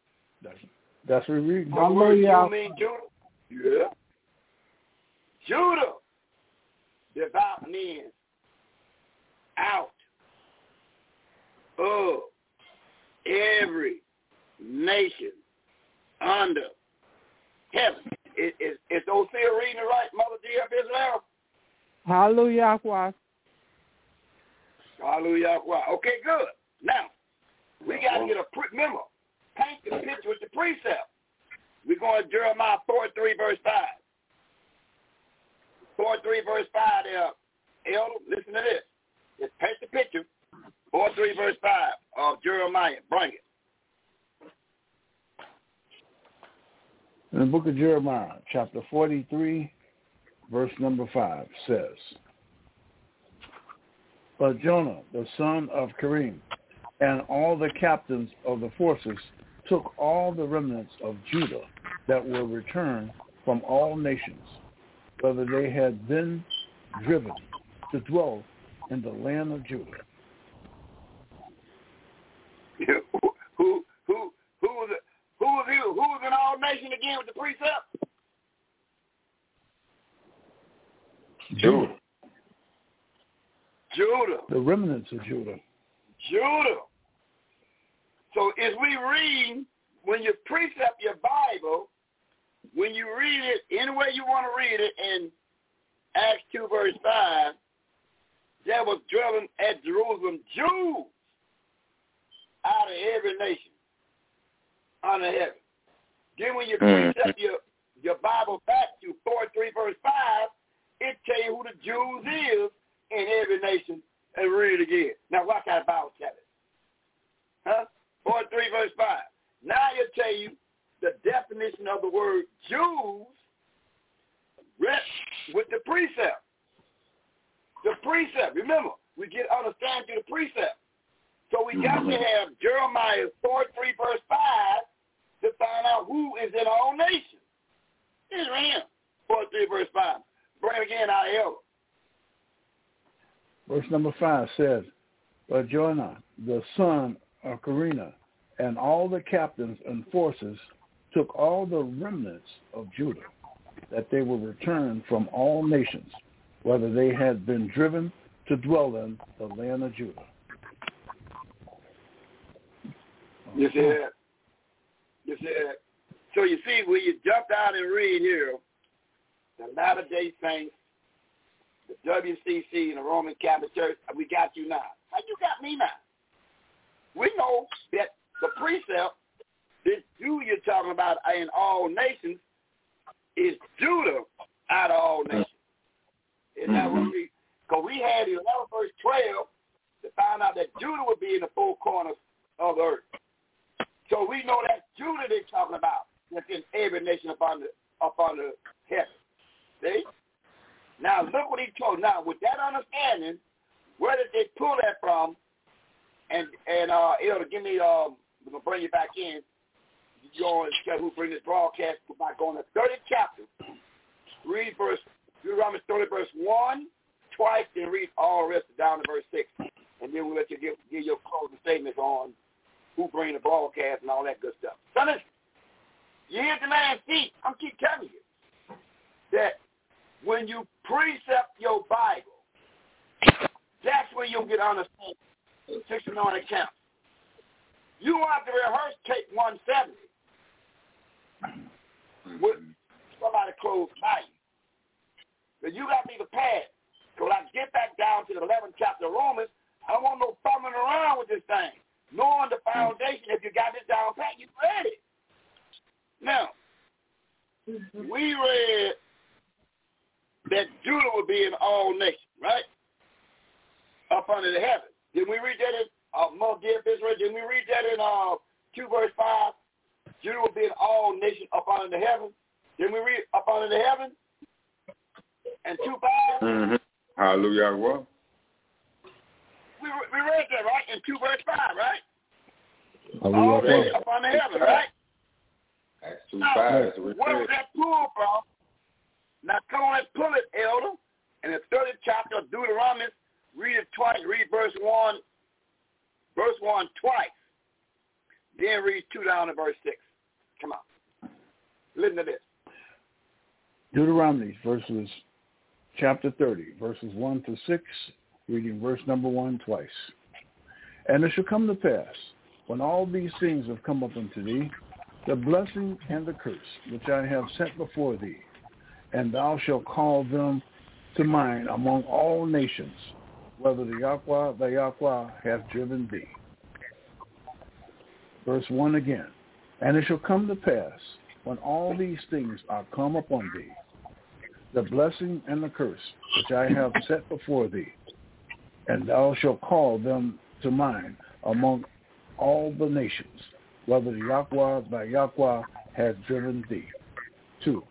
That's what we read. You mean Judah? Yeah. Judah, devout men out of every nation under heaven. Is Osir reading it right, Mother dear of Israel? Hallelujah. Hallelujah. Okay, good. Now, we got to get remember, paint the picture with the precept. We're going to Jeremiah 43, verse 5. 43, verse 5 there. Elder, listen to this. Just paint the picture. 43, verse 5 of Jeremiah. Bring it. In the book of Jeremiah, chapter 43, verse number 5 says, But Jonah, the son of Kareem, and all the captains of the forces took all the remnants of Judah that were returned from all nations, whether they had been driven to dwell in the land of Judah. Who was in all nations again with the precept? Judah. The remnants of Judah. So as we read, when you precept your Bible, when you read it any way you want to read it in Acts 2 verse 5, there was dwelling at Jerusalem Jews out of every nation under heaven. Then when you precept your Bible back to 43 verse 5, it tell you who the Jews is in every nation, and read it again. Now watch that Bible chapter. 43 verse 5. Now it'll tell you the definition of the word Jews with the precept. The precept. Remember, we get understanding through the precept. So we got to have Jeremiah 43 verse 5 to find out who is in all nations. It's him. 43 verse 5. Bring it again out of hell. Verse number 5 says, But Jonah, the son of Kareem, and all the captains and forces took all the remnants of Judah, that they were returned from all nations, whether they had been driven to dwell in the land of Judah. You see that? You see that? So you see, when you jump out and read here, the Latter-day Saints, the WCC, and the Roman Catholic Church, we got you now. How you got me now? We know that the precept, this Jew you're talking about in all nations, is Judah out of all nations. Isn't that what we? Because we had 11 verse 12 to find out that Judah would be in the four corners of the earth. So we know that Judah they're talking about that's in every nation up under heaven. See? Now look what he told. Now with that understanding, where did they pull that from? And Elder, give me we're gonna bring you back in. You go and tell who bring this broadcast by going to 30th chapter. Read Deuteronomy 30 verse 1 twice, and read all the rest down to verse 6. And then we'll let you give your closing statements on who bring the broadcast and all that good stuff. So listen, you hear the man speak. I'm keep telling you that when you precept your Bible, that's where you'll get understanding. 69 accounts. You have to rehearse tape 170 with somebody close by you. But you got to be prepared. So when I get back down to the 11th chapter of Romans, I don't want no fumbling around with this thing. Knowing the foundation, if you got this down pat, you read it. Now, we read that Judah would be in all nations, right? Up under the heaven. Did we read that in Israel? Did we read that in 2 verse 5? Judah will be in all nations up under the heaven. Did we read up under the heaven? And 2:5? Hallelujah. What? We read that, right? In 2 verse 5, right? Hallelujah. All nations up under heaven, right? Acts 2:5. Now, where was that pulled from? Now come on and pull it, Elder. In the 30th chapter of Deuteronomy, read it twice. Read verse 1 twice. Then read 2 down to verse 6. Come on. Listen to this. Deuteronomy chapter 30, verses 1 to 6, reading verse number 1 twice. And it shall come to pass, when all these things have come up unto thee, the blessing and the curse which I have set before thee, and thou shalt call them to mind among all nations, whether the Yahweh hath driven thee. Verse 1 again. And it shall come to pass, when all these things are come upon thee, the blessing and the curse which I have set before thee, and thou shalt call them to mind among all the nations, whether the Yahweh hath driven thee. 2.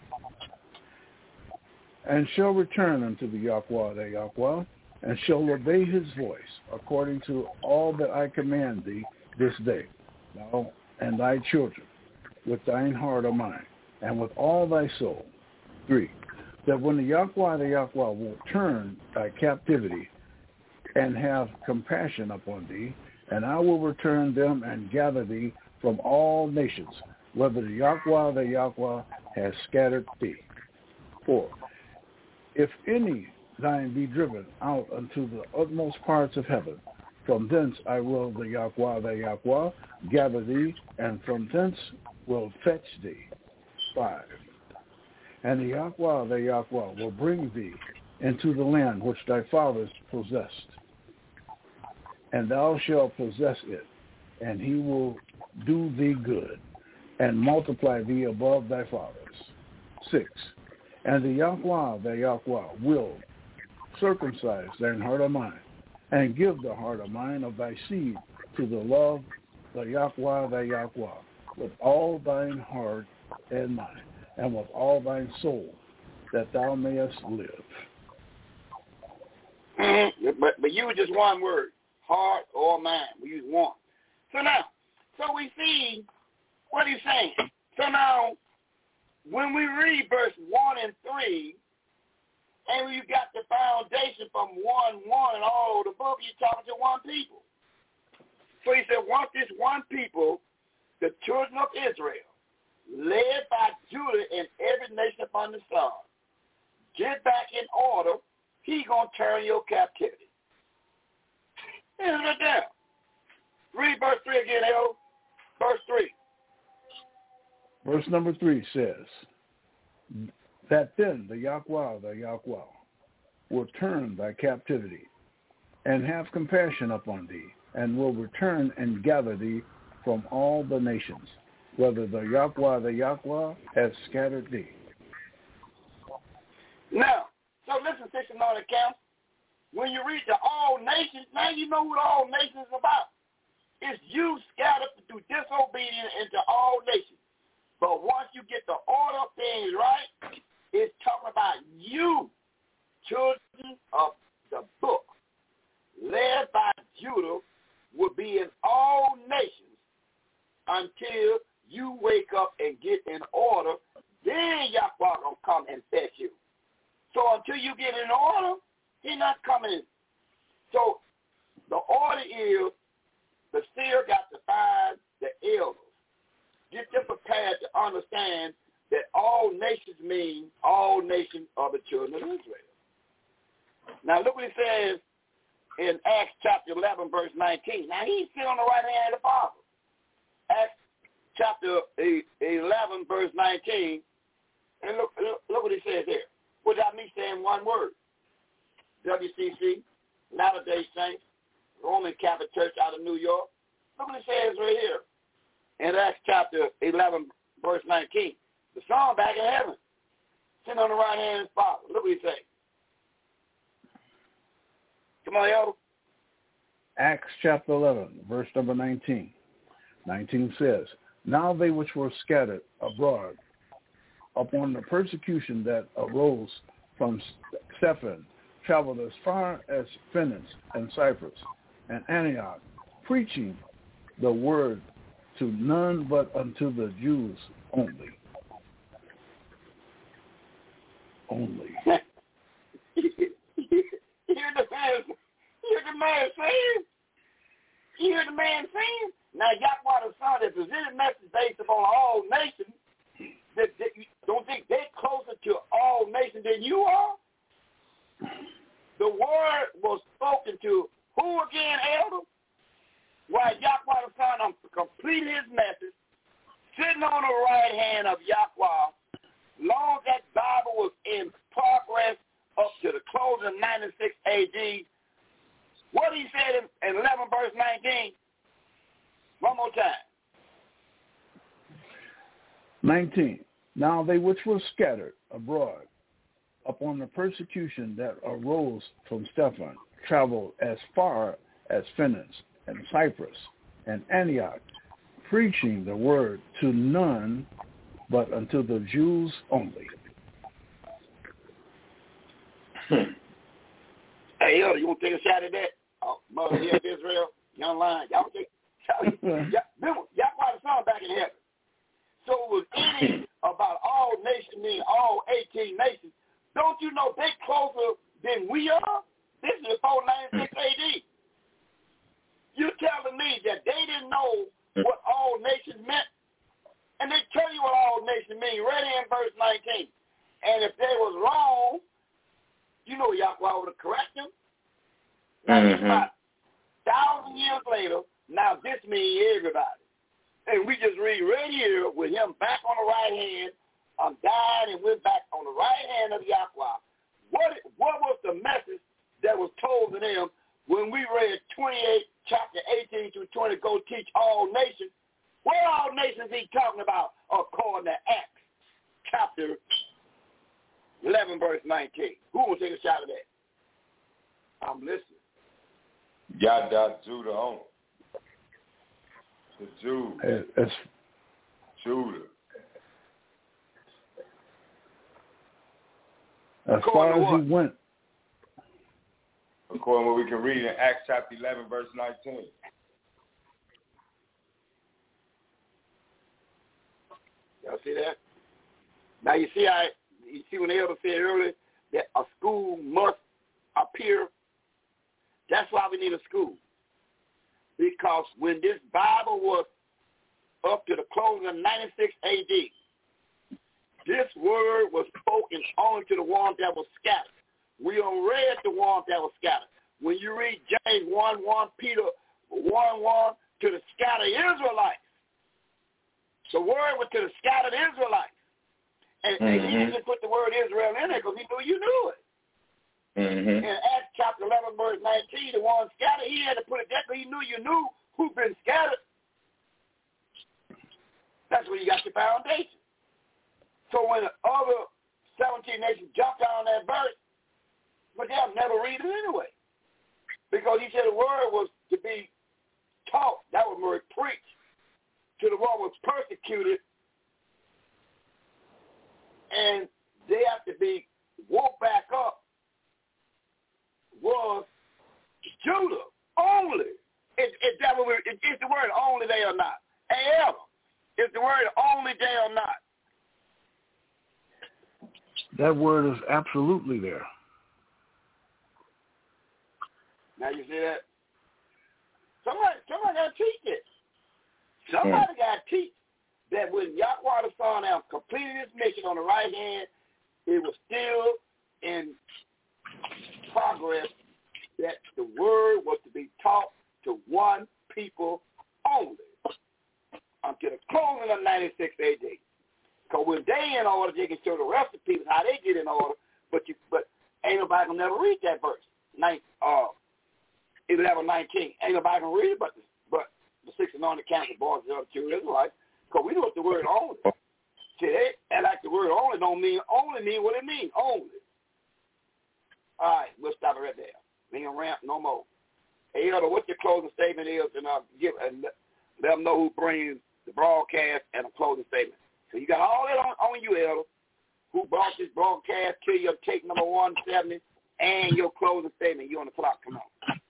And shall return unto the Yahweh, and shall obey his voice, according to all that I command thee this day, thou and thy children, with thine heart or mind, and with all thy soul. 3. That when the Yahweh will turn thy captivity, and have compassion upon thee, and I will return them and gather thee from all nations, whether the Yahweh has scattered thee. 4. If any thine be driven out unto the utmost parts of heaven, from thence I will the Yahweh gather thee, and from thence will fetch thee. 5. And the Yahweh will bring thee into the land which thy fathers possessed, and thou shalt possess it, and he will do thee good, and multiply thee above thy fathers. 6. And the Yahweh will circumcise thine heart of mind, and give the heart of mind of thy seed to the love the Yahweh, with all thine heart and mind, and with all thine soul, that thou mayest live. But use just one word, heart or mind. We use one. So we see what he's saying. So now, when we read verse 1 and 3, and you got the foundation from 1:1 and all over the book, you're talking to one people. So he said, once this one people, the children of Israel, led by Judah and every nation upon the sun, get back in order, he going to turn your captivity. Isn't it there? Read verse 3 again, Harold. Verse 3. Verse number 3 says, that then the Yahweh will turn thy captivity, and have compassion upon thee, and will return and gather thee from all the nations, whether the Yahweh has scattered thee. Now, so listen, Sister Northern Camp. When you read the all nations, now you know what all nations is about. It's you scattered through disobedience into all nations. But once you get the order of things right, it's talking about you, children of the book, led by Judah, will be in all nations until you wake up and get in order. Then Yahweh will come and fetch you. So until you get in order, he's not coming. So the order is the seer got to find the elders. Get them prepared to understand that all nations mean all nations are the children of Israel. Now look what it says in Acts chapter 11, verse 19. Now he's sitting on the right hand of the Father. Acts chapter 11, verse 19. And look what it says here. Without me saying one word. WCC, Latter-day Saints, Roman Catholic Church out of New York. Look what it says right here. In Acts chapter 11, verse 19. The Son back in heaven, sitting on the right hand of his Father. Look what he says. Come on, yo. Acts chapter 11, verse number 19. 19 says, now they which were scattered abroad upon the persecution that arose from Stephen traveled as far as Phoenix and Cyprus and Antioch, preaching the word to none but unto the Jews only. You hear the man saying? You hear the man saying? Now Yahweh the Son has presented message based upon all nations. complete his message, sitting on the right hand of Yahweh, long as that Bible was in progress up to the close of 96 AD. What he said in 11 verse 19, one more time. 19. Now they which were scattered abroad upon the persecution that arose from Stephen traveled as far as Phoenix and Cyprus and Antioch, preaching the word to none but unto the Jews only. Hey, yo, you want to take a shot at that? Oh, Mother here of Israel, young lion. Y'all take y'all quite a song back in heaven. So it was any about all nations, meaning all 18 nations. Don't you know they closer than we are? This is before 96 AD. You're telling me that they didn't know what all nations meant? And they tell you what all nations mean right in verse 19. And if they was wrong, you know Yahweh would have corrected them. Now, about 1,000 years later, now this means everybody. And we just read right here with him back on the right hand, died and went back on the right hand of Yahweh. What was the message that was told to them when we read 28, chapter 18 through 20, go teach all nations? What all nations he talking about according to Acts chapter 11, verse 19? Who will take a shot at that? I'm listening. Yada, Judah on. The Jews. It's Judah. As far as he went. According to what we can read in Acts chapter 11, verse 19. Y'all see that? Now you see when the elder said earlier that a school must appear. That's why we need a school. Because when this Bible was up to the closing of 96 AD, this word was spoken only to the ones that were scattered. We don't read the ones that were scattered. When you read James 1:1, Peter 1:1, to the scattered Israelites, the word was to the scattered Israelites. And he didn't put the word Israel in there because he knew you knew it. In Acts chapter 11, verse 19, the one scattered, he had to put it there because he knew you knew who'd been scattered. That's where you got your foundation. So when the other 17 nations jumped on that verse, but they'll never read it anyway. Because he said the word was to be taught. That was word preached to the one was persecuted. And they have to be woke back up. Was Judah only. Is the word only they or not? Ever. Is the word only they or not? That word is absolutely there. Now you see that? Somebody got to teach it. Somebody got to teach that when Yahweh the Son have completed his mission on the right hand, it was still in progress that the word was to be taught to one people only until the closing of 96 AD. Because when they in order, they can show the rest of the people how they get in order, but ain't nobody can never read that verse. 11:19. Ain't nobody can read it but the 6 anointed council boys of the other two Israelites, because we know what the word only. See, they act like the word only don't mean what it means, only. All right, we'll stop it right there. We ain't gonna ramp no more. Hey, Elder, what your closing statement is, and let them know who brings the broadcast and a closing statement. So you got all that on you, Elder, who brought this broadcast to your tape number 170 and your closing statement. You on the clock. Come on.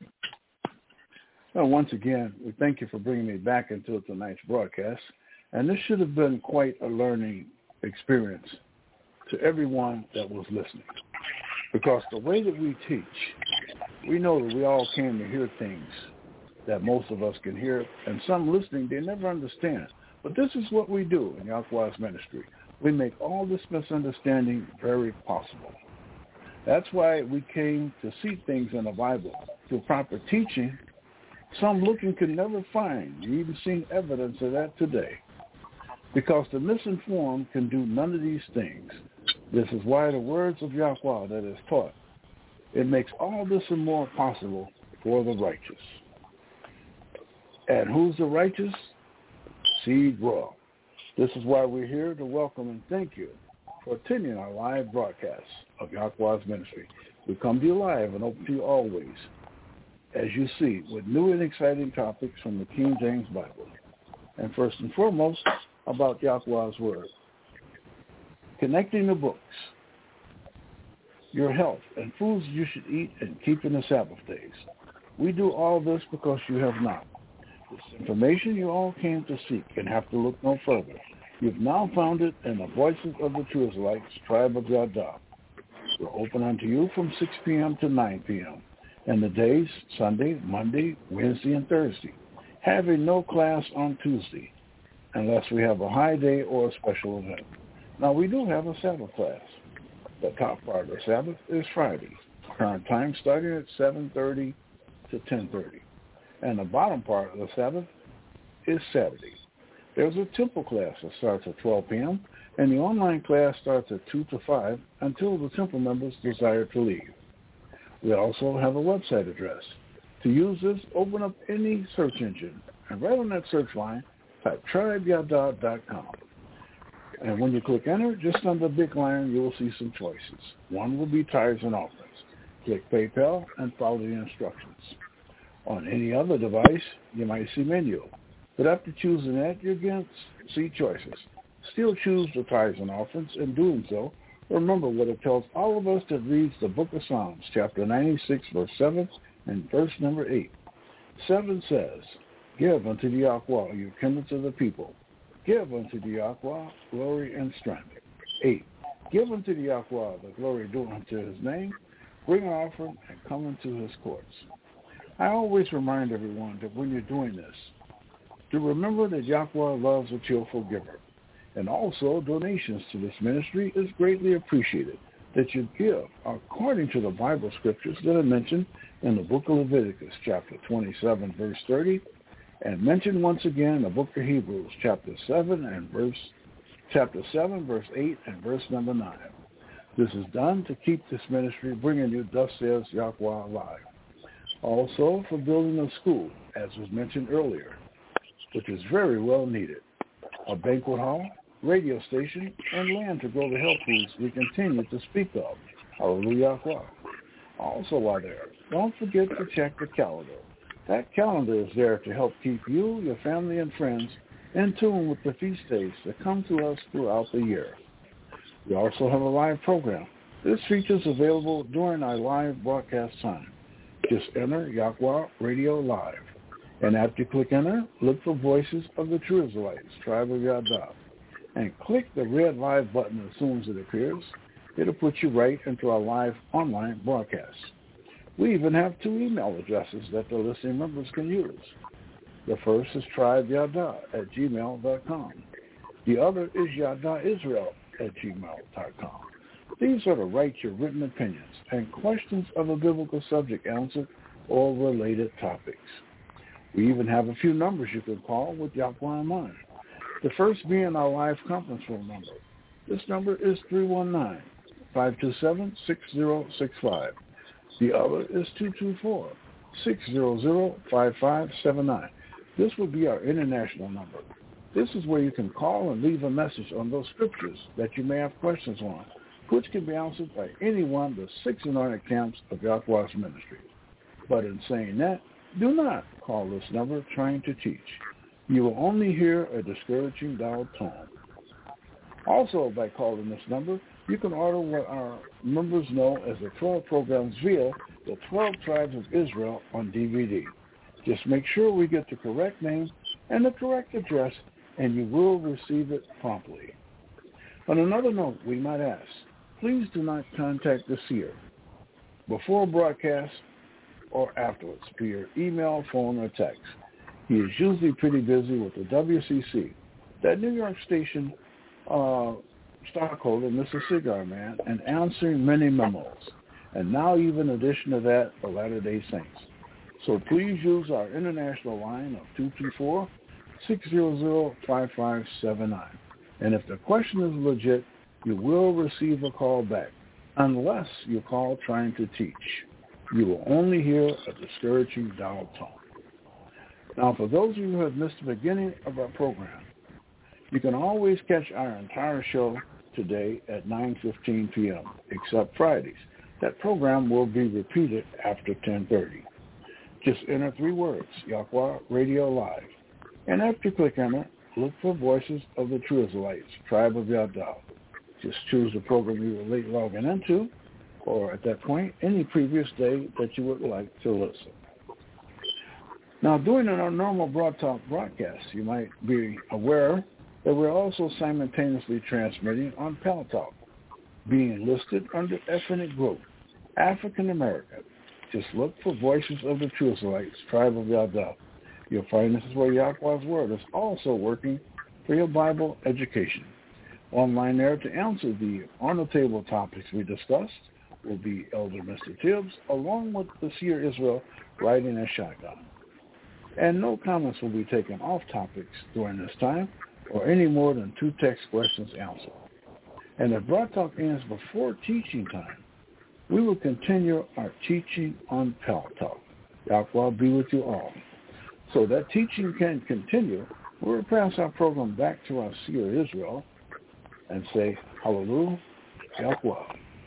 Well, once again, we thank you for bringing me back into tonight's broadcast. And this should have been quite a learning experience to everyone that was listening. Because the way that we teach, we know that we all came to hear things that most of us can hear, and some listening, they never understand. But this is what we do in Yahweh's ministry. We make all this misunderstanding very possible. That's why we came to see things in the Bible through proper teaching Some looking can never find. You've even seen evidence of that today. Because the misinformed can do none of these things. This is why the words of Yahweh that is taught, it makes all this and more possible for the righteous. And who's the righteous? Seed Raw. This is why we're here to welcome and thank you for attending our live broadcast of Yahweh's ministry. We come to you live and open to you always, as you see, with new and exciting topics from the King James Bible. And first and foremost, about Yahweh's Word. Connecting the books, your health, and foods you should eat, and keeping the Sabbath days. We do all this because you have not. This information you all came to seek and have to look no further. You've now found it in the Voices of the True Israelites, Tribe of Yada. We're open unto you from 6 p.m. to 9 p.m. and the days Sunday, Monday, Wednesday, and Thursday, having no class on Tuesday unless we have a high day or a special event. Now, we do have a Sabbath class. The top part of the Sabbath is Friday. Current time starting at 7:30 to 10:30. And the bottom part of the Sabbath is Saturday. There's a temple class that starts at 12 p.m., and the online class starts at 2 to 5 until the temple members desire to leave. We also have a website address. To use this, open up any search engine, and right on that search line, type tribeyada.com. And when you click enter, just under the big line, you will see some choices. One will be tithes and offerings. Click PayPal and follow the instructions. On any other device, you might see menu. But after choosing that, you again see choices. Still choose the tithes and offerings. In doing so, remember what it tells all of us that reads the book of Psalms, chapter 96, verse 7, and verse number 8. 7 says, give unto the Yahweh, you kindreds of the people. Give unto the Yahweh glory and strength. 8. Give unto the Yahweh the glory due unto his name. Bring an offering and come into his courts. I always remind everyone that when you're doing this, to remember that Yahweh loves a cheerful giver. And also, donations to this ministry is greatly appreciated, that you give according to the Bible scriptures that are mentioned in the book of Leviticus, chapter 27, verse 30, and mentioned once again in the book of Hebrews, chapter 7, verse 8, and verse number 9. This is done to keep this ministry bringing you, thus says Yahweh, alive. Also, for building a school, as was mentioned earlier, which is very well needed, a banquet hall, radio station, and land to grow the health foods we continue to speak of. Hallelujah. Also, while there, don't forget to check the calendar. That calendar is there to help keep you, your family, and friends in tune with the feast days that come to us throughout the year. We also have a live program. This feature is available during our live broadcast time. Just enter Yahweh Radio Live. And after you click enter, look for Voices of the True Israelites, Tribe of Yada, and click the red live button as soon as it appears. It'll put you right into our live online broadcast. We even have 2 email addresses that the listening members can use. The first is tribeyada@gmail.com. The other is yadaisrael@gmail.com. These are to write your written opinions and questions of a biblical subject answered or related topics. We even have a few numbers you can call with Yahweh in mind. The first being our live conference phone number. This number is 319-527-6065. The other is 224-600-5579. This will be our international number. This is where you can call and leave a message on those scriptures that you may have questions on, which can be answered by any one of the 6 anointed camps of Yahweh's ministry. But in saying that, do not call this number trying to teach. You will only hear a discouraging, dull tone. Also, by calling this number, you can order what our members know as the 12 programs via the 12 Tribes of Israel on DVD. Just make sure we get the correct name and the correct address, and you will receive it promptly. On another note, we might ask, please do not contact the seer before broadcast or afterwards via email, phone, or text. He is usually pretty busy with the WCC, that New York station stockholder, Mr. Cigar Man, and answering many memos. And now even in addition to that, the Latter-day Saints. So please use our international line of 224-600-5579. And if the question is legit, you will receive a call back, unless you call trying to teach. You will only hear a discouraging dial tone. Now, for those of you who have missed the beginning of our program, you can always catch our entire show today at 9:15 p.m., except Fridays. That program will be repeated after 10:30. Just enter 3 words, Yahweh Radio Live. And after you click on it, look for Voices of the True Israelites, Tribe of Yahdah. Just choose the program you were late logging into, or at that point, any previous day that you would like to listen. Now, during our normal Broad Talk broadcast, you might be aware that we're also simultaneously transmitting on Pal Talk, being listed under ethnic group, African American. Just look for Voices of the True Israelites, Tribe of Yahdah. You'll find this is where Yahweh's Word is also working for your Bible education. Online there to answer the on-the-table topics we discussed will be Elder Mr. Tibbs, along with the Seer Israel riding a shotgun. And no comments will be taken off topics during this time, or any more than 2 text questions answered. And if Broad Talk ends before teaching time, we will continue our teaching on Pal Talk. Yahweh be with you all. So that teaching can continue. We'll pass our program back to our Seer Israel and say, Hallelujah, Yahweh.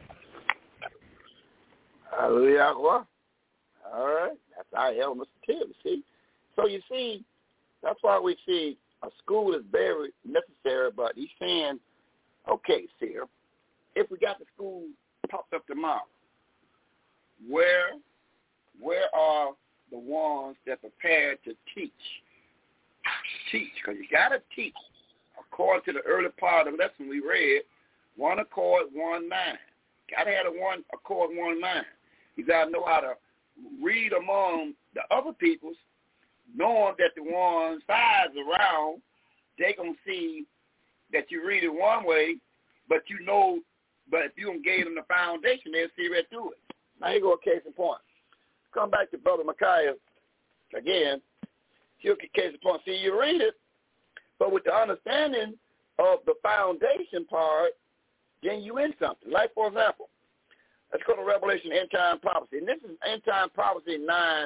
Hallelujah, Yahweh. All right. That's our Elder Mr. Tibbs, see? So you see, that's why we see a school is very necessary, but he's saying, okay, Seer, if we got the school popped up tomorrow, where are the ones that are prepared to teach? Teach, because you got to teach. According to the early part of the lesson we read, 1 accord, 1 mind. Got to have a 1 accord, 1 mind. You got to know how to read among the other peoples, knowing that the ones sides around, they going to see that you read it one way, but you know, but if you don't give them the foundation, they'll see right through it. Now here go a case in point. Come back to Brother Micaiah again. Here's a case in point. See, you read it, but with the understanding of the foundation part, then you in something. Like, for example, let's go to Revelation End Time Prophecy. And this is End Time Prophecy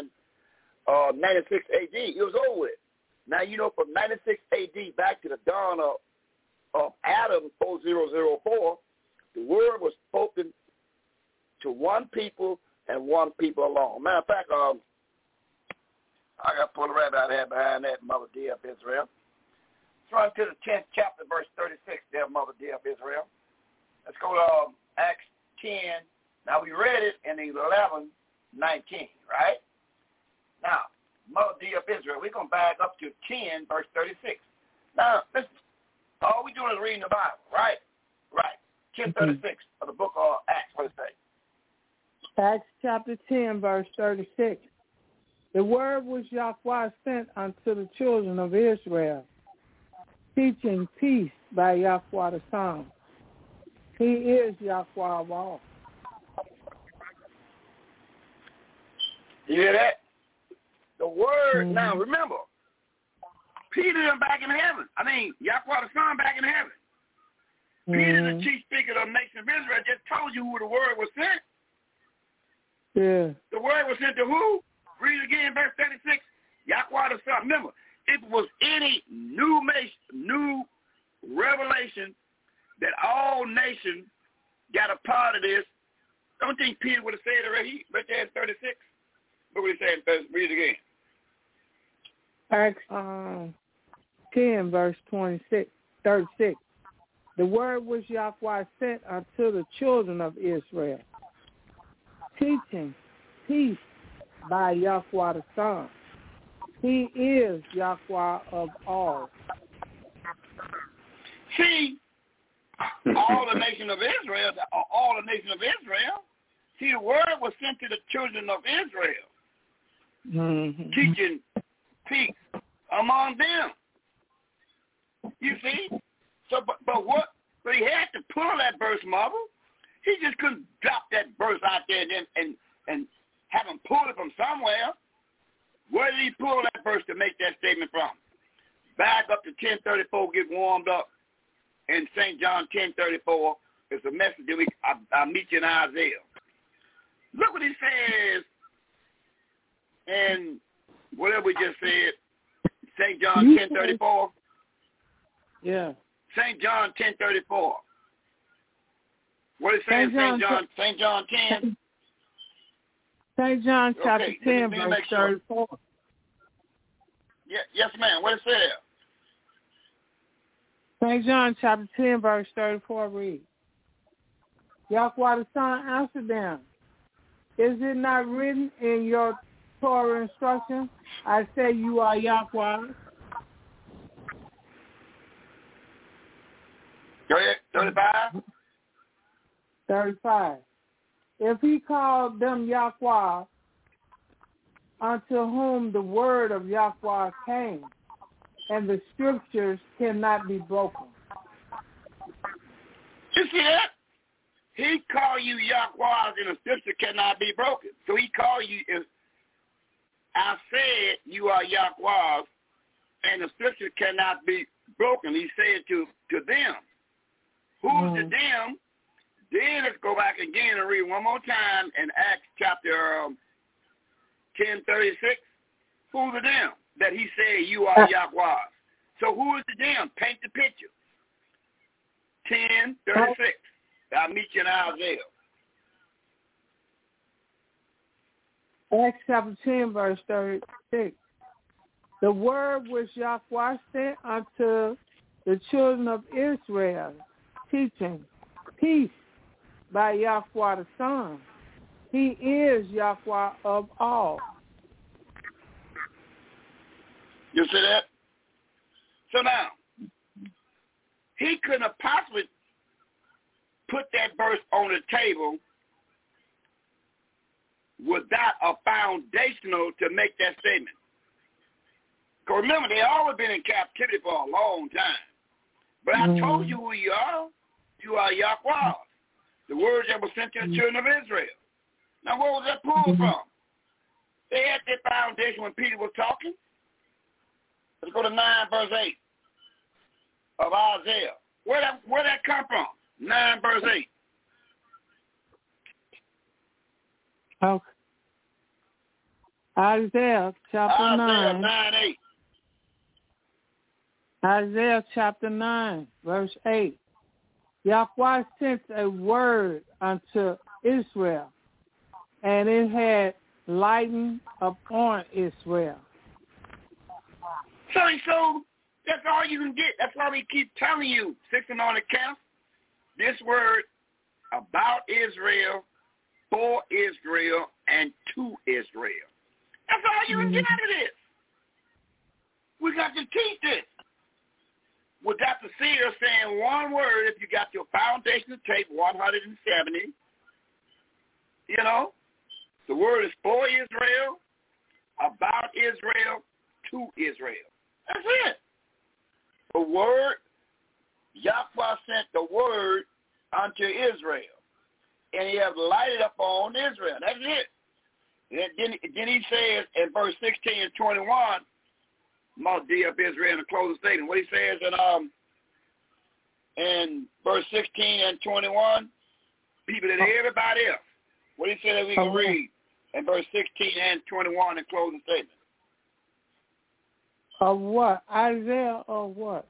96 AD. It was over with. Now, you know, from 96 AD back to the dawn of Adam 4004, the word was spoken to one people and one people alone. Matter of fact, I got to pull the rabbit out of here behind that, Mother dear of Israel. Let's run to the 10th chapter, verse 36 there, Mother dear of Israel. Let's go to Acts 10. Now, we read it in 11:19, right? Now, Mother dear of Israel, we're going to back up to 10, verse 36. Now, listen, all we're doing is reading the Bible, right? Right. 10:36 of the book of Acts, what it say? Acts chapter 10, verse 36. The word was Yahweh sent unto the children of Israel, teaching peace by Yahweh the Son. He is Yahweh of all. You hear that? The word, now remember, Peter them back in heaven. I mean, Yahweh the Son back in heaven. Peter, the chief speaker of the nation of Israel, just told you who the word was sent. Yeah. The word was sent to who? Read again, verse 36. Yahweh the Son. Remember, if it was any new revelation that all nations got a part of this, don't think Peter would have said it right there in 36? What would he say in 36? Read it again. Acts 10, verse 36. The word was Yahweh sent unto the children of Israel, teaching peace by Yahweh the Son. He is Yahweh of all. See, all the nation of Israel, see, the word was sent to the children of Israel, teaching peace among them. You see? So, but he had to pull that verse, Mother. He just couldn't drop that verse out there and have him pull it from somewhere. Where did he pull that verse to make that statement from? Back up to 10:34, get warmed up in St. John 10:34. It's a message that I'll meet you in Isaiah. Look what he says in whatever we just said, St. John 10:34. Yeah. St. John 10:34. What is it saying, St. John 10? St. John chapter 10, verse 34. Yes, ma'am. What it says? St. John chapter 10, verse 34 reads, Yahweh the Son answered them, is it not written in your Torah instruction, I say you are Yahweh? Go ahead, 35. 35. If he called them Yahweh, unto whom the word of Yahweh came, and the scriptures cannot be broken. You see that? He called you Yahweh, and the scripture cannot be broken. So he called you, I said you are Yahweh, and the scripture cannot be broken. He said to them. Who's the them? Then let's go back again and read one more time in Acts chapter 10:36. Who's the them? That he said you are Yahweh. So who is the them? Paint the picture. 10:36. I'll meet you in Isaiah. Acts chapter 10, verse 36. The word which Yahweh sent unto the children of Israel, teaching peace by Yahweh the Son. He is Yahweh of all. You see that? So now, he couldn't have possibly put that verse on the table without a foundational to make that statement. Because remember, they always been in captivity for a long time. But I told you who you are. You are Yahweh. The words that were sent to the children of Israel. Now, where was that pulled from? They had their foundation when Peter was talking. Let's go to 9, verse 8 of Isaiah. Where that come from? 9, verse 8. Okay. Isaiah chapter 9. Isaiah 9:8. Isaiah chapter 9, verse 8. Yahweh sent a word unto Israel, and it had lightened upon Israel. So that's all you can get. That's why we keep telling you, 6 and on the count, this word about Israel, for Israel, and to Israel. That's all you can get out of this. We got to teach this. We got the seer saying one word if you got your foundation to take 170. You know, the word is for Israel, about Israel, to Israel. That's it. The word, Yahweh sent the word unto Israel, and he has lighted upon Israel. That's it. And then he says in verse 16 and 21, Mount D of Israel in the closing statement. What he says in verse 16 and 21, people that everybody else. What he said that we can read in verse 16 and 21 in closing statement. Of what? Isaiah or what?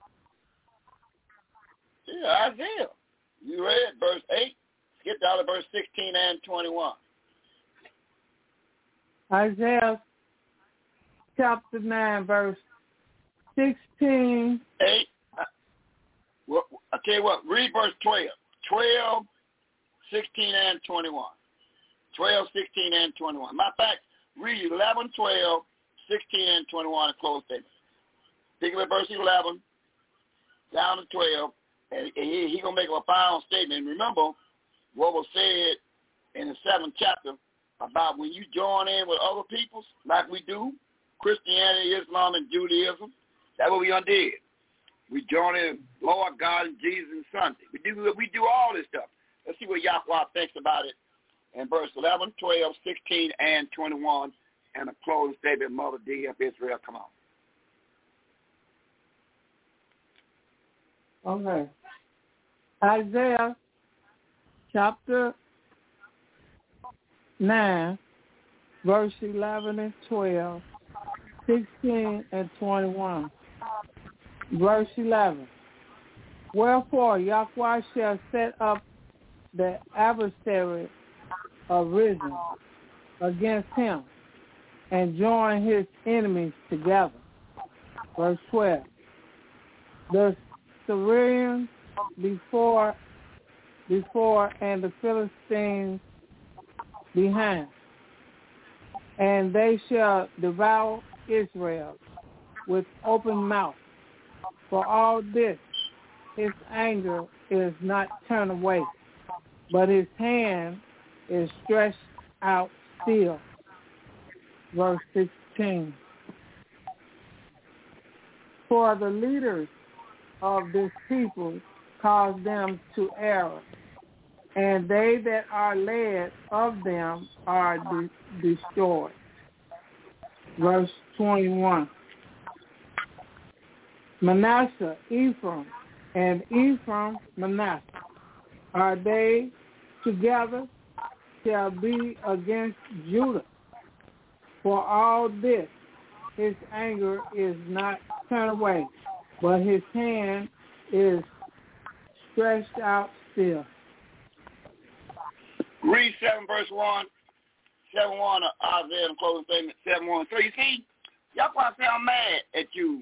Yeah, Isaiah. You read verse 8. Skip down to verse 16 and 21. Isaiah chapter 9, verse 16. 8. Well, I tell you what, read verse 12. 12, 16, and 21. 12, 16, and 21. Matter of fact, read 11, 12, 16, and 21 in close statement. Pick up at verse 11, down to 12, and he's going to make a final statement. Remember what was said in the 7th chapter about when you join in with other peoples, like we do, Christianity, Islam, and Judaism. That's what we undid. We join in Lord God and Jesus and Sunday. We do all this stuff. Let's see what Yahweh thinks about it in verse 11, 12, 16, and 21 and a closing statement, Mother D of Israel. Come on. Okay. Isaiah chapter 9, verse 11 and 12, 16 and 21. Verse 11. Wherefore Yahweh shall set up the adversary arisen against him and join his enemies together. Verse 12. The Syrians before and the Philistines behind, and they shall devour Israel with open mouth. For all this, his anger is not turned away, but his hand is stretched out still. Verse 16. For the leaders of this people cause them to err, and they that are led of them are destroyed. Verse 21. Manasseh, Ephraim, and Ephraim, Manasseh, are they together shall be against Judah. For all this, his anger is not turned away, but his hand is stretched out still. Read 7 verse 1, 7-1 of Isaiah, the closing statement, 7-1. So you see, Yahweh say, I'm mad at you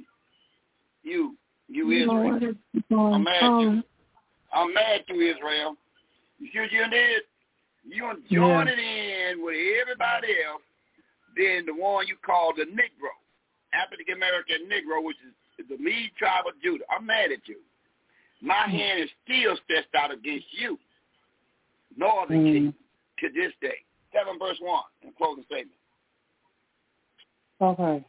Israel. I'm mad at you. I'm mad at you, Israel. You see what you did? You join it in with everybody else, then the one you call the Negro, African American Negro, which is the lead tribe of Judah. I'm mad at you. My hand is still stretched out against you, Northern King, to this day. 7 verse 1 in closing statement. Okay.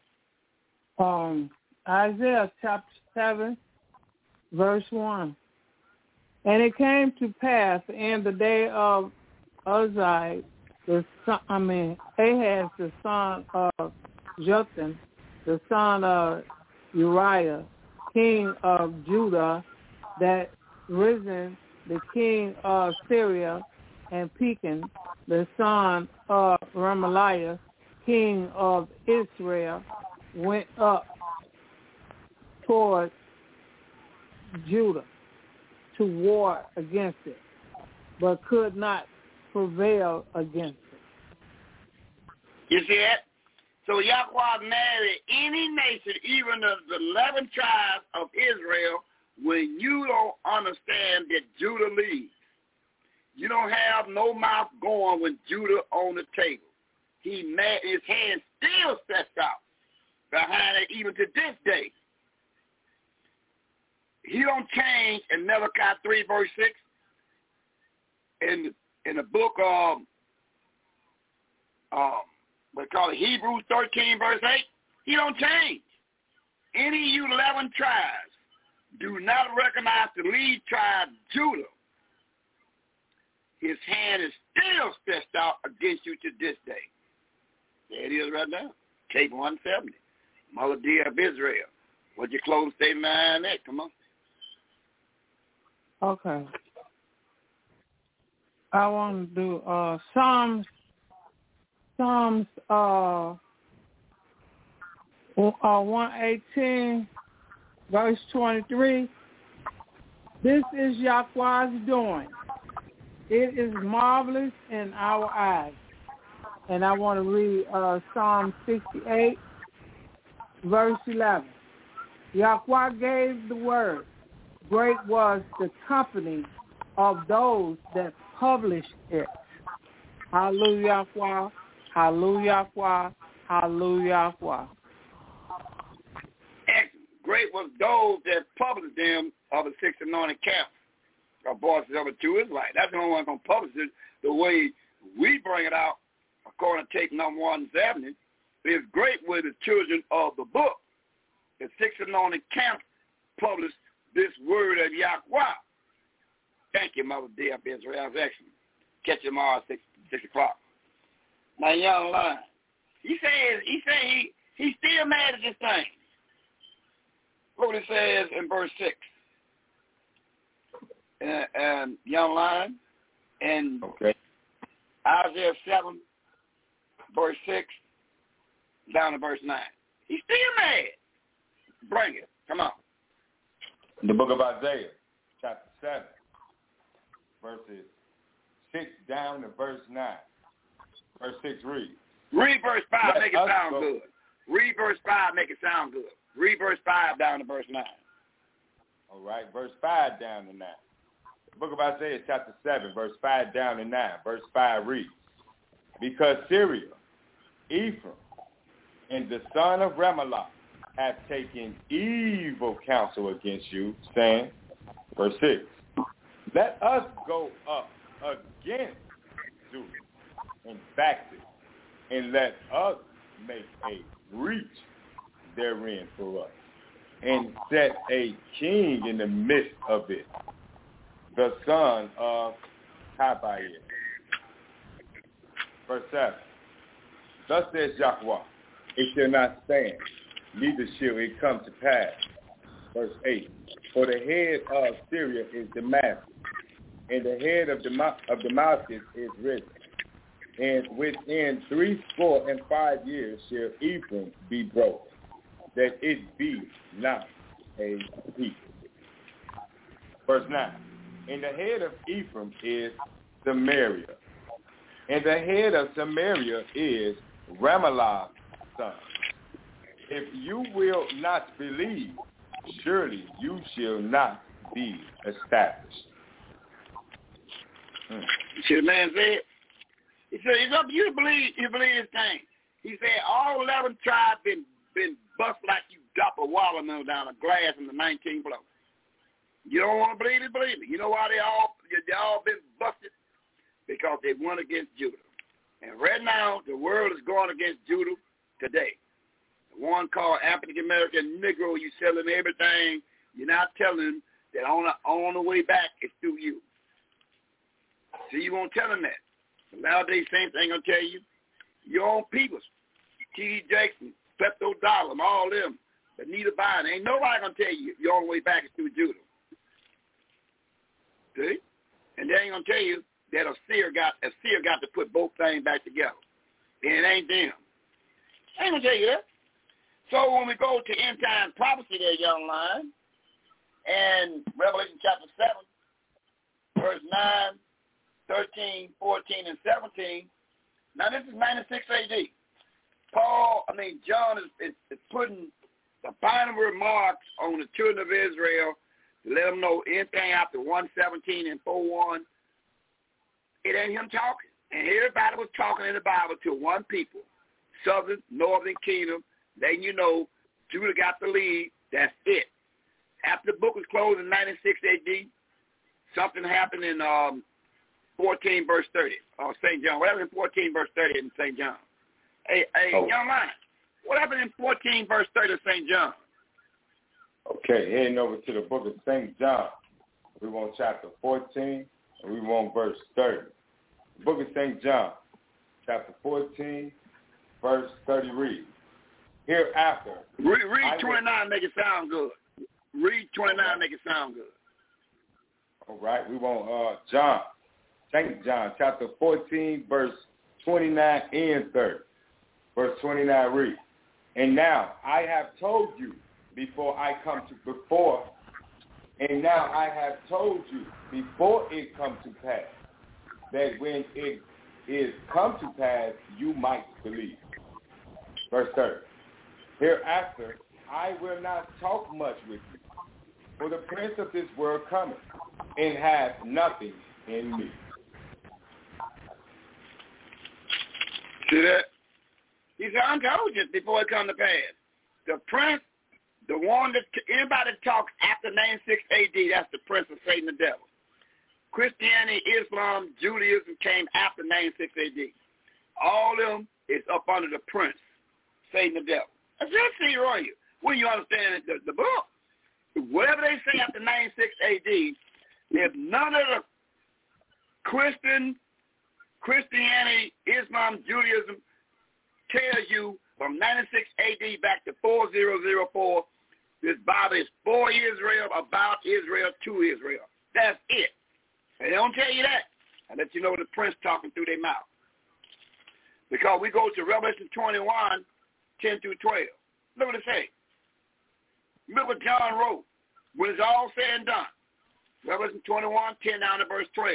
Isaiah chapter 7, verse 1. And it came to pass in the day of Ahaz, Ahaz, the son of Jotham, the son of Uriah, king of Judah, that risen the king of Syria, and Pekah, the son of Remaliah, king of Israel, went up toward Judah to war against it, but could not prevail against it. You see it? So Yahweh married any nation, even the 11 tribes of Israel, when you don't understand that Judah leads. You don't have no mouth going when Judah on the table. His hand still stretched out behind it even to this day. He don't change in Malachi 3 verse 6. In the book of we call it Hebrews 13 verse 8, he don't change. Any of you 11 tribes do not recognize the lead tribe, Judah. His hand is still stretched out against you to this day. There it is right now. Tape 170. Mother D of Israel. What's your closing statement on that? Come on. Okay. I want to do Psalms 118, verse 23. This is Yahweh's doing. It is marvelous in our eyes. And I want to read Psalm 68, verse 11. Yahweh gave the word. Great was the company of those that published it. Hallelujah, Yahweh, hallelujah, Yahweh, hallelujah, Yahweh. Great was those that published them of the 6 anointed camps. Our voices of the two Israelites. That's the only one going to publish it the way we bring it out, according to tape number 170. It's great with the children of the book. The 6 anointed camps published this word of Yahweh. Thank you, Mother D of Israel. Excellent. Catch you tomorrow at 6 o'clock. Now, young line, He still mad at this thing. Look what it says in verse 6. Young Lion, and Isaiah 7, verse 6, down to verse 9. He's still mad. Bring it. Come on. The book of Isaiah, chapter 7, verses 6 down to verse 9. Verse 6 reads. Read verse 5, make it sound good. Read verse 5, make it sound good. Read verse 5 down to verse 9. All right, verse 5 down to 9. The book of Isaiah, chapter 7, verse 5 down to 9. Verse 5 reads, because Syria, Ephraim, and the son of Remelah have taken evil counsel against you, saying, verse 6, let us go up against Judah and back it, and let us make a breach therein for us, and set a king in the midst of it, the son of Habael. Verse 7, thus says Yahweh, it shall not stand, neither shall it come to pass. Verse 8, for the head of Syria is Damascus, and the head of Damascus is risen. And within 65 years shall Ephraim be broken, that it be not a people. Verse 9, and the head of Ephraim is Samaria, and the head of Samaria is Remelah's son. If you will not believe, surely you shall not be established. See what the man said? He said, it's up to you to believe this thing. He said, all 11 tribes been bust like you drop a watermelon down a glass in the 19th blow. You don't want to believe it, believe it. You know why they all been busted? Because they went against Judah. And right now, the world is going against Judah today. The one called African American Negro, you selling everything. You're not telling them that on the way back, it's through you. See, you won't tell them that. The nowadays Saints ain't going to tell you. Your own peoples, T.D. Jackson, Pepto Dollar, all them, Anita Bynum, ain't nobody going to tell you your only way back is through Judah. See? And they ain't going to tell you that a seer got to put both things back together. And it ain't them. I ain't going to tell you that. So when we go to end time prophecy there, young line, and Revelation chapter 7, verse 9, 13, 14, and 17, now this is 96 A.D. John is putting the final remarks on the children of Israel to let them know anything after 1:17 and 4:1, it ain't him talking. And everybody was talking in the Bible to one people, southern, northern kingdom, letting you know Judah got the lead, that's it. After the book was closed in 96 A.D., something happened in 14 verse 30, or St. John, whatever in 14 verse 30 in St. John. Hey, young man, what happened in 14 verse 30 of St. John? Okay, heading over to the book of St. John. We want chapter 14, and we want verse 30. The book of St. John, chapter 14, verse 30 reads, hereafter. Read 29, make it sound good. Read 29, make it sound good. All right, we want John, St. John, chapter 14, verse 29 and 30. Verse 29 reads, and now I have told you before it come to pass, that when it is come to pass, you might believe. Verse 30, hereafter I will not talk much with you, for the prince of this world cometh, and hath nothing in me. See that? He said, I told you before it come to pass. The prince, the one that anybody that talks after 96 A.D., that's the prince of Satan the devil. Christianity, Islam, Judaism came after 96 A.D. All of them is up under the prince, Satan the devil. That's just see on you. When you understand the book, whatever they say after 96 A.D., if none of the Christianity, Islam, Judaism tells you from 96 AD back to 4004, this Bible is for Israel, about Israel, to Israel. That's it. And they don't tell you that. I let you know the prince talking through their mouth. Because we go to Revelation 21, 10 through 12. Look what it says. Look what John wrote. When it's all said and done. Revelation 21, 10 down to verse 12.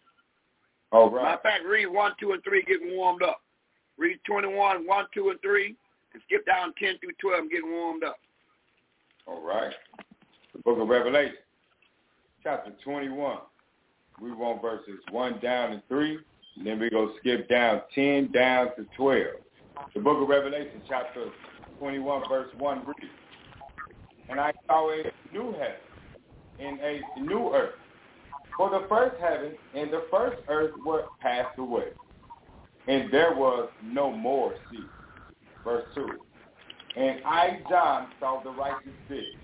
All right. Matter of fact, read 1, 2, and 3, getting warmed up. Read 21, 1, 2, and 3, and skip down 10 through 12 and getting warmed up. All right. The book of Revelation, chapter 21. We want verses 1 down to 3, and then we're going to skip down 10 down to 12. The book of Revelation, chapter 21, verse 1 reads, "And I saw a new heaven and a new earth. For the first heaven and the first earth were passed away, and there was no more sea." Verse 2. "And I, John, saw the righteous city,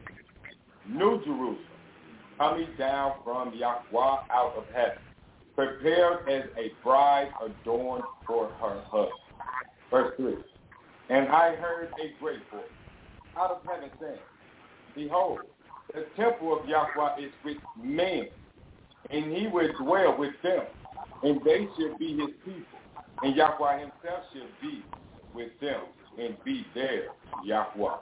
New Jerusalem, coming down from Yahweh out of heaven, prepared as a bride adorned for her husband." Verse 3. "And I heard a great voice out of heaven saying, Behold, the temple of Yahweh is with men, and he will dwell with them, and they shall be his people, and Yahweh himself shall be with them, and be their Yahweh."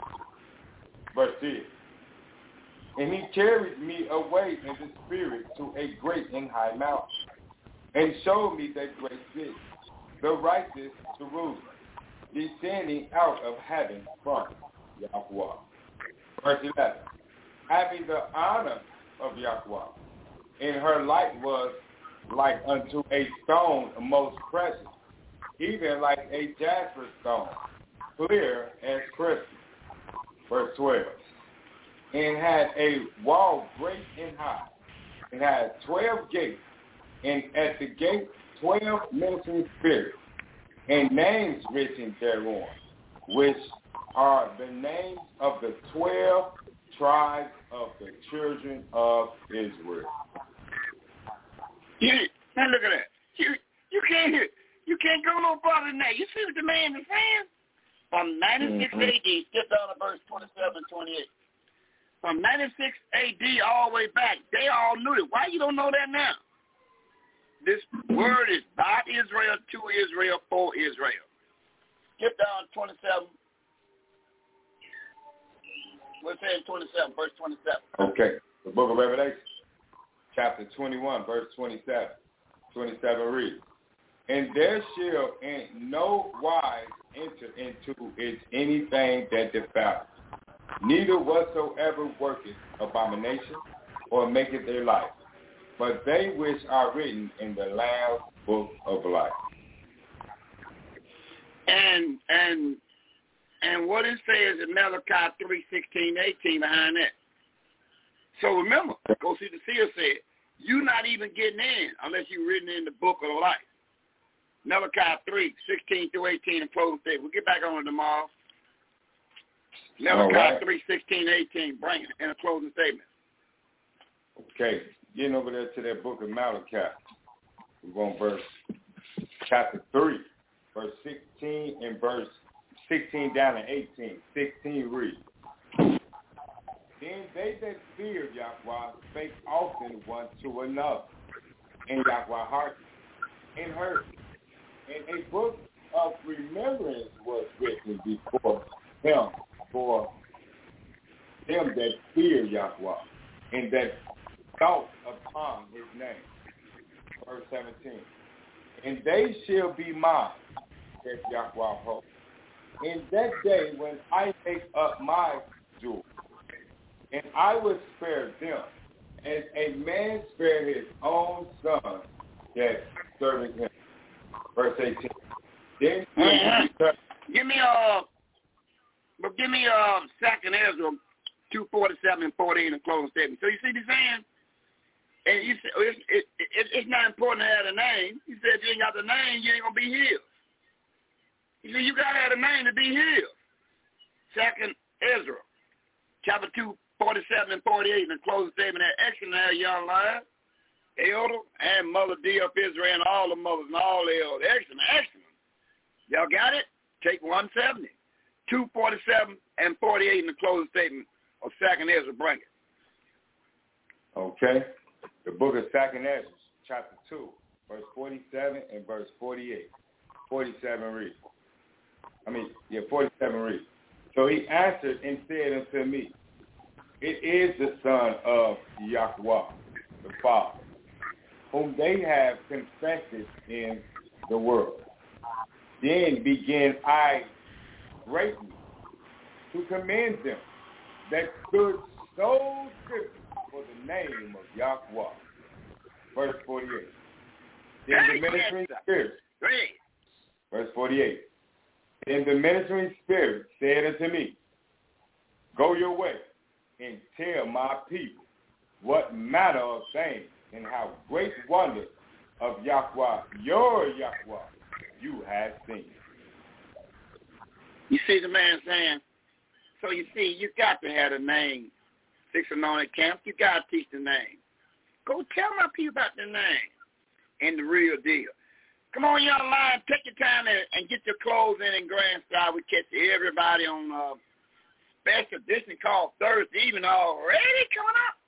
Verse 6. "And he carried me away in the spirit to a great and high mountain, and showed me that great city, the righteous Jerusalem, descending out of heaven from Yahweh." Verse 11. "Having the honor of Yahweh, and her light was like unto a stone most precious, even like a jasper stone, clear as crystal." Verse 12. "And had a wall great and high, and had 12 gates, and at the gate 12 ministering spirits, and names written thereon, which are the names of the 12 tribes of the children of Israel." Now look at that. You can't go no farther than that. You see what the man is saying? From 96 AD, skip down to verse 27 and 28. From 96 AD all the way back, they all knew it. Why you don't know that now? This word is about Israel, to Israel, for Israel. Skip down to 27. We're saying 27, verse 27. Okay. The book of Revelation, chapter 21, verse 27. 27 reads, "And there shall in no wise enter into it anything that defileth, neither whatsoever worketh abomination, or maketh their life, but they which are written in the Lamb's book of life." And what it says in Malachi 3:16, 18 behind that. So remember, go see the seer said, you're not even getting in unless you're written in the book of life. Malachi 3:16 through 18 and closing statement. We'll get back on it tomorrow. Malachi 3:16, 18, bring it in a closing statement. Okay, getting over there to that book of Malachi. We're going verse chapter 3, verse 16 and verse 16 down to 18. 16 reads, "Then they that feared Yahweh spake often one to another, and Yahweh hearkened and heard. And a book of remembrance was written before him for them that fear Yahweh, and that thought upon his name." Verse 17. "And they shall be mine, saith Yahweh hope, in that day when I take up my jewel, and I will spare them, as a man spared his own son that served him." Verse 18. "Then Give me 2 Ezra 2:47 and 14 in closing statement. So you see what he's saying? And you say it's not important to have a name. He said if you ain't got the name, you ain't gonna be healed. He said you gotta have a name to be healed. 2 Ezra chapter 2:47 and 48 in closing statement. That excellent young lion, elder and mother dear of Israel, and all the mothers and all the elders. Excellent. Y'all got it? Take 170. 247 and 48 in the closing statement of Second Ezra. Bring it. Okay. The book of Second Ezra, chapter 2, verse 47 and verse 48. 47 reads. 47 reads. So he answered and said unto me, it is the Son of Yahweh, the Father, whom they have confessed in the world. Then began I greatly to commend them that stood so scripture for the name of Yahweh. Verse 48. Then the ministering spirit. Verse 48. Then the ministering spirit said unto me, go your way and tell my people what manner of things and how great wonders of Yahweh, your Yahweh, you have seen. You see the man saying, so you see, you got to have a name. Six Anointed Camp, you got to teach the name. Go tell my people about the name and the real deal. Come on, y'all line, take your time and get your clothes in grand style. We catch everybody on special edition called Thursday evening already coming up.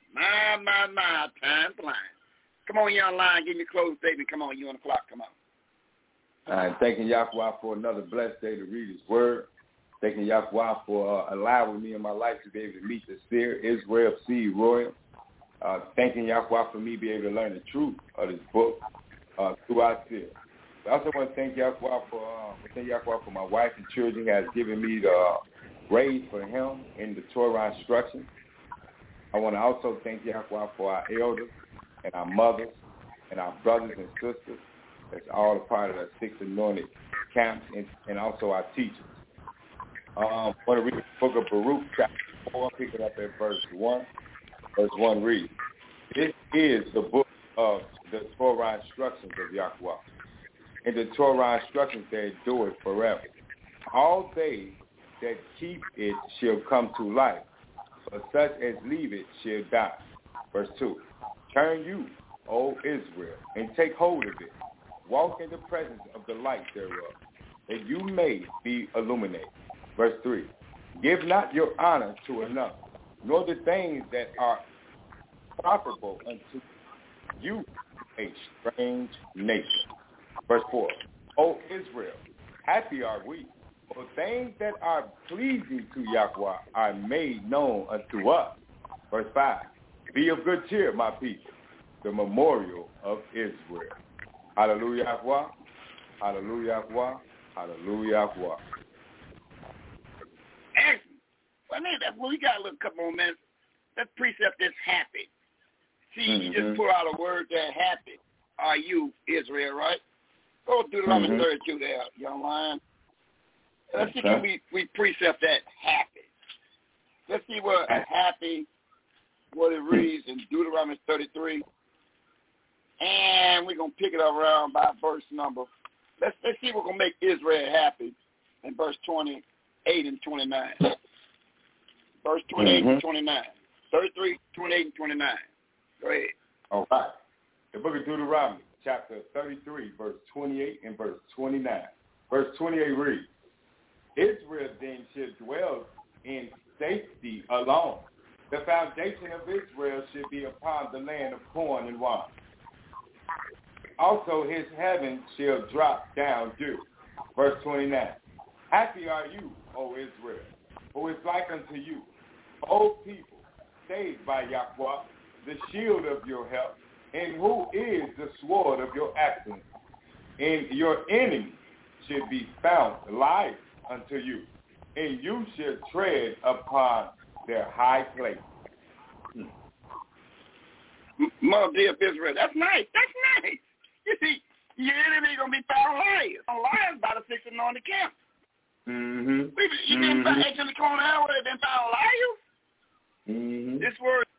My, time flying. Come on, y'all line, give me your closing statement. Come on, you on the clock, come on. All right, thanking Yahweh for another blessed day to read his word. Thanking Yahweh for allowing me in my life to be able to meet the seer, Israel C. Royal. Thanking Yahweh for me being able to learn the truth of this book through our seer. I also want to thank Yahweh for my wife and children who has given me the raise for him in the Torah instruction. I want to also thank Yahweh for our elders and our mothers and our brothers and sisters. That's all a part of the Six Anointed Camps and also our teachers. I want to read the book of Baruch, chapter 4, picking up at verse 1. Verse 1 reads, this is the book of the Torah instructions of Yahweh. In the Torah instructions they do it forever. All they that keep it shall come to life, but such as leave it shall die. Verse 2, turn you, O Israel, and take hold of it. Walk in the presence of the light thereof, that you may be illuminated. Verse 3, give not your honor to another, nor the things that are profitable unto you, a strange nation. Verse 4, O Israel, happy are we, for things that are pleasing to Yahweh are made known unto us. Verse 5, be of good cheer, my people, the memorial of Israel. Hallelujah, Yahweh. Hallelujah, Yahweh. Hallelujah, Yahweh. Excellent. Well, we got a little couple more minutes. Let's precept this happy. See, you just put out a word there, happy. Are you, Israel, right? Go to Deuteronomy 32 there, young lion. Let's see if we precept that happy. Let's see what happy, what it reads in Deuteronomy 33. And we're going to pick it up around by verse number. Let's see what's going to make Israel happy in verse 28 and 29. Verse 28 and 29. 33, 28, and 29. Go ahead. All right. The book of Deuteronomy, chapter 33, verse 28 and verse 29. Verse 28 reads, Israel then should dwell in safety alone. The foundation of Israel should be upon the land of corn and wine. Also his heaven shall drop down dew. Verse 29. Happy are you, O Israel, who is like unto you, O people, saved by Yahweh, the shield of your help, and who is the sword of your excellence. And your enemies should be found life unto you, and you shall tread upon their high places. Mother dear of Israel, that's nice. That's nice. You see, your enemy going to be found liars. Liars by the Six Anointed Camp. You been actually going out where they've been found liars? This word